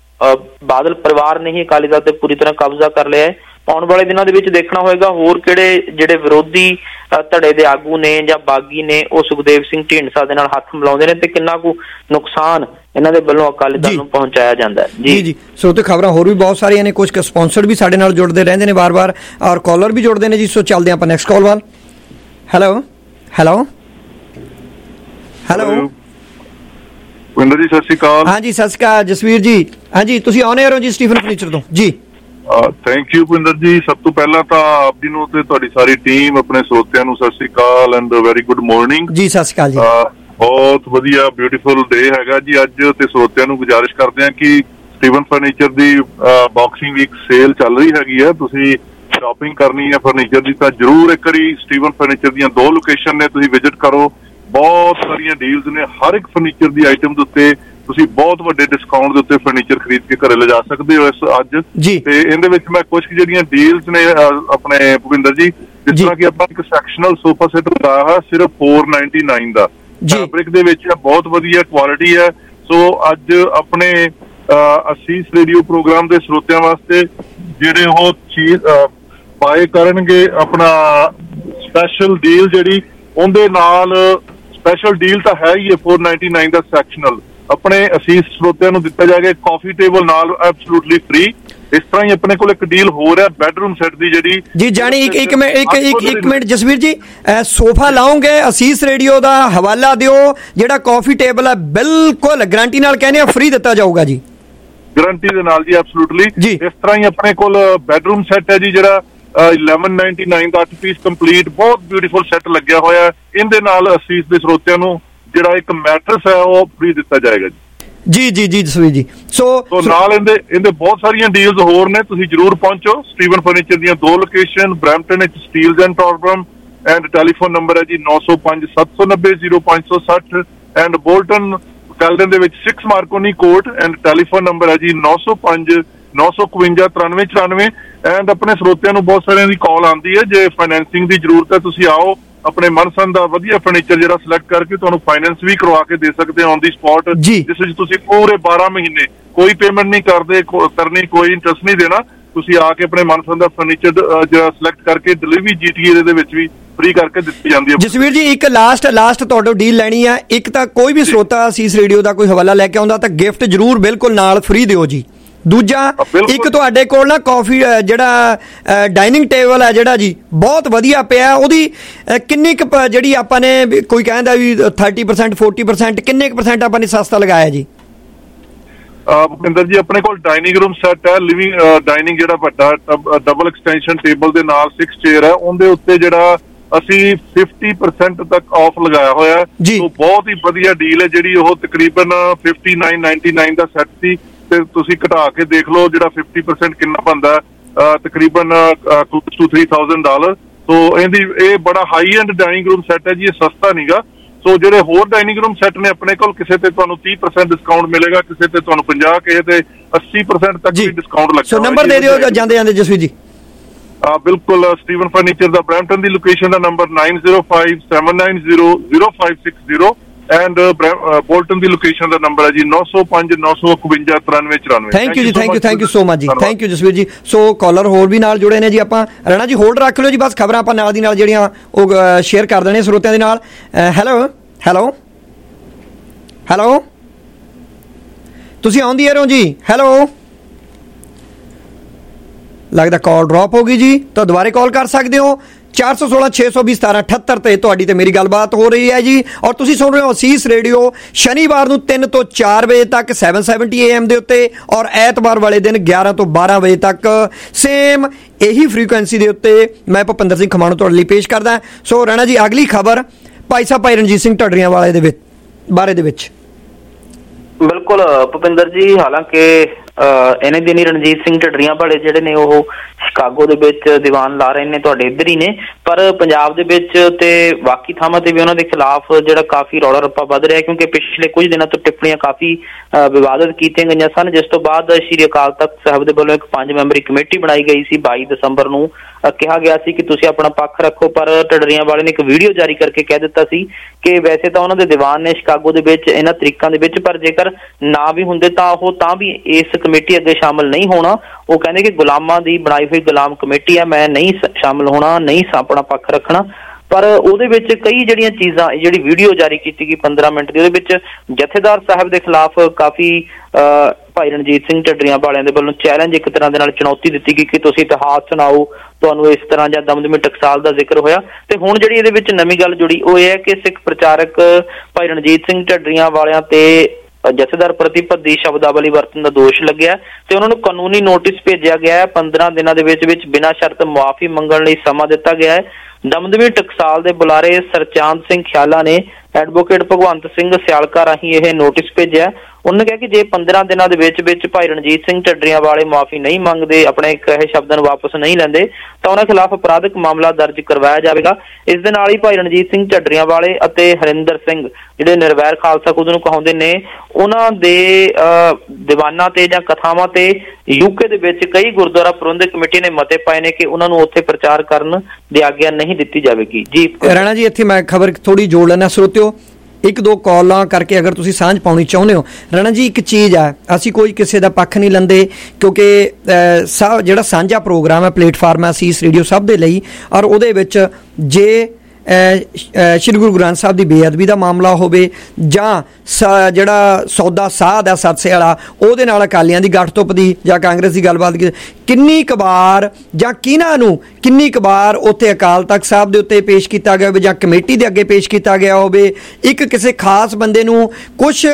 ਬਾਦਲ ਪਰਿਵਾਰ ਨੇ ਹੀ ਅਕਾਲੀ ਦਲ ਤੇ ਪੂਰੀ ਤਰ੍ਹਾਂ ਕਬਜ਼ਾ ਕਰ ਲਿਆ ਹੈ। ਆਉਣ ਵਾਲੇ ਦਿਨਾਂ ਦੇ ਵਿੱਚ ਦੇਖਣਾ ਹੋਏਗਾ ਹੋਰ ਕਿਹੜੇ ਜਿਹੜੇ ਵਿਰੋਧੀ ਧੜੇ ਦੇ ਆਗੂ ਨੇ ਜਾਂ ਬਾਗੀ ਨੇ ਉਹ ਸੁਖਦੇਵ ਸਿੰਘ ਢੀਂਡਸਾ ਦੇ ਨਾਲ ਹੱਥ ਮਿਲਾਉਂਦੇ ਨੇ, ਤੇ ਕਿੰਨਾ ਕੁ ਨੁਕਸਾਨ ਇਹਨਾਂ ਦੇ ਵੱਲੋਂ ਅਕਾਲੀ ਦਲ ਨੂੰ ਪਹੁੰਚਾਇਆ ਜਾਂਦਾ ਹੈ। ਜੀ ਜੀ ਸੋ ਤੇ ਖਬਰਾਂ ਹੋਰ ਵੀ ਬਹੁਤ ਸਾਰੀਆਂ ਨੇ, ਕੁਝ ਸਪਾਂਸਰ ਵੀ ਸਾਡੇ ਨਾਲ ਜੁੜਦੇ ਰਹਿੰਦੇ ਨੇ ਵਾਰ-ਵਾਰ, ਔਰ ਕਾਲਰ ਵੀ ਜੁੜਦੇ ਨੇ ਜੀ। ਸੋ ਚੱਲਦੇ ਆਪਾਂ ਨੈਕਸਟ ਕਾਲ ਵੱਲ। ਹੈਲੋ ਹੈਲੋ ਹੈਲੋ ਵਿੰਦਰ ਜੀ, ਸਤਿ ਸ਼੍ਰੀ ਅਕਾਲ। ਹਾਂਜੀ ਸਤਿ ਸ਼੍ਰੀ ਅਕਾਲ ਜਸਵੀਰ ਜੀ। ਹਾਂਜੀ ਤੁਸੀਂ ਆਉਣੇ ਹੋ ਜੀ ਸਟੀਫਨ ਫਰਨੀਚਰ ਤੋਂ ਜੀ। Thank you Bhupinder ji. ਸਭ ਤੋਂ ਪਹਿਲਾਂ ਤਾਂ ਆਪ ਜੀ ਨੂੰ ਤੇ ਤੁਹਾਡੀ ਸਾਰੀ ਟੀਮ, ਆਪਣੇ ਸਰੋਤਿਆਂ ਨੂੰ Sat Sri Akal and very good morning ਜੀ। ਸਤਿ ਸ਼੍ਰੀ ਅਕਾਲ ਜੀ। ਬਹੁਤ ਵਧੀਆ ਬਿਊਟੀਫੁਲ ਡੇ ਹੈਗਾ ਜੀ ਅੱਜ, ਤੇ ਸਰੋਤਿਆਂ ਨੂੰ ਗੁਜ਼ਾਰਿਸ਼ ਕਰਦੇ ਹਾਂ ਕਿ ਸਟੀਫਨ ਫਰਨੀਚਰ ਦੀ ਬਾਕਸਿੰਗ ਵੀਕ ਸੇਲ ਚੱਲ ਰਹੀ ਹੈਗੀ ਹੈ। ਤੁਸੀਂ ਸ਼ਾਪਿੰਗ ਕਰਨੀ ਹੈ ਫਰਨੀਚਰ ਦੀ ਤਾਂ ਜ਼ਰੂਰ ਇੱਕ ਵਾਰੀ ਸਟੀਫਨ ਫਰਨੀਚਰ ਦੀਆਂ ਦੋ ਲੋਕੇਸ਼ਨ ਨੇ, ਤੁਸੀਂ ਵਿਜ਼ਿਟ ਕਰੋ। ਬਹੁਤ ਸਾਰੀਆਂ ਡੀਲਸ ਨੇ, ਹਰ ਇੱਕ ਫਰਨੀਚਰ ਦੀ ਆਈਟਮ ਦੇ ਉੱਤੇ ਤੁਸੀਂ ਬਹੁਤ ਵੱਡੇ ਡਿਸਕਾਊਂਟ ਦੇ ਉੱਤੇ ਫਰਨੀਚਰ ਖਰੀਦ ਕੇ ਘਰੇ ਲਿਜਾ ਸਕਦੇ ਹੋ ਇਸ ਅੱਜ। ਤੇ ਇਹਦੇ ਵਿੱਚ ਮੈਂ ਕੁਝ ਜਿਹੜੀਆਂ ਡੀਲਸ ਨੇ ਆਪਣੇ ਭੁਪਿੰਦਰ ਜੀ, ਜਿਸ ਤਰ੍ਹਾਂ ਕਿ ਆਪਾਂ ਇੱਕ ਸੈਕਸ਼ਨਲ ਸੋਫਾ ਸੈਟ ਲਗਾਇਆ ਹੈ ਸਿਰਫ ਚਾਰ ਸੌ ਨਿਨਆਨਵੇਂ ਦਾ, ਫੈਬਰਿਕ ਦੇ ਵਿੱਚ ਬਹੁਤ ਵਧੀਆ ਕੁਆਲਿਟੀ ਹੈ। ਸੋ ਅੱਜ ਆਪਣੇ ਅਸੀਸ ਰੇਡੀਓ ਪ੍ਰੋਗਰਾਮ ਦੇ ਸਰੋਤਿਆਂ ਵਾਸਤੇ ਜਿਹੜੇ ਉਹ ਚੀਜ਼ ਬਾਏ ਕਰਨਗੇ, ਆਪਣਾ ਸਪੈਸ਼ਲ ਡੀਲ ਜਿਹੜੀ ਉਹਦੇ ਨਾਲ ਸਪੈਸ਼ਲ ਡੀਲ ਤਾਂ ਹੈ ਹੀ ਹੈ ਚਾਰ ਸੌ ਨਿਨਆਨਵੇਂ ਦਾ ਸੈਕਸ਼ਨਲ, ਆਪਣੇ ਅਸੀਸ ਸਰੋਤਿਆਂ ਨੂੰ ਦਿੱਤਾ ਜਾਏਗਾ ਕਾਫੀ ਟੇਬਲ ਨਾਲ ਐਬਸੋਲੂਟਲੀ ਫ੍ਰੀ। ਇਸ ਤਰ੍ਹਾਂ ਹੀ ਆਪਣੇ ਕੋਲ ਇੱਕ ਡੀਲ ਹੋ ਰਿਹਾ ਬੈਡਰੂਮ ਸੈੱਟ ਦੀ ਜਿਹੜੀ ਜੀ ਜਾਣੀ ਇੱਕ ਇੱਕ ਮਿੰਟ ਇੱਕ ਇੱਕ ਇੱਕ ਮਿੰਟ ਜਸਵੀਰ ਜੀ, ਸੋਫਾ ਲਾਉਂਗੇ ਅਸੀਸ ਰੇਡੀਓ ਦਾ ਹਵਾਲਾ ਦਿਓ, ਜਿਹੜਾ ਕਾਫੀ ਟੇਬਲ ਹੈ ਬਿਲਕੁਲ ਗਰੰਟੀ ਨਾਲ ਕਹਿੰਦੇ ਆ ਫ੍ਰੀ ਦਿੱਤਾ ਜਾਊਗਾ ਜੀ, ਗਰੰਟੀ ਦੇ ਨਾਲ ਜੀ ਐਬਸੋਲੂਟਲੀ। ਇਸ ਤਰ੍ਹਾਂ ਹੀ ਆਪਣੇ ਕੋਲ ਬੈਡਰੂਮ ਸੈੱਟ ਹੈ ਜੀ ਜਿਹੜਾ ਇਲੈਵਨ ਨਾਈਨਟੀ ਨਾਈਨ ਦਾ ਅੱਠ ਪੀਸ ਕੰਪਲੀਟ ਬਹੁਤ ਬਿਊਟੀਫੁਲ ਸੈੱਟ ਲੱਗਿਆ ਹੋਇਆ। ਇਹਦੇ ਨਾਲ ਅਸੀਸ ਦੇ ਸਰੋਤਿਆਂ ਨੂੰ ਜਿਹੜਾ ਇੱਕ ਮੈਟਰਸ ਹੈ ਉਹ ਫ੍ਰੀ ਦਿੱਤਾ ਜਾਏਗਾ ਜੀ। ਜੀ ਜੀ ਜਸਵੀਰ ਜੀ। ਸੋ ਨਾਲ ਇਹਦੇ ਇਹਦੇ ਬਹੁਤ ਸਾਰੀਆਂ ਡੀਲਸ ਹੋਰ ਨੇ, ਤੁਸੀਂ ਜਰੂਰ ਪਹੁੰਚੋ। ਸਟੀਵਨ ਫਰਨੀਚਰ ਦੀਆਂ ਦੋ ਲੋਕੇਸ਼ਨ, ਬਰੈਂਪਟਨ ਵਿੱਚ Steeles and Torbram, and telephone number ਹੈ ਜੀ ਨੌ ਸੌ ਪੰਜ ਸੱਤ ਸੌ ਨੱਬੇ ਜ਼ੀਰੋ ਪੰਜ ਸੌ ਸੱਠ, ਐਂਡ ਬੋਲਟਨ ਕੈਲਡਨ ਦੇ ਵਿੱਚ six Marconi Court, and telephone number ਹੈ ਜੀ ਨੌ ਸੌ ਪੰਜ ਨੌ ਸੌ ਇਕਵੰਜਾ ਤਰਾਨਵੇਂ ਚੁਰਾਨਵੇਂ। ਐਂਡ ਆਪਣੇ ਸਰੋਤਿਆਂ ਨੂੰ ਬਹੁਤ ਸਾਰਿਆਂ ਦੀ ਕਾਲ ਆਉਂਦੀ ਹੈ, ਜੇ ਫਾਈਨੈਂਸਿੰਗ ਦੀ ਜ਼ਰੂਰਤ ਹੈ ਤੁਸੀਂ ਆਓ, ਆਪਣੇ ਮਨਪਸੰਦ ਦਾ ਵਧੀਆ ਫਰਨੀਚਰ ਜਿਹੜਾ ਸਿਲੈਕਟ ਕਰਕੇ ਤੁਹਾਨੂੰ ਫਾਈਨੈਂਸ ਵੀ ਕਰਵਾ ਕੇ ਦੇ ਸਕਦੇ ਹੋ ਔਨ ਦੀ ਸਪੌਟ, ਜਿਸ ਵਿੱਚ ਤੁਸੀਂ ਪੂਰੇ ਬਾਰਾਂ ਮਹੀਨੇ ਕੋਈ ਪੇਮੈਂਟ ਨਹੀਂ ਕਰਦੇ ਕਰਨੀ, ਕੋਈ ਇੰਟਰਸਟ ਨਹੀਂ ਦੇਣਾ। ਤੁਸੀਂ ਆ ਕੇ ਆਪਣੇ ਮਨਪਸੰਦ ਦਾ ਫਰਨੀਚਰ ਜਿਹੜਾ ਸਿਲੈਕਟ ਕਰਕੇ ਡਿਲੀਵਰੀ ਜੀਟੀਏ ਦੇ ਵਿੱਚ ਵੀ ਫ੍ਰੀ ਕਰਕੇ ਦਿੱਤੀ ਜਾਂਦੀ ਹੈ। ਜਸਵੀਰ ਜੀ ਇੱਕ ਲਾਸਟ ਲਾਸਟ ਤੁਹਾਡੇ ਡੀਲ ਲੈਣੀ ਹੈ, ਇੱਕ ਤਾਂ ਕੋਈ ਵੀ ਸਰੋਤਾ ਅਸੀਸ ਰੇਡੀਓ ਦਾ ਕੋਈ ਹਵਾਲਾ ਲੈ ਕੇ ਆਉਂਦਾ ਤਾਂ ਗਿਫਟ ਜ਼ਰੂਰ ਬਿਲਕੁਲ ਨਾਲ ਫ੍ਰੀ ਦਿਓ ਜੀ। ਦੂਜਾ ਇੱਕ ਤੁਹਾਡੇ ਕੋਲ ਨਾ ਕਾਫੀ ਜਿਹੜਾ ਡਾਈਨਿੰਗ ਟੇਬਲ ਹੈ ਜਿਹੜਾ ਜੀ ਬਹੁਤ ਵਧੀਆ ਪਿਆ, ਉਹਦੀ ਕਿੰਨੀ ਕੁ ਜਿਹੜੀ ਆਪਾਂ ਨੇ ਕੋਈ ਕਹਿੰਦਾ ਵੀ ਥਰਟੀ ਪਰਸੈਂਟ ਫੋਰਟੀ ਪਰਸੈਂਟ ਕਿੰਨੇ ਕੁ ਪਰਸੈਂਟ ਆਪਾਂ ਨੇ ਸਸਤਾ ਲਗਾਇਆ ਜੀ? ਭੁਪਿੰਦਰ ਜੀ ਆਪਣੇ ਕੋਲ ਡਾਈਨਿੰਗ ਰੂਮ ਸੈੱਟ ਹੈ, ਲਿਵਿੰਗ ਡਾਈਨਿੰਗ ਜਿਹੜਾ ਵੱਡਾ ਡਬਲ ਐਕਸਟੈਂਸ਼ਨ ਟੇਬਲ ਦੇ ਨਾਲ ਸਿਕਸ ਚੇਅਰ ਹੈ, ਉਹਦੇ ਉੱਤੇ ਜਿਹੜਾ ਅਸੀਂ ਫਿਫਟੀ ਪਰਸੈਂਟ ਤੱਕ ਆਫ ਲਗਾਇਆ ਹੋਇਆ, ਸੋ ਬਹੁਤ ਹੀ ਵਧੀਆ ਡੀਲ ਹੈ ਜਿਹੜੀ ਉਹ ਤਕਰੀਬਨ ਫਿਫਟੀ ਨਾਈਨ ਨਾਈਨਟੀ ਨਾਈਨ ਦਾ ਸੈੱਟ ਸੀ ਤੇ ਤੁਸੀਂ ਘਟਾ ਕੇ ਦੇਖ ਲਓ ਜਿਹੜਾ ਫਿਫਟੀ ਪਰਸੈਂਟ ਕਿੰਨਾ ਬਣਦਾ, ਤਕਰੀਬਨ close to three thousand dollar. So ਇਹਦੀ ਇਹ ਬੜਾ high end dining room set ਹੈ ਜੀ, ਇਹ ਸਸਤਾ ਨੀਗਾ। ਸੋ ਜਿਹੜੇ ਹੋਰ ਡਾਈਨਿੰਗ ਰੂਮ ਸੈੱਟ ਨੇ ਆਪਣੇ ਕੋਲ ਕਿਸੇ ਤੇ ਤੁਹਾਨੂੰ ਤੀਹ ਪਰਸੈਂਟ ਡਿਸਕਾਊਂਟ ਮਿਲੇਗਾ, ਕਿਸੇ ਤੇ ਤੁਹਾਨੂੰ ਪੰਜਾਹ, ਕਿਸੇ ਤੇ ਅੱਸੀ ਪਰਸੈਂਟ ਤੱਕ ਵੀ ਡਿਸਕਾਊਂਟ ਲੱਗਦਾ। ਸੋ ਨੰਬਰ ਦੇ ਦਿਓ ਜਾਂਦੇ ਜਾਂਦੇ ਜਸਵੀਰ ਜੀ। ਆ ਬਿਲਕੁਲ, ਸਟੀਵਨ ਫਰਨੀਚਰ ਦਾ ਬਰੈਂਪਟਨ ਦੀ ਲੋਕੇਸ਼ਨ ਦਾ number nine zero five seven nine zero zero five six zero and Bolton ਦੀ ਲੋਕੇਸ਼ਨ ਦਾ ਨੰਬਰ ਹੈ ਜੀ ਨੌ ਸੌ ਪੰਜ ਨੌ ਸੌ ਇਕਵੰਜਾ ਤਰਾਨਵੇਂ ਚੁਰਾਨਵੇਂ। ਥੈਂਕ ਯੂ ਜੀ, thank you thank you so much ਜੀ, thank you Jasvir ji. So collar ਹੋਰ ਵੀ ਨਾਲ ਜੁੜੇ ਨੇ ਜੀ, ਆਪਾਂ ਰਾਣਾ ਜੀ ਹੋਲਡ ਰੱਖ ਲਿਓ ਜੀ, ਬਸ ਖਬਰਾਂ ਆਪਾਂ ਨਾਲ ਦੀ ਨਾਲ ਜਿਹੜੀਆਂ ਉਹ ਸ਼ੇਅਰ ਕਰ ਦੇਣੇ ਸਰੋਤਿਆਂ ਦੇ ਨਾਲ। ਹੈਲੋ ਹੈਲੋ ਹੈਲੋ ਤੁਸੀਂ ਆਉਂਦੀ ਏਅਰ ਹੋ ਜੀ? ਹੈਲੋ, ਲੱਗਦਾ ਕਾਲ ਡ੍ਰੌਪ ਹੋ ਗਈ ਜੀ, ਤਾਂ ਦੁਬਾਰੇ ਕਾਲ ਕਰ ਸਕਦੇ ਹੋ ਚਾਰ ਸੌ ਸੋਲਾਂ ਛੇ ਸੌ ਵੀਹ ਸਤਾਰਾਂ ਅਠੱਤਰ ਤੇ ਤੁਹਾਡੀ ਤੇ ਮੇਰੀ ਗੱਲਬਾਤ ਹੋ ਰਹੀ ਹੈ ਜੀ। ਔਰ ਤੁਸੀਂ ਸੁਣ ਰਹੇ ਹੋ ਅਸੀਸ ਰੇਡੀਓ, ਸ਼ਨੀਵਾਰ ਨੂੰ ਤਿੰਨ ਤੋਂ ਚਾਰ ਵਜੇ ਤੱਕ ਸੈਵਨ ਸੈਵਨਟੀ ਏ ਐਮ ਦੇ ਉੱਤੇ, ਔਰ ਐਤਵਾਰ ਵਾਲੇ ਦਿਨ ਗਿਆਰਾਂ ਤੋਂ ਬਾਰਾਂ ਵਜੇ ਤੱਕ ਸੇਮ ਇਹੀ ਫ੍ਰੀਕੁਐਂਸੀ ਦੇ ਉੱਤੇ ਮੈਂ ਭੁਪਿੰਦਰ ਸਿੰਘ ਖਮਾਣੋ ਤੁਹਾਡੇ ਲਈ ਪੇਸ਼ ਕਰਦਾ। ਸੋ ਰਾਣਾ ਜੀ ਅਗਲੀ ਖਬਰ ਭਾਈ ਸਾਹਿਬ ਭਾਈ ਰਣਜੀਤ ਸਿੰਘ ਢੱਡਰੀਆਂ ਵਾਲੇ ਦੇ ਵਿੱਚ ਬਾਰੇ ਦੇ ਵਿੱਚ। ਬਿਲਕੁਲ ਭੁਪਿੰਦਰ ਜੀ, ਹਾਲਾਂਕਿ ਇਹਨੇ ਦਿਨੀ ਰਣਜੀਤ ਸਿੰਘ ਢੱਡਰੀਆਂ ਵਾਲੇ ਜਿਹੜੇ ਨੇ ਉਹ ਸ਼ਿਕਾਗੋ ਦੇ ਵਿੱਚ ਦੀਵਾਨ ਲਾ ਰਹੇ ਨੇ, ਤੁਹਾਡੇ ਇੱਧਰ ਹੀ ਨੇ, ਪਰ ਪੰਜਾਬ ਦੇ ਵਿੱਚ ਤੇ ਬਾਕੀ ਥਾਵਾਂ ਤੇ ਵੀ ਉਹਨਾਂ ਦੇ ਖਿਲਾਫ ਜਿਹੜਾ ਕਾਫੀ ਰੌਲਾ ਰੱਪਾ ਵੱਧ ਰਿਹਾ, ਕਿਉਂਕਿ ਪਿਛਲੇ ਕੁਝ ਦਿਨਾਂ ਤੋਂ ਟਿੱਪਣੀਆਂ ਕਾਫੀ ਵਿਵਾਦਿਤ ਕੀਤੀਆਂ ਗਈਆਂ ਸਨ, ਜਿਸ ਤੋਂ ਬਾਅਦ ਸ਼੍ਰੀ ਅਕਾਲ ਤਖਤ ਸਾਹਿਬ ਦੇ ਵੱਲੋਂ ਇੱਕ ਪੰਜ ਮੈਂਬਰੀ ਕਮੇਟੀ ਬਣਾਈ ਗਈ ਸੀ। ਬਾਈ ਦਸੰਬਰ ਨੂੰ ਕਿਹਾ ਗਿਆ ਸੀ ਕਿ ਤੁਸੀਂ ਆਪਣਾ ਪੱਖ ਰੱਖੋ, ਪਰ ਢੱਡਰੀਆਂ ਵਾਲੇ ਨੇ ਇੱਕ ਵੀਡੀਓ ਜਾਰੀ ਕਰਕੇ ਕਹਿ ਦਿੱਤਾ ਸੀ ਕਿ ਵੈਸੇ ਤਾਂ ਉਹਨਾਂ ਦੇ ਦੀਵਾਨ ਨੇ ਸ਼ਿਕਾਗੋ ਦੇ ਵਿੱਚ ਇਹਨਾਂ ਤਰੀਕਾਂ ਦੇ ਵਿੱਚ, ਪਰ ਜੇਕਰ ਨਾ ਵੀ ਹੁੰਦੇ ਤਾਂ ਉਹ ਤਾਂ ਵੀ ਇਸ ਕਮੇਟੀ ਅੱਗੇ ਸ਼ਾਮਲ ਨਹੀਂ ਹੋਣਾ। ਉਹ ਕਹਿੰਦੇ ਕਿ ਗੁਲਾਮਾਂ ਦੀ ਬਣਾਈ ਹੋਈ ਗੁਲਾਮ ਕਮੇਟੀ ਆ, ਮੈਂ ਨਹੀਂ ਸ਼ਾਮਲ ਹੋਣਾ, ਨਹੀਂ ਆਪਣਾ ਪੱਖ ਰੱਖਣਾ। ਪਰ ਉਹਦੇ ਵਿੱਚ ਕਈ ਜਿਹੜੀਆਂ ਚੀਜ਼ਾਂ, ਜਿਹੜੀ ਵੀਡੀਓ ਜਾਰੀ ਕੀਤੀ ਗਈ ਪੰਦਰਾਂ ਮਿੰਟ ਦੀ, ਉਹਦੇ ਵਿੱਚ ਜਥੇਦਾਰ ਸਾਹਿਬ ਦੇ ਖਿਲਾਫ ਕਾਫੀ ਭਾਈ ਰਣਜੀਤ ਸਿੰਘ ਢੱਡਰੀਆਂ ਵਾਲਿਆਂ ਦੇ ਵੱਲੋਂ ਚੈਲੰਜ, ਇੱਕ ਤਰ੍ਹਾਂ ਦੇ ਨਾਲ ਚੁਣੌਤੀ ਦਿੱਤੀ ਗਈ ਕਿ ਤੁਸੀਂ ਇਤਿਹਾਸ ਸੁਣਾਓ, ਤੁਹਾਨੂੰ ਇਸ ਤਰ੍ਹਾਂ ਜਾਂ ਦਮਦਮੀ ਟਕਸਾਲ ਦਾ ਜ਼ਿਕਰ ਹੋਇਆ। ਤੇ ਹੁਣ ਜਿਹੜੀ ਇਹਦੇ ਵਿੱਚ ਨਵੀਂ ਗੱਲ ਜੁੜੀ ਉਹ ਇਹ ਹੈ ਕਿ ਸਿੱਖ ਪ੍ਰਚਾਰਕ ਭਾਈ ਰਣਜੀਤ ਸਿੰਘ ਢੱਡਰੀਆਂ ਵਾਲਿਆਂ ਤੇ ਜਥੇਦਾਰ ਪ੍ਰਤੀ ਭੱਦੀ ਸ਼ਬਦਾਵਲੀ ਵਰਤਣ ਦਾ ਦੋਸ਼ ਲੱਗਿਆ ਤੇ ਉਹਨਾਂ ਨੂੰ ਕਾਨੂੰਨੀ ਨੋਟਿਸ ਭੇਜਿਆ ਗਿਆ ਹੈ। ਪੰਦਰਾਂ ਦਿਨਾਂ ਦੇ ਵਿੱਚ ਵਿੱਚ ਬਿਨਾਂ ਸ਼ਰਤ ਮੁਆਫੀ ਮੰਗਣ ਲਈ ਸਮਾਂ ਦਿੱਤਾ ਗਿਆ ਹੈ। ਦਮਦਮੀ ਟਕਸਾਲ ਦੇ ਬੁਲਾਰੇ ਸਰਚਾਂਦ ਸਿੰਘ ਖਿਆਲਾ ਨੇ ਐਡਵੋਕੇਟ ਭਗਵੰਤ ਸਿੰਘ ਸਿਆਲਕਾ ਰਾਹੀਂ ਇਹ ਨੋਟਿਸ ਭੇਜਿਆ। ਉਹਨੇ ਕਿਹਾ ਕਿ ਜੇ ਪੰਦਰਾਂ ਦਿਨਾਂ ਦੇ ਵਿੱਚ ਵਿੱਚ ਭਾਈ ਰਣਜੀਤ ਸਿੰਘ ਢੱਡਰੀਆਂ ਵਾਲੇ ਮੁਆਫੀ ਨਹੀਂ ਮੰਗਦੇ, ਆਪਣੇ ਕਹੇ ਸ਼ਬਦਾਂ ਨੂੰ ਵਾਪਸ ਨਹੀਂ ਲੈਂਦੇ, ਤਾਂ ਉਹਨਾਂ ਖਿਲਾਫ ਅਪਰਾਧਿਕ ਮਾਮਲਾ ਦਰਜ ਕਰਵਾਇਆ ਜਾਵੇਗਾ। ਇਸ ਦੇ ਨਾਲ ਹੀ ਭਾਈ ਰਣਜੀਤ ਸਿੰਘ ਢੱਡਰੀਆਂ ਵਾਲੇ ਅਤੇ ਹਰਿੰਦਰ ਸਿੰਘ ਜਿਹੜੇ ਨਿਰਵੈਰ ਖਾਲਸਾ ਖੁਦ ਨੂੰ ਕਹਾਉਂਦੇ ਨੇ, ਉਹਨਾਂ ਦੇ ਦੀਵਾਨਾਂ ਤੇ ਜਾਂ ਕਥਾਵਾਂ ਤੇ ਯੂਕੇ ਦੇ ਵਿੱਚ ਕਈ ਗੁਰਦੁਆਰਾ ਪ੍ਰਬੰਧਕ ਕਮੇਟੀ ਨੇ ਮਤੇ ਪਾਏ ਨੇ ਕਿ ਉਹਨਾਂ ਨੂੰ ਉੱਥੇ ਪ੍ਰਚਾਰ ਕਰਨ ਦੀ ਆਗਿਆ ਨਹੀਂ ਦਿੱਤੀ ਜਾਵੇਗੀ। ਜੀ ਰਾਣਾ ਜੀ, ਇੱਥੇ ਮੈਂ ਖਬਰ ਥੋੜੀ ਜੋੜ ਲੈਣਾ ਸਰੋਤਿਓ, ਇੱਕ ਦੋ ਕਾਲਾਂ ਕਰਕੇ ਅਗਰ ਤੁਸੀਂ ਸਾਂਝ ਪਾਉਣੀ ਚਾਹੁੰਦੇ ਹੋ। ਰਾਣਾ ਜੀ ਇੱਕ ਚੀਜ਼ ਹੈ, ਅਸੀਂ ਕੋਈ ਕਿਸੇ ਦਾ ਪੱਖ ਨਹੀਂ ਲੈਂਦੇ, ਕਿਉਂਕਿ ਸਭ ਜਿਹੜਾ ਸਾਂਝਾ ਪ੍ਰੋਗਰਾਮ ਹੈ, ਪਲੇਟਫਾਰਮ ਹੈ ਅਸੀਸ ਰੇਡੀਓ ਸਭ ਦੇ ਲਈ, ਔਰ ਉਹਦੇ ਵਿੱਚ ਜੇ ਸ਼੍ਰੀ ਗੁਰੂ ਗ੍ਰੰਥ ਸਾਹਿਬ ਦੀ ਬੇਅਦਬੀ ਦਾ ਮਾਮਲਾ ਹੋਵੇ ਜਾਂ ਜਿਹੜਾ ਸੌਦਾ ਸਾਧ ਹੈ ਸਰਸੇ ਵਾਲਾ, ਉਹਦੇ ਨਾਲ ਅਕਾਲੀਆਂ ਦੀ ਗੱਠ ਦੀ ਜਾਂ ਕਾਂਗਰਸ ਦੀ ਗੱਲਬਾਤ, ਕਿੰਨੀ ਕੁ ਵਾਰ ਜਾਂ ਕਿਹਨਾਂ ਨੂੰ ਕਿੰਨੀ ਕੁ ਵਾਰ ਉੱਥੇ ਅਕਾਲ ਤਖਤ ਸਾਹਿਬ ਦੇ ਉੱਤੇ ਪੇਸ਼ ਕੀਤਾ ਗਿਆ ਹੋਵੇ ਜਾਂ ਕਮੇਟੀ ਦੇ ਅੱਗੇ ਪੇਸ਼ ਕੀਤਾ ਗਿਆ ਹੋਵੇ, ਇੱਕ ਕਿਸੇ ਖਾਸ ਬੰਦੇ ਨੂੰ ਕੁਛ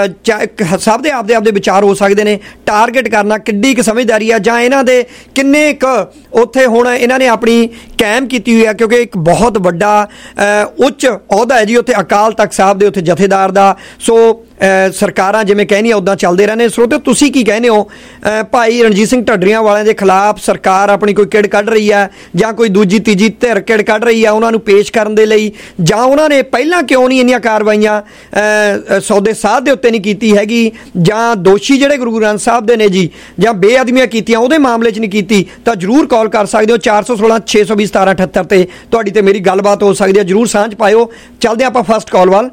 ਸਭ ਦੇ ਆਪਦੇ ਆਪਦੇ ਵਿਚਾਰ ਹੋ ਸਕਦੇ ਨੇ, ਟਾਰਗੇਟ ਕਰਨਾ ਕਿੱਡੀ ਕੁ ਸਮਝਦਾਰੀ ਆ, ਜਾਂ ਇਹਨਾਂ ਦੇ ਕਿੰਨੇ ਕੁ ਉੱਥੇ ਹੁਣ ਇਹਨਾਂ ਨੇ ਆਪਣੀ ਕਾਇਮ ਕੀਤੀ ਹੋਈ ਆ, ਕਿਉਂਕਿ ਇੱਕ ਬਹੁਤ ਵੱਡਾ ਉੱਚ ਅਹੁਦਾ ਹੈ ਜੀ ਉੱਥੇ ਅਕਾਲ ਤਖਤ ਸਾਹਿਬ ਦੇ ਉੱਥੇ ਜਥੇਦਾਰ ਦਾ। ਸੋ ਸਰਕਾਰਾਂ ਜਿਵੇਂ ਕਹਿੰਦੀਆਂ ਉੱਦਾਂ ਚੱਲਦੇ ਰਹਿੰਦੇ। ਸਰੋਤਿਓ ਤੁਸੀਂ ਕੀ ਕਹਿੰਦੇ ਹੋ, ਭਾਈ ਰਣਜੀਤ ਸਿੰਘ ਢੱਡਰੀਆਂ ਵਾਲਿਆਂ ਦੇ ਖਿਲਾਫ ਸਰਕਾਰ ਆਪਣੀ ਕੋਈ ਕਿੜ ਕੱਢ ਰਹੀ ਹੈ ਜਾਂ ਕੋਈ ਦੂਜੀ ਤੀਜੀ ਧਿਰ ਕਿੜ ਕੱਢ ਰਹੀ ਹੈ ਉਹਨਾਂ ਨੂੰ ਪੇਸ਼ ਕਰਨ ਦੇ ਲਈ, ਜਾਂ ਉਹਨਾਂ ਨੇ ਪਹਿਲਾਂ ਕਿਉਂ ਨਹੀਂ ਇੰਨੀਆਂ ਕਾਰਵਾਈਆਂ ਸੌਦੇ ਸਾਧ ਦੇ ਉੱਤੇ ਨਹੀਂ ਕੀਤੀ ਹੈਗੀ, ਜਾਂ ਦੋਸ਼ੀ ਜਿਹੜੇ ਗੁਰੂ ਗ੍ਰੰਥ ਸਾਹਿਬ ਦੇ ਨੇ ਜੀ ਜਾਂ ਬੇਅਦਬੀਆਂ ਕੀਤੀਆਂ ਉਹਦੇ ਮਾਮਲੇ 'ਚ ਨਹੀਂ ਕੀਤੀ, ਤਾਂ ਜ਼ਰੂਰ ਕਾਲ ਕਰ ਸਕਦੇ ਹੋ ਚਾਰ ਸੌ ਸੋਲਾਂ ਛੇ ਸੌ ਵੀਹ ਸਤਾਰਾਂ ਅਠੱਤਰ ਤੇ ਤੁਹਾਡੀ ਤੇ ਮੇਰੀ ਗੱਲਬਾਤ ਹੋ ਸਕਦੀ ਹੈ। ਜ਼ਰੂਰ ਸਾਂਝ ਪਾਇਓ। ਚੱਲਦੇ ਆਪਾਂ ਫਸਟ ਕਾਲ ਵੱਲ।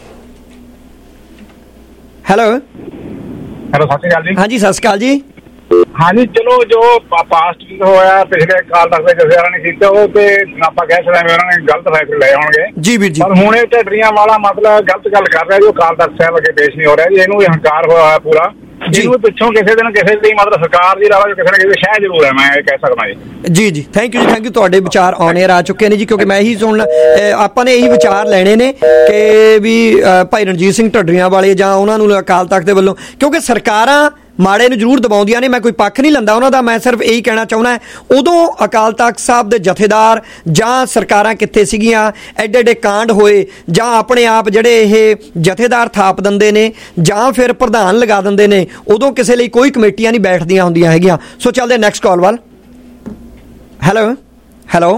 ਹੈਲੋ ਹੈਲੋ ਸਤਿ ਸ਼੍ਰੀ ਅਕਾਲ ਜੀ। ਹਾਂਜੀ ਸਤਿ ਸ਼੍ਰੀ ਅਕਾਲ ਜੀ। ਹਾਂਜੀ ਚਲੋ ਜੋ ਪਾਸਟ ਹੋਇਆ ਪਿਛਲੇ ਕਾਲ ਤੱਕ ਦੇ ਜਥੇਦਾਰਾਂ ਨੇ ਕੀਤਾ ਉਹ ਤੇ ਆਪਾਂ ਕਹਿ ਸਕਦੇ ਹਾਂ ਉਹਨਾਂ ਨੇ ਗਲਤ ਫੈਸਲੇ ਲਏ ਹੋਣਗੇ ਜੀ ਵੀਰ ਜੀ, ਪਰ ਹੁਣ ਇਹ ਢੱਡਰੀਆਂ ਵਾਲਾ ਮਤਲਬ ਗਲਤ ਗੱਲ ਕਰ ਰਿਹਾ ਜੋ ਕਾਲ ਤਖਤ ਸਾਹਿਬ ਅੱਗੇ ਪੇਸ਼ ਨਹੀਂ ਹੋ ਰਿਹਾ ਜੀ, ਇਹਨੂੰ ਹੰਕਾਰ ਹੋਇਆ ਪੂਰਾ ਜਿਹਨੂੰ ਪਿੱਛੋਂ ਕਿਸੇ ਦਿਨ ਕਿਸੇ ਦੀ ਮਤਲਬ ਸਰਕਾਰ ਦੀ ਇਲਾਵਾ ਕਿਸੇ ਨਾ ਕਿਸੇ ਸ਼ਹਿ ਜ਼ਰੂਰ ਹੈ, ਮੈਂ ਇਹ ਕਹਿ ਸਕਦਾ ਜੀ। ਜੀ ਜੀ ਥੈਂਕ ਯੂ ਜੀ, ਥੈਂਕ ਯੂ। ਤੁਹਾਡੇ ਵਿਚਾਰ ਔਨ 에ਅਰ ਆ ਚੁੱਕੇ ਨੇ ਜੀ, ਕਿਉਂਕਿ ਮੈਂ ਇਹੀ ਸੁਣ ਆਪਾਂ ਨੇ ਇਹੀ ਵਿਚਾਰ ਲੈਣੇ ਨੇ ਕਿ ਵੀ ਭਾਈ ਰਣਜੀਤ ਸਿੰਘ ਢੱਡਰੀਆਂ ਵਾਲੇ ਜਾਂ ਉਹਨਾਂ ਨੂੰ ਅਕਾਲ ਤਖਤ ਦੇ ਵੱਲੋਂ, ਕਿਉਂਕਿ ਸਰਕਾਰਾਂ ਮਾੜੇ ਨੂੰ ਜ਼ਰੂਰ ਦਬਾਉਂਦੀਆਂ ਨੇ, ਮੈਂ ਕੋਈ ਪੱਖ ਨਹੀਂ ਲੈਂਦਾ ਉਹਨਾਂ ਦਾ, ਮੈਂ ਸਿਰਫ ਇਹੀ ਕਹਿਣਾ ਚਾਹੁੰਦਾ ਉਦੋਂ ਅਕਾਲ ਤਖਤ ਸਾਹਿਬ ਦੇ ਜਥੇਦਾਰ ਜਾਂ ਸਰਕਾਰਾਂ ਕਿੱਥੇ ਸੀਗੀਆਂ, ਐਡੇ ਐਡੇ ਕਾਂਡ ਹੋਏ, ਜਾਂ ਆਪਣੇ ਆਪ ਜਿਹੜੇ ਇਹ ਜਥੇਦਾਰ ਥਾਪ ਦਿੰਦੇ ਨੇ ਜਾਂ ਫਿਰ ਪ੍ਰਧਾਨ ਲਗਾ ਦਿੰਦੇ ਨੇ, ਉਦੋਂ ਕਿਸੇ ਲਈ ਕੋਈ ਕਮੇਟੀਆਂ ਨਹੀਂ ਬੈਠਦੀਆਂ ਹੁੰਦੀਆਂ ਹੈਗੀਆਂ। ਸੋ ਚੱਲਦੇ ਨੈਕਸਟ ਕਾਲ ਵੱਲ। ਹੈਲੋ ਹੈਲੋ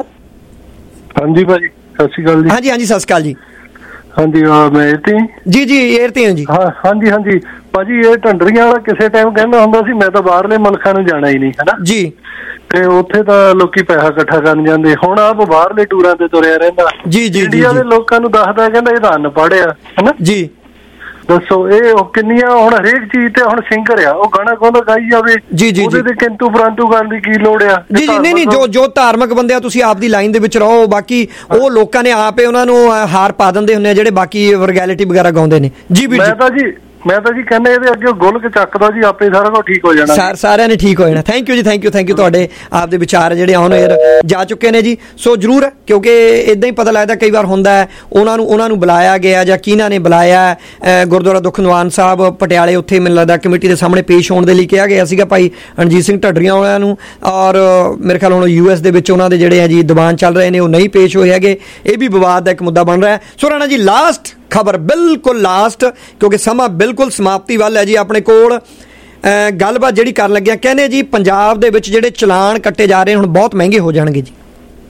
ਹਾਂਜੀ ਭਾਜੀ ਸਤਿ ਸ਼੍ਰੀ ਅਕਾਲ ਜੀ। ਹਾਂਜੀ ਹਾਂਜੀ ਸਤਿ ਸ਼੍ਰੀ ਅਕਾਲ ਜੀ। ਹਾਂਜੀ ਮੈਂ ਏਤੀ ਜੀ ਜੀ ਏਰ ਤੇ ਹਾਂ ਜੀ। ਹਾਂ ਹਾਂਜੀ ਹਾਂਜੀ ਭਾਜੀ, ਇਹ ਢੰਡਰੀਆਂ ਵਾਲਾ ਕਿਸੇ ਟਾਈਮ ਕਹਿੰਦਾ ਹੁੰਦਾ ਸੀ ਮੈਂ ਤਾਂ ਬਾਹਰਲੇ ਮੁਲਕਾਂ ਨੂੰ ਜਾਣਾ ਹੀ ਨਹੀਂ, ਹੈ ਨਾ ਜੀ, ਤੇ ਉੱਥੇ ਤਾਂ ਲੋਕੀ ਪੈਸਾ ਇਕੱਠਾ ਕਰਨ ਜਾਂਦੇ। ਹੁਣ ਆਪ ਬਾਹਰਲੇ ਟੂਰਾਂ ਤੇ ਤੁਰਿਆ ਰਹਿੰਦਾ, ਜੀ ਜੀ ਇੰਡੀਆ ਦੇ ਲੋਕਾਂ ਨੂੰ ਦੱਸਦਾ ਕਹਿੰਦਾ ਇਹ ਤਾਂ ਅਨਪੜ੍ਹ ਆ, ਹੈ ਨਾ ਜੀ। ਦੱਸੋ ਇਹ ਕਿੰਨੀਆਂ ਹੁਣ ਹਰੇਕ ਚੀਜ਼ ਤੇ ਹੁਣ ਸਿੰਗਰ ਆ, ਉਹ ਗਾਣਾ ਗਾਉਂਦਾ ਗਾਈ ਜਾਵੇ, ਉਹਦੇ ਤੇ ਕਿੰਤੂ ਪਰੰਤੂ ਕਰਨ ਦੀ ਕੀ ਲੋੜ ਆ? ਜੀ ਜੀ ਨਹੀਂ ਨਹੀਂ ਜੋ ਜੋ ਧਾਰਮਿਕ ਬੰਦੇ ਆ ਤੁਸੀਂ ਆਪਦੀ ਲਾਈਨ ਦੇ ਵਿੱਚ ਰਹੋ, ਬਾਕੀ ਉਹ ਲੋਕਾਂ ਨੇ ਆਪੇ ਉਹਨਾਂ ਨੂੰ ਹਾਰ ਪਾ ਦਿੰਦੇ ਹੁੰਦੇ ਆ ਜਿਹੜੇ ਬਾਕੀ ਵਰਗੈਲਿਟੀ ਵਗੈਰਾ ਗਾਉਂਦੇ ਨੇ। ਜੀ ਵੀਰ ਮੈਂ ਤਾਂ ਜੀ ਮੈਂ ਤਾਂ ਜੀ ਕਹਿੰਦਾ ਇਹਦੇ ਅੱਗੇ ਗੁਲਕ ਚੱਕਦਾ ਜੀ, ਆਪੇ ਸਾਰਾ ਕੁਝ ਠੀਕ ਹੋ ਜਾਣਾ, ਸਾਰ ਸਾਰਿਆਂ ਨੇ ਠੀਕ ਹੋ ਜਾਣਾ। ਥੈਂਕ ਯੂ ਜੀ, ਥੈਂਕ ਯੂ ਥੈਂਕ ਯੂ। ਤੁਹਾਡੇ ਆਪਦੇ ਵਿਚਾਰ ਜਿਹੜੇ ਔਨ 에ਅਰ ਜਾ ਚੁੱਕੇ ਨੇ ਜੀ। ਸੋ ਜ਼ਰੂਰ, ਕਿਉਂਕਿ ਇਦਾਂ ਹੀ ਪਤਾ ਲੱਗਦਾ ਕਈ ਵਾਰ ਹੁੰਦਾ ਹੈ ਉਹਨਾਂ ਨੂੰ ਉਹਨਾਂ ਨੂੰ ਬੁਲਾਇਆ ਗਿਆ ਜਾਂ ਕਿਹਨਾਂ ਨੇ ਬੁਲਾਇਆ। ਗੁਰਦੁਆਰਾ ਦੁਖਨਿਵਾਰਨ ਸਾਹਿਬ ਪਟਿਆਲੇ, ਉੱਥੇ ਮੈਨੂੰ ਲੱਗਦਾ ਕਮੇਟੀ ਦੇ ਸਾਹਮਣੇ ਪੇਸ਼ ਹੋਣ ਦੇ ਲਈ ਕਿਹਾ ਗਿਆ ਸੀਗਾ ਭਾਈ ਰਣਜੀਤ ਸਿੰਘ ਢੱਡਰੀਆਂ ਵਾਲਿਆਂ ਨੂੰ, ਔਰ ਮੇਰੇ ਖਿਆਲ ਹੁਣ ਯੂ ਐਸ ਦੇ ਵਿੱਚ ਉਹਨਾਂ ਦੇ ਜਿਹੜੇ ਆ ਜੀ ਦੀਵਾਨ ਚੱਲ ਰਹੇ ਨੇ, ਉਹ ਨਹੀਂ ਪੇਸ਼ ਹੋਏ ਹੈਗੇ। ਇਹ ਵੀ ਵਿਵਾਦ ਦਾ ਇੱਕ ਮੁੱਦਾ ਬਣ ਰਿਹਾ ਹੈ। ਸੋ ਰਾਣਾ ਜੀ ਲਾਸਟ ਖਬਰ, ਬਿਲਕੁਲ ਲਾਸਟ, ਕਿਉਂਕਿ ਸਮਾਂ ਬਿਲਕੁਲ ਸਮਾਪਤੀ ਵੱਲ ਹੈ ਜੀ ਆਪਣੇ ਕੋਲ। ਗੱਲਬਾਤ ਜਿਹੜੀ ਕਰਨ ਲੱਗਿਆ, ਕਹਿੰਦੇ ਜੀ ਪੰਜਾਬ ਦੇ ਵਿੱਚ ਜਿਹੜੇ ਚਲਾਨ ਕੱਟੇ ਜਾ ਰਹੇ ਹੁਣ ਬਹੁਤ ਮਹਿੰਗੇ ਹੋ ਜਾਣਗੇ ਜੀ।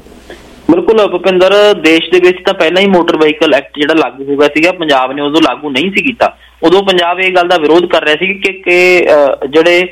ਬਿਲਕੁਲ ਭੁਪਿੰਦਰ, ਦੇਸ਼ ਦੇ ਵਿੱਚ ਤਾਂ ਪਹਿਲਾਂ ਹੀ ਮੋਟਰ ਵਹੀਕਲ ਐਕਟ ਜਿਹੜਾ ਲਾਗੂ ਹੋ ਗਿਆ ਸੀਗਾ, ਪੰਜਾਬ ਨੇ ਉਦੋਂ ਲਾਗੂ ਨਹੀਂ ਸੀ ਕੀਤਾ। ਉਦੋਂ ਪੰਜਾਬ ਇਹ ਗੱਲ ਦਾ ਵਿਰੋਧ ਕਰ ਰਿਹਾ ਸੀ ਕਿ ਕਿ ਜਿਹੜੇ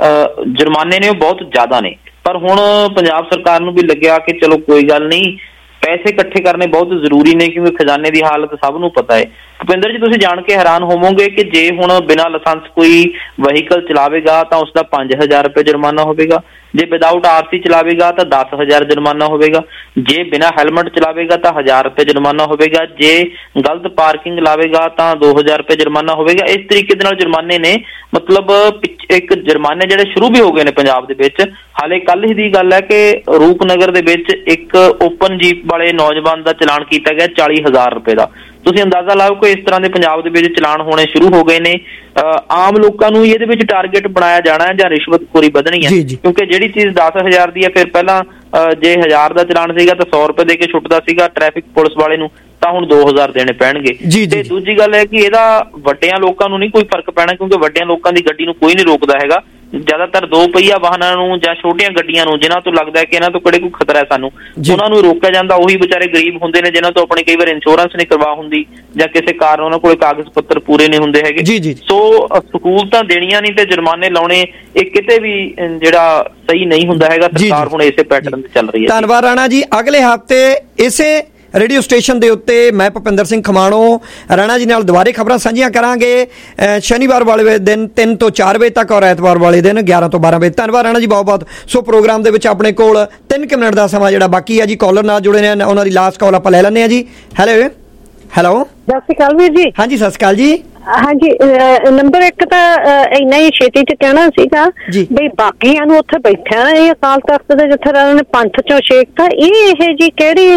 ਜੁਰਮਾਨੇ ਨੇ ਉਹ ਬਹੁਤ ਜ਼ਿਆਦਾ ਨੇ, ਪਰ ਹੁਣ ਪੰਜਾਬ ਸਰਕਾਰ ਨੂੰ ਵੀ ਲੱਗਿਆ ਕਿ ਚਲੋ ਕੋਈ ਗੱਲ ਨਹੀਂ, ਪੈਸੇ ਇਕੱਠੇ ਕਰਨੇ ਬਹੁਤ ਜ਼ਰੂਰੀ ਨੇ, ਕਿਉਂਕਿ ਖਜ਼ਾਨੇ ਦੀ ਹਾਲਤ ਸਭ ਨੂੰ ਪਤਾ ਹੈ। ਭੁਪਿੰਦਰ ਜੀ, ਤੁਸੀਂ ਜਾਣ ਕੇ ਹੈਰਾਨ ਹੋਵੋਗੇ ਕਿ ਜੇ ਹੁਣ ਬਿਨਾਂ ਲਾਇਸੈਂਸ ਕੋਈ ਵਹੀਕਲ ਚਲਾਵੇਗਾ ਤਾਂ ਉਸਦਾ ਪੰਜ ਹਜ਼ਾਰ ਰੁਪਏ ਜੁਰਮਾਨਾ ਹੋਵੇਗਾ, ਜੇ ਵਿਦਾਊਟ ਆਰਸੀ ਚਲਾਵੇਗਾ ਤਾਂ ਦਸ ਹਜ਼ਾਰ ਜੁਰਮਾਨਾ ਹੋਵੇਗਾ, ਜੇ ਬਿਨਾਂ ਹੈਲਮਟ ਚਲਾਵੇਗਾ ਤਾਂ ਹਜ਼ਾਰ ਰੁਪਏ ਜੁਰਮਾਨਾ ਹੋਵੇਗਾ, ਜੇ ਗਲਤ ਪਾਰਕਿੰਗ ਲਾਵੇਗਾ ਤਾਂ ਦੋ ਹਜ਼ਾਰ ਰੁਪਏ ਜੁਰਮਾਨਾ ਹੋਵੇਗਾ। ਇਸ ਤਰੀਕੇ ਦੇ ਨਾਲ ਜੁਰਮਾਨੇ ਨੇ, ਮਤਲਬ ਇੱਕ ਜੁਰਮਾਨੇ ਜਿਹੜੇ ਸ਼ੁਰੂ ਵੀ ਹੋ ਗਏ ਨੇ ਪੰਜਾਬ ਦੇ ਵਿੱਚ। ਹਾਲੇ ਕੱਲ ਹੀ ਦੀ ਗੱਲ ਹੈ ਕਿ ਰੂਪਨਗਰ ਦੇ ਵਿੱਚ ਇੱਕ ਓਪਨ ਜੀਪ ਵਾਲੇ ਨੌਜਵਾਨ ਦਾ ਚਲਾਨ ਕੀਤਾ ਗਿਆ ਚਾਲੀ ਹਜ਼ਾਰ ਰੁਪਏ ਦਾ। ਤੁਸੀਂ ਅੰਦਾਜ਼ਾ ਲਾਓ ਕਿ ਇਸ ਤਰ੍ਹਾਂ ਦੇ ਪੰਜਾਬ ਦੇ ਵਿੱਚ ਚਲਾਨ ਹੋਣੇ ਸ਼ੁਰੂ ਹੋ ਗਏ ਨੇ। ਆਮ ਲੋਕਾਂ ਨੂੰ ਇਹਦੇ ਵਿੱਚ ਟਾਰਗੇਟ ਬਣਾਇਆ ਜਾਣਾ ਹੈ ਜਾਂ ਰਿਸ਼ਵਤਖੋਰੀ ਵਧਣੀ ਹੈ, ਕਿਉਂਕਿ ਜਿਹੜੀ ਚੀਜ਼ ਦਸ ਹਜ਼ਾਰ ਦੀ ਹੈ, ਫਿਰ ਪਹਿਲਾਂ ਜੇ ਹਜ਼ਾਰ ਦਾ ਚਲਾਨ ਸੀਗਾ ਤਾਂ ਸੌ ਰੁਪਏ ਦੇ ਕੇ ਛੁੱਟਦਾ ਸੀਗਾ ਟ੍ਰੈਫਿਕ ਪੁਲਿਸ ਵਾਲੇ ਨੂੰ, ਤਾਂ ਹੁਣ ਦੋ ਹਜ਼ਾਰ ਦੇਣੇ ਪੈਣਗੇ। ਤੇ ਦੂਜੀ ਗੱਲ ਹੈ ਕਿ ਇਹਦਾ ਵੱਡਿਆਂ ਲੋਕਾਂ ਨੂੰ ਨਹੀਂ ਕੋਈ ਫਰਕ ਪੈਣਾ, ਕਿਉਂਕਿ ਵੱਡਿਆਂ ਲੋਕਾਂ ਦੀ ਗੱਡੀ ਨੂੰ ਕੋਈ ਨਹੀਂ ਰੋਕਦਾ ਹੈਗਾ। ਜ਼ਿਆਦਾਤਰ ਦੋ ਪਹੀਆ ਵਾਹਨਾਂ ਨੂੰ ਜਾਂ ਛੋਟੀਆਂ ਗੱਡੀਆਂ ਨੂੰ, ਜਿਨ੍ਹਾਂ ਤੋਂ ਲੱਗਦਾ ਹੈ ਕਿ ਇਹਨਾਂ ਤੋਂ ਕਿਹੜੇ ਕੋਈ ਖਤਰਾ ਹੈ ਸਾਨੂੰ, ਉਹਨਾਂ ਨੂੰ ਰੋਕਿਆ ਜਾਂਦਾ। ਉਹੀ ਵਿਚਾਰੇ ਗਰੀਬ ਹੁੰਦੇ ਨੇ ਜਿਨ੍ਹਾਂ ਤੋਂ ਆਪਣੇ ਕਈ ਵਾਰ ਇੰਸ਼ੋਰੈਂਸ ਨਹੀਂ ਕਰਵਾ ਹੁੰਦੀ ਜਾਂ ਕਿਸੇ ਕਾਰਨ ਉਹਨਾਂ ਕੋਲ ਕਾਗਜ਼ ਪੱਤਰ ਪੂਰੇ ਨਹੀਂ ਹੁੰਦੇ ਹੈਗੇ। ਸੋ ਸਹੂਲਤਾਂ ਦੇਣੀਆਂ ਨਹੀਂ ਤੇ ਜੁਰਮਾਨੇ ਲਾਉਣੇ, ਇਹ ਕਿਤੇ ਵੀ ਜਿਹੜਾ ਸਹੀ ਨਹੀਂ ਹੁੰਦਾ ਹੈਗਾ। ਸਰਕਾਰ ਹੁਣ ਇਸੇ ਪੈਟਰਨ ਤੇ ਚੱਲ ਰਹੀ ਹੈ। ਧੰਨਵਾਦ ਰਾਣਾ ਜੀ। ਅਗਲੇ ਹਫ਼ਤੇ ਇਸੇ ਰੇਡੀਓ ਸਟੇਸ਼ਨ ਦੇ ਉੱਤੇ ਮੈਂ ਭੁਪਿੰਦਰ ਸਿੰਘ ਖਮਾਣੋ ਰਾਣਾ ਜੀ ਨਾਲ ਦੁਬਾਰੇ ਖਬਰਾਂ ਸਾਂਝੀਆਂ ਕਰਾਂਗੇ, ਸ਼ਨੀਵਾਰ ਵਾਲੇ ਦਿਨ ਤਿੰਨ ਤੋਂ ਚਾਰ ਵਜੇ ਤੱਕ, ਔਰ ਐਤਵਾਰ ਵਾਲੇ ਦਿਨ ਗਿਆਰਾਂ ਤੋਂ ਬਾਰਾਂ ਵਜੇ। ਧੰਨਵਾਦ ਰਾਣਾ ਜੀ ਬਹੁਤ ਬਹੁਤ। ਸੋ ਪ੍ਰੋਗਰਾਮ ਦੇ ਵਿੱਚ ਆਪਣੇ ਕੋਲ ਤਿੰਨ ਕੁ ਮਿੰਟ ਦਾ ਸਮਾਂ ਜਿਹੜਾ ਬਾਕੀ ਹੈ ਜੀ, ਕਾਲਰ ਨਾਲ ਜੁੜੇ ਨੇ, ਉਹਨਾਂ ਦੀ ਲਾਸਟ ਕਾਲ ਆਪਾਂ ਲੈ ਲੈਂਦੇ ਹਾਂ ਜੀ। ਹੈਲੋ ਹੈਲੋ ਸਤਿ ਸ਼੍ਰੀ ਅਕਾਲ ਵੀਰ ਜੀ। ਹਾਂਜੀ ਸਤਿ ਸ਼੍ਰੀ ਅਕਾਲ ਜੀ। ਹਾਂਜੀ, ਨੰਬਰ ਇੱਕ ਤਾਂ ਇੰਨਾ ਹੀ ਛੇਤੀ ਚ ਕਹਿਣਾ ਸੀਗਾ ਬਈ ਬਾਕੀਆਂ ਨੂੰ ਉੱਥੇ ਬੈਠਿਆ ਇਹ ਅਕਾਲ ਤਖਤ ਦੇ ਜਥੇਦਾਰਾਂ ਨੇ ਪੰਥ ਚੋਂ ਛੇਕਤਾ, ਇਹ ਇਹ ਜੀ ਕਿਹੜੀ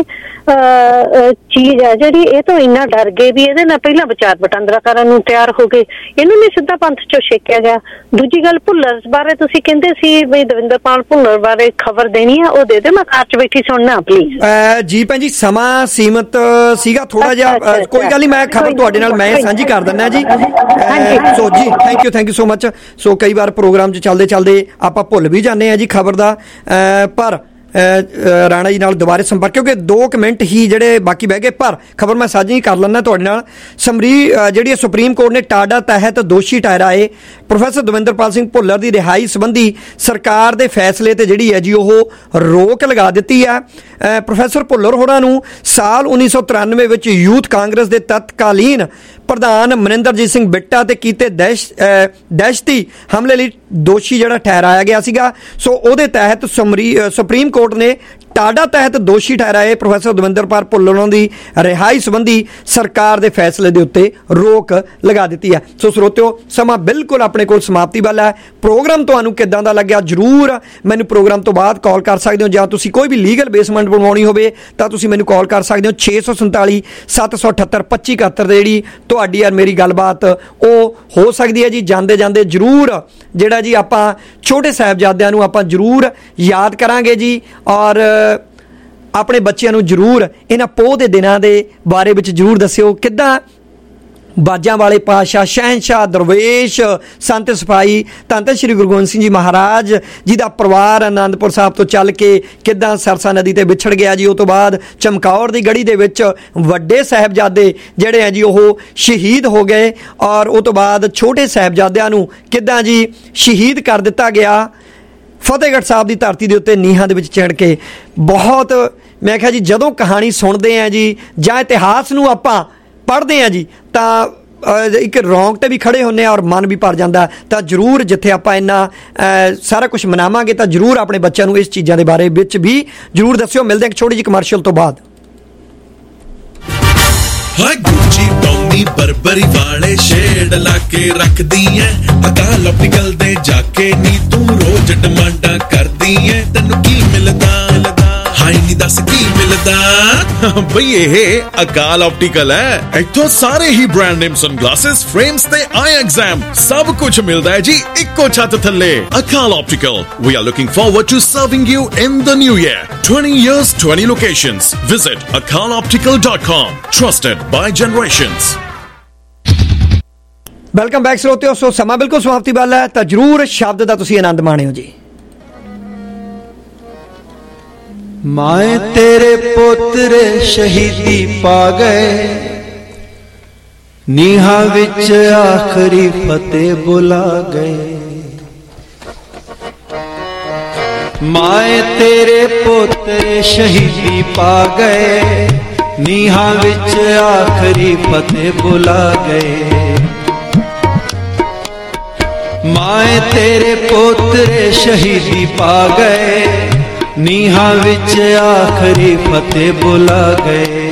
ਚੀਜ਼ ਹੈ ਜਿਹੜੀ ਇਹ ਤੋਂ ਇੰਨਾ ਡਰ ਗਏ ਵੀ ਇਹਦੇ ਨਾਲ ਪਹਿਲਾਂ ਵਿਚਾਰ ਵਟਾਂਦਰਾ ਕਰਨ ਨੂੰ ਤਿਆਰ ਹੋ ਗਏ, ਇਹਨੂੰ ਨਹੀਂ ਸਿੱਧਾ ਪੰਥ ਚੋਂ ਛੇਕਿਆ ਗਿਆ। ਦੂਜੀ ਗੱਲ, ਭੁੱਲਰ ਬਾਰੇ ਤੁਸੀਂ ਕਹਿੰਦੇ ਸੀ ਬਈ ਦਵਿੰਦਰਪਾਲ ਭੁੱਲਰ ਬਾਰੇ ਖਬਰ ਦੇਣੀ ਆ, ਉਹ ਦੇ ਦੇ, ਮੈਂ ਕਾਰ ਚ ਬੈਠੀ ਸੁਣਨਾ ਪਲੀਜ਼। ਜੀ ਭੈਣ ਜੀ, ਸਮਾਂ ਸੀਮਤ ਸੀਗਾ ਥੋੜਾ ਜਿਹਾ, ਕੋਈ ਗੱਲ ਨਹੀਂ, ਮੈਂ ਖਬਰ ਤੁਹਾਡੇ ਨਾਲ ਮੈਂ ਸਾਂਝੀ ਕਰ ਦਿੰਦਾ ਜੀ। ਸੋ ਜੀ thank you thank you so much. So ਕਈ ਵਾਰ ਪ੍ਰੋਗਰਾਮ 'ਚ ਚੱਲਦੇ ਚੱਲਦੇ ਆਪਾਂ ਭੁੱਲ ਵੀ ਜਾਂਦੇ ਹਾਂ ਜੀ ਖਬਰ ਦਾ, ਪਰ ਰਾਣਾ ਜੀ ਨਾਲ ਦੁਬਾਰੇ ਸੰਪਰਕ, ਕਿਉਂਕਿ ਦੋ ਕੁ ਮਿੰਟ ਹੀ ਜਿਹੜੇ ਬਾਕੀ ਬਹਿ ਗਏ, ਪਰ ਖਬਰ ਮੈਂ ਸਾਂਝੀ ਕਰ ਲੈਂਦਾ ਤੁਹਾਡੇ ਨਾਲ। ਸਮਰੀ ਜਿਹੜੀ ਸੁਪਰੀਮ ਕੋਰਟ ਨੇ ਟਾਡਾ ਤਹਿਤ ਦੋਸ਼ੀ ਠਹਿਰਾਏ ਪ੍ਰੋਫੈਸਰ ਦਵਿੰਦਰਪਾਲ ਸਿੰਘ ਭੁੱਲਰ ਦੀ ਰਿਹਾਈ ਸੰਬੰਧੀ ਸਰਕਾਰ ਦੇ ਫੈਸਲੇ ਤੇ ਜਿਹੜੀ ਹੈ ਜੀ ਉਹ ਰੋਕ ਲਗਾ ਦਿੱਤੀ ਹੈ। ਪ੍ਰੋਫੈਸਰ ਭੁੱਲਰ ਹੋਰਾਂ ਨੂੰ ਸਾਲ ਉੱਨੀ ਸੌ ਤਰਾਨਵੇਂ ਵਿੱਚ ਯੂਥ ਕਾਂਗਰਸ ਦੇ ਤਤਕਾਲੀਨ ਪ੍ਰਧਾਨ ਮਨਿੰਦਰਜੀਤ ਸਿੰਘ ਬਿੱਟਾ ਤੇ ਕੀਤੇ ਦਹਿਸ਼ ਦਹਿਸ਼ਤੀ ਹਮਲੇ ਲਈ ਦੋਸ਼ੀ ਜਿਹੜਾ ਠਹਿਰਾਇਆ ਗਿਆ ਸੀਗਾ। ਸੋ ਉਹਦੇ ਤਹਿਤ ਸਮਰੀ ਸੁਪਰੀਮ ਕੋਰਟ ਨੇ ਟਾਡਾ ਤਹਿਤ ਦੋਸ਼ੀ ਠਹਿਰਾਏ ਪ੍ਰੋਫੈਸਰ ਦਵਿੰਦਰਪਾਲ ਭੁੱਲਰ ਦੀ ਰਿਹਾਈ ਸੰਬੰਧੀ ਸਰਕਾਰ ਦੇ ਫੈਸਲੇ ਦੇ ਉੱਤੇ ਰੋਕ ਲਗਾ ਦਿੱਤੀ ਹੈ। ਸੋ ਸਰੋਤਿਓ, ਸਮਾਂ ਬਿਲਕੁਲ ਆਪਣੇ ਕੋਲ ਸਮਾਪਤੀ ਵਾਲਾ ਹੈ। ਪ੍ਰੋਗਰਾਮ ਤੁਹਾਨੂੰ ਕਿੱਦਾਂ ਦਾ ਲੱਗਿਆ ਜ਼ਰੂਰ ਮੈਨੂੰ ਪ੍ਰੋਗਰਾਮ ਤੋਂ ਬਾਅਦ ਕਾਲ ਕਰ ਸਕਦੇ ਹੋ, ਜਾਂ ਤੁਸੀਂ ਕੋਈ ਵੀ ਲੀਗਲ ਬੇਸਮੈਂਟ ਬਣਵਾਉਣੀ ਹੋਵੇ ਤਾਂ ਤੁਸੀਂ ਮੈਨੂੰ ਕਾਲ ਕਰ ਸਕਦੇ ਹੋ ਛੇ ਸੌ ਸੰਤਾਲੀ ਸੱਤ ਸੌ ਅਠੱਤਰ ਪੱਚੀ ਇਕਹੱਤਰ। ਜਿਹੜੀ ਤੁਹਾਡੀ ਯਾਰ ਮੇਰੀ ਗੱਲਬਾਤ ਉਹ ਹੋ ਸਕਦੀ ਹੈ ਜੀ। ਜਾਂਦੇ ਜਾਂਦੇ ਜ਼ਰੂਰ ਜਿਹੜਾ ਜੀ ਆਪਾਂ ਛੋਟੇ ਸਾਹਿਬਜ਼ਾਦਿਆਂ ਨੂੰ ਆਪਾਂ ਜ਼ਰੂਰ ਯਾਦ ਕਰਾਂਗੇ ਜੀ, ਔਰ ਆਪਣੇ ਬੱਚਿਆਂ ਨੂੰ ਜ਼ਰੂਰ ਇਹਨਾਂ ਪੋਹ ਦੇ ਦਿਨਾਂ ਦੇ ਬਾਰੇ ਵਿੱਚ ਜ਼ਰੂਰ ਦੱਸਿਓ ਕਿੱਦਾਂ ਬਾਜਾਂ ਵਾਲੇ ਪਾਤਸ਼ਾਹ, ਸ਼ਹਿਨਸ਼ਾਹ, ਦਰਵੇਸ਼, ਸੰਤ ਸਿਪਾਹੀ, ਧੰਨ ਧੰਨ ਸ਼੍ਰੀ ਗੁਰੂ ਗੋਬਿੰਦ ਸਿੰਘ ਜੀ ਮਹਾਰਾਜ ਜੀ ਦਾ ਪਰਿਵਾਰ ਆਨੰਦਪੁਰ ਸਾਹਿਬ ਤੋਂ ਚੱਲ ਕੇ ਕਿੱਦਾਂ ਸਰਸਾ ਨਦੀ ਤੇ ਵਿਛੜ ਗਿਆ ਜੀ। ਉਹ ਤੋਂ ਬਾਅਦ ਚਮਕੌਰ ਦੀ ਗੜੀ ਦੇ ਵਿੱਚ ਵੱਡੇ ਸਾਹਿਬਜ਼ਾਦੇ ਜਿਹੜੇ ਆ ਜੀ ਉਹ ਸ਼ਹੀਦ ਹੋ ਗਏ, ਔਰ ਉਹ ਤੋਂ ਬਾਅਦ ਛੋਟੇ ਸਾਹਿਬਜ਼ਾਦਿਆਂ ਨੂੰ ਕਿੱਦਾਂ ਜੀ ਸ਼ਹੀਦ ਕਰ ਦਿੱਤਾ ਗਿਆ ਫਤਿਹਗੜ੍ਹ ਸਾਹਿਬ ਦੀ ਧਰਤੀ ਦੇ ਉੱਤੇ ਨੀਹਾਂ ਦੇ ਵਿੱਚ ਚਿਣ ਕੇ। ਬਹੁਤ ਮੈਂ ਕਿਹਾ ਜੀ ਜਦੋਂ ਕਹਾਣੀ ਸੁਣਦੇ ਹਾਂ ਜੀ ਜਾਂ ਇਤਿਹਾਸ ਨੂੰ ਆਪਾਂ ਪੜ੍ਹਦੇ ਹਾਂ ਜੀ ਤਾਂ ਇੱਕ ਰੌਂਗਟੇ ਵੀ ਖੜੇ ਹੁੰਦੇ ਆ ਔਰ ਮਨ ਵੀ ਭਰ ਜਾਂਦਾ। ਤਾਂ ਜ਼ਰੂਰ ਜਿੱਥੇ ਆਪਾਂ ਇੰਨਾ ਸਾਰਾ ਕੁਝ ਮਨਾਵਾਂਗੇ ਤਾਂ ਜ਼ਰੂਰ ਆਪਣੇ ਬੱਚਿਆਂ ਨੂੰ ਇਸ ਚੀਜ਼ਾਂ ਦੇ ਬਾਰੇ ਵਿੱਚ ਵੀ ਜ਼ਰੂਰ ਦੱਸਿਓ। ਮਿਲਦੇ ਹਾਂ ਇੱਕ ਛੋਟੀ ਜਿਹੀ ਕਮਰਸ਼ੀਅਲ ਤੋਂ ਬਾਅਦ। ਹਾਏ ਗੁੱਚੀ ਟੋਮੀ ਬਰਬਰੀ ਵਾਲੇ ਸ਼ੇਡ ਲਾ ਕੇ ਰੱਖਦੀ ਐ, ਅਕਾਲ ਆਪਟੀਕਲ ਦੇ ਜਾ ਕੇ ਨੀ ਤੂੰ ਰੋਜ਼ ਡਿਮਾਂਡਾਂ ਕਰਦੀ ਐ, ਤੈਨੂੰ ਕੀ ਮਿਲਦਾ ਹਾਈ ਨੀ ਦੱਸ ਕੀ ਮਿਲਦਾ ਬਈ ਇਹ ਅਕਾਲ ਆਪਟੀਕਲ ਹੈ। ਇੱਥੋਂ ਸਾਰੇ ਹੀ ਬ੍ਰਾਂਡ ਨੇਮ ਸਨਗਲਾਸਿਸ, ਫਰੇਮਸ ਤੇ ਆਈ ਐਗਜ਼ਾਮ ਸਭ ਕੁਝ ਮਿਲਦਾ ਹੈ ਜੀ ਇੱਕੋ ਛੱਤ ਥੱਲੇ। Akal optical, we are looking forward to serving you in the new year. twenty years, twenty locations. Visit akal optical dot com. Trusted by generations. Welcome back ਸਰੋਤਿਓ। ਸੋ ਸਮਾਂ ਬਿਲਕੁਲ ਸਮਾਪਤੀ ਵਾਲਾ ਹੈ ਤਾਂ ਜ਼ਰੂਰ ਸ਼ਬਦ ਦਾ ਤੁਸੀਂ ਆਨੰਦ ਮਾਣਿਓ ਜੀ। ਮਾਏ ਤੇਰੇ ਪੋਤਰੇ ਸ਼ਹੀਦੀ ਪਾ ਗਏ, ਨੀਹਾਂ ਵਿੱਚ ਆਖਰੀ ਫਤਿਹ ਬੁਲਾ ਗਏ। ਮਾਏ ਤੇਰੇ ਪੋਤਰੇ ਸ਼ਹੀਦੀ ਪਾ ਗਏ, ਨੀਹਾਂ ਵਿੱਚ ਆਖਰੀ ਫਤਿਹ ਬੁਲਾ ਗਏ। ਮਾਏ ਤੇਰੇ ਪੋਤਰੇ ਸ਼ਹੀਦੀ ਪਾ ਗਏ, ਨੀਹਾਂ ਵਿੱਚ ਆਖਰੀ ਫਤਿਹ ਬੁਲਾ ਗਏ।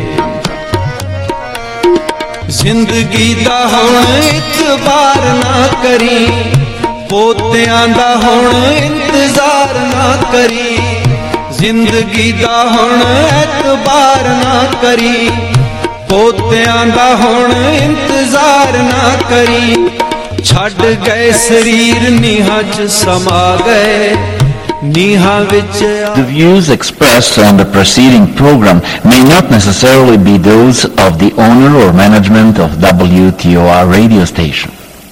ਜ਼ਿੰਦਗੀ ਦਾ ਹੁਣ ਇਤਬਾਰ ਨਾ ਕਰੀ, ਪੋਤਿਆਂ ਦਾ ਹੁਣ ਇੰਤਜ਼ਾਰ ਨਾ ਕਰੀ। ਜ਼ਿੰਦਗੀ ਦਾ ਹੁਣ ਇਤਬਾਰ ਨਾ ਕਰੀ, ਪੋਤਿਆਂ ਦਾ ਹੁਣ ਇੰਤਜ਼ਾਰ ਨਾ ਕਰੀ। ਛੱਡ ਗਏ ਸਰੀਰ ਨੀਹਾਂ 'ਚ ਸਮਾ ਗਏ, The views expressed on the preceding program may not necessarily be those of the owner or management of W T O R radio station.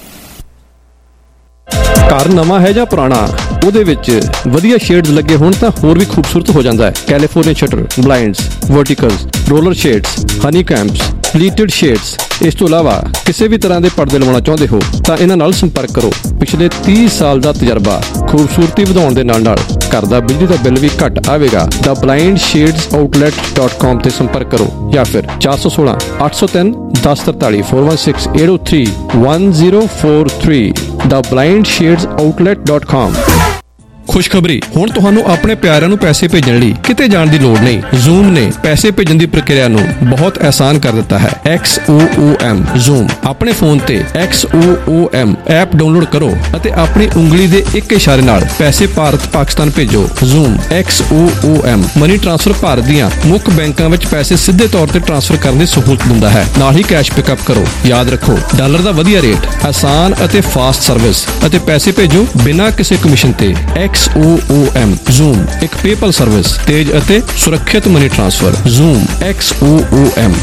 ਘਰ ਨਵਾਂ ਹੈ ਜਾਂ ਪੁਰਾਣਾ, ਉਹਦੇ ਵਿੱਚ ਵਧੀਆ ਸ਼ੇਡਸ ਲੱਗੇ ਹੋਣ ਤਾਂ ਹੋਰ ਵੀ ਖੂਬਸੂਰਤ ਹੋ ਜਾਂਦਾ ਹੈ। California shutter, blinds, verticals, roller shades, honey combs, pleated shades. ਇਸ ਤੋਂ ਇਲਾਵਾ ਕਿਸੇ ਵੀ ਤਰ੍ਹਾਂ ਦੇ ਪਰਦੇ ਲਵਾਉਣਾ ਚਾਹੁੰਦੇ ਹੋ ਤਾਂ ਇਹਨਾਂ ਨਾਲ ਸੰਪਰਕ ਕਰੋ। ਪਿਛਲੇ ਤੀਹ ਸਾਲ ਦਾ ਤਜਰਬਾ, ਖੂਬਸੂਰਤੀ ਵਧਾਉਣ ਦੇ ਨਾਲ ਨਾਲ ਘਰ ਦਾ ਬਿਜਲੀ ਦਾ ਬਿੱਲ ਵੀ ਘੱਟ ਆਵੇਗਾ। ਦਾ blind shades outlet dot com ਤੇ ਸੰਪਰਕ ਕਰੋ ਜਾਂ ਫਿਰ ਚਾਰ ਸੌ ਸੋਲਾਂ ਅੱਠ ਸੌ ਤਿੰਨ ਦਸ ਤਰਤਾਲੀ four one six eight zero three one zero four three ਦਾ blind shades outlet dot com. ਖੁਸ਼ਖਬਰੀ, ਹੁਣ ਤੁਹਾਨੂੰ ਆਪਣੇ ਪਿਆਰਿਆਂ ਨੂੰ ਪੈਸੇ ਭੇਜਣ ਲਈ ਕਿਤੇ ਜਾਣ ਦੀ ਲੋੜ ਨਹੀਂ। ਜ਼ੂਮ ਨੇ ਪੈਸੇ ਭੇਜਣ ਦੀ ਪ੍ਰਕਿਰਿਆ ਨੂੰ ਬਹੁਤ ਆਸਾਨ ਕਰ ਦਿੱਤਾ ਹੈ। X O O M Xoom ਆਪਣੇ ਫੋਨ ਤੇ X O O M app download ਕਰੋ ਅਤੇ ਆਪਣੀ ਉਂਗਲੀ ਦੇ ਇੱਕ ਇਸ਼ਾਰੇ ਨਾਲ ਪੈਸੇ ਭਾਰਤ ਪਾਕਿਸਤਾਨ ਭੇਜੋ। Xoom X O O M money transfer Bharat ਦੀਆਂ ਮੁੱਖ ਬੈਂਕਾਂ ਵਿੱਚ ਪੈਸੇ ਸਿੱਧੇ ਤੌਰ ਤੇ ਟ੍ਰਾਂਸਫਰ ਕਰਨ ਦੀ ਸਹੂਲਤ ਦਿੰਦਾ ਹੈ। ਨਾਲ ਹੀ ਕੈਸ਼ ਪਿਕਅਪ ਕਰੋ। ਯਾਦ ਰੱਖੋ, ਡਾਲਰ ਦਾ ਵਧੀਆ ਰੇਟ, ਆਸਾਨ ਅਤੇ ਫਾਸਟ ਸਰਵਿਸ ਅਤੇ ਪੈਸੇ ਭੇਜੋ ਬਿਨਾਂ ਕਿਸੇ ਕਮਿਸ਼ਨ ਤੇ। X O O M Xoom ਇੱਕ ਪੇਪਲ ਸਰਵਿਸ, ਤੇਜ਼ ਅਤੇ ਸੁਰੱਖਿਅਤ money transfer. Xoom X O O M।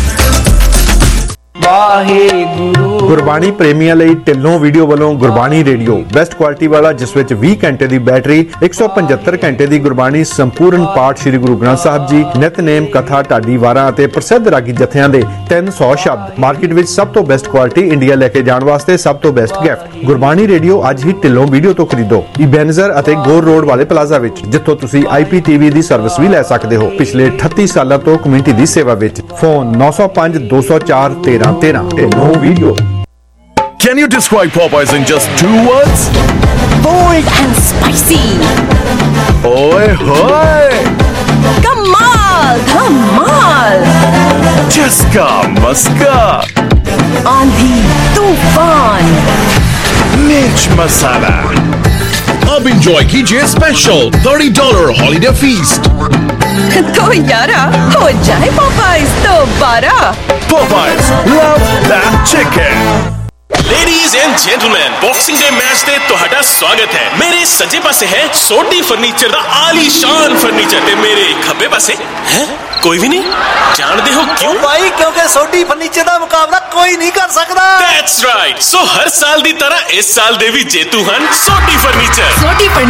Waheguru. Gurbani ਪ੍ਰੇਮੀਆਂ ਲਈ ਢਿੱਲੋਂ ਵੀਡੀਓ ਵੱਲੋਂ ਗੁਰਬਾਣੀ ਰੇਡੀਓ ਬੈਸਟ ਕੁਆਲਿਟੀ ਵਾਲਾ, ਜਿਸ ਵਿੱਚ ਵੀਹ ਘੰਟੇ ਦੀ ਬੈਟਰੀ, ਇੱਕ ਸੌ ਪਝੱਤਰ ਘੰਟੇ ਦੀ ਗੁਰਬਾਣੀ ਸੰਪੂਰਨ ਪਾਠ ਸ੍ਰੀ ਗੁਰੂ ਗ੍ਰੰਥ ਸਾਹਿਬ ਜੀ, ਨਿਤਨੇਮ, ਕਥਾ, ਢਾਡੀ ਵਾਰਾਂ ਅਤੇ ਪ੍ਰਸਿੱਧ ਰਾਗੀ ਜਥਿਆਂ ਦੇ ਤਿੰਨ ਸੌ ਸ਼ਬਦ। ਮਾਰਕੀਟ ਵਿੱਚ ਸਭ ਤੋਂ ਬੈਸਟ ਕੁਆਲਿਟੀ, ਇੰਡੀਆ ਲੈ ਕੇ ਜਾਣ ਵਾਸਤੇ ਸਭ ਤੋਂ ਬੈਸਟ ਗਿਫਟ। ਗੁਰਬਾਣੀ ਰੇਡੀਓ ਅੱਜ ਹੀ ਢਿੱਲੋਂ ਵੀਡੀਓ ਤੋਂ ਖਰੀਦੋ, ਇਬੈਨਜ਼ਰ ਅਤੇ ਗੋਰ ਰੋਡ ਵਾਲੇ ਪਲਾਜ਼ਾ ਵਿੱਚ, ਜਿੱਥੋਂ ਤੁਸੀਂ ਆਈ ਪੀ ਟੀ ਵੀ ਦੀ ਸਰਵਿਸ ਵੀ ਲੈ ਸਕਦੇ ਹੋ। ਪਿਛਲੇ ਅਠੱਤੀ ਸਾਲਾਂ ਤੋਂ ਕਮਿਊਨਿਟੀ ਦੀ ਸੇਵਾ ਵਿੱਚ। ਫੋਨ ਨੌ ਸੌ ਪੰਜ ਦੋ ਸੌ ਚਾਰ ਤੇਰਾਂ ਤੇਰਾਂ। Dhillon video. Can you describe Popeyes in just two words? Bold and spicy. Oi hoy! कमाल धमाल, झसका मस्का, आंधी तूफान, मिर्च मसाला। अब इंजॉय कीजिए special thirty dollar holiday feast. तो यारा हो जाए पॉपाइज दोबारा। Popeyes love that chicken. Ladies and gentleman, boxing day match ते तुहाडा स्वागत है। मेरे सज्जे पासे है सोडी फर्नीचर दा आलीशान फर्नीचर ते मेरे खब्बे पासे है कोई भी नहीं। जानते हो क्यों भाई? क्योंकि सोडी फर्नीचर दा मुकाबला कोई नहीं कर सकता। That's right। सो हर साल दी तरह इस साल दे भी जेतू हन सोडी फर्नीचर। सोडी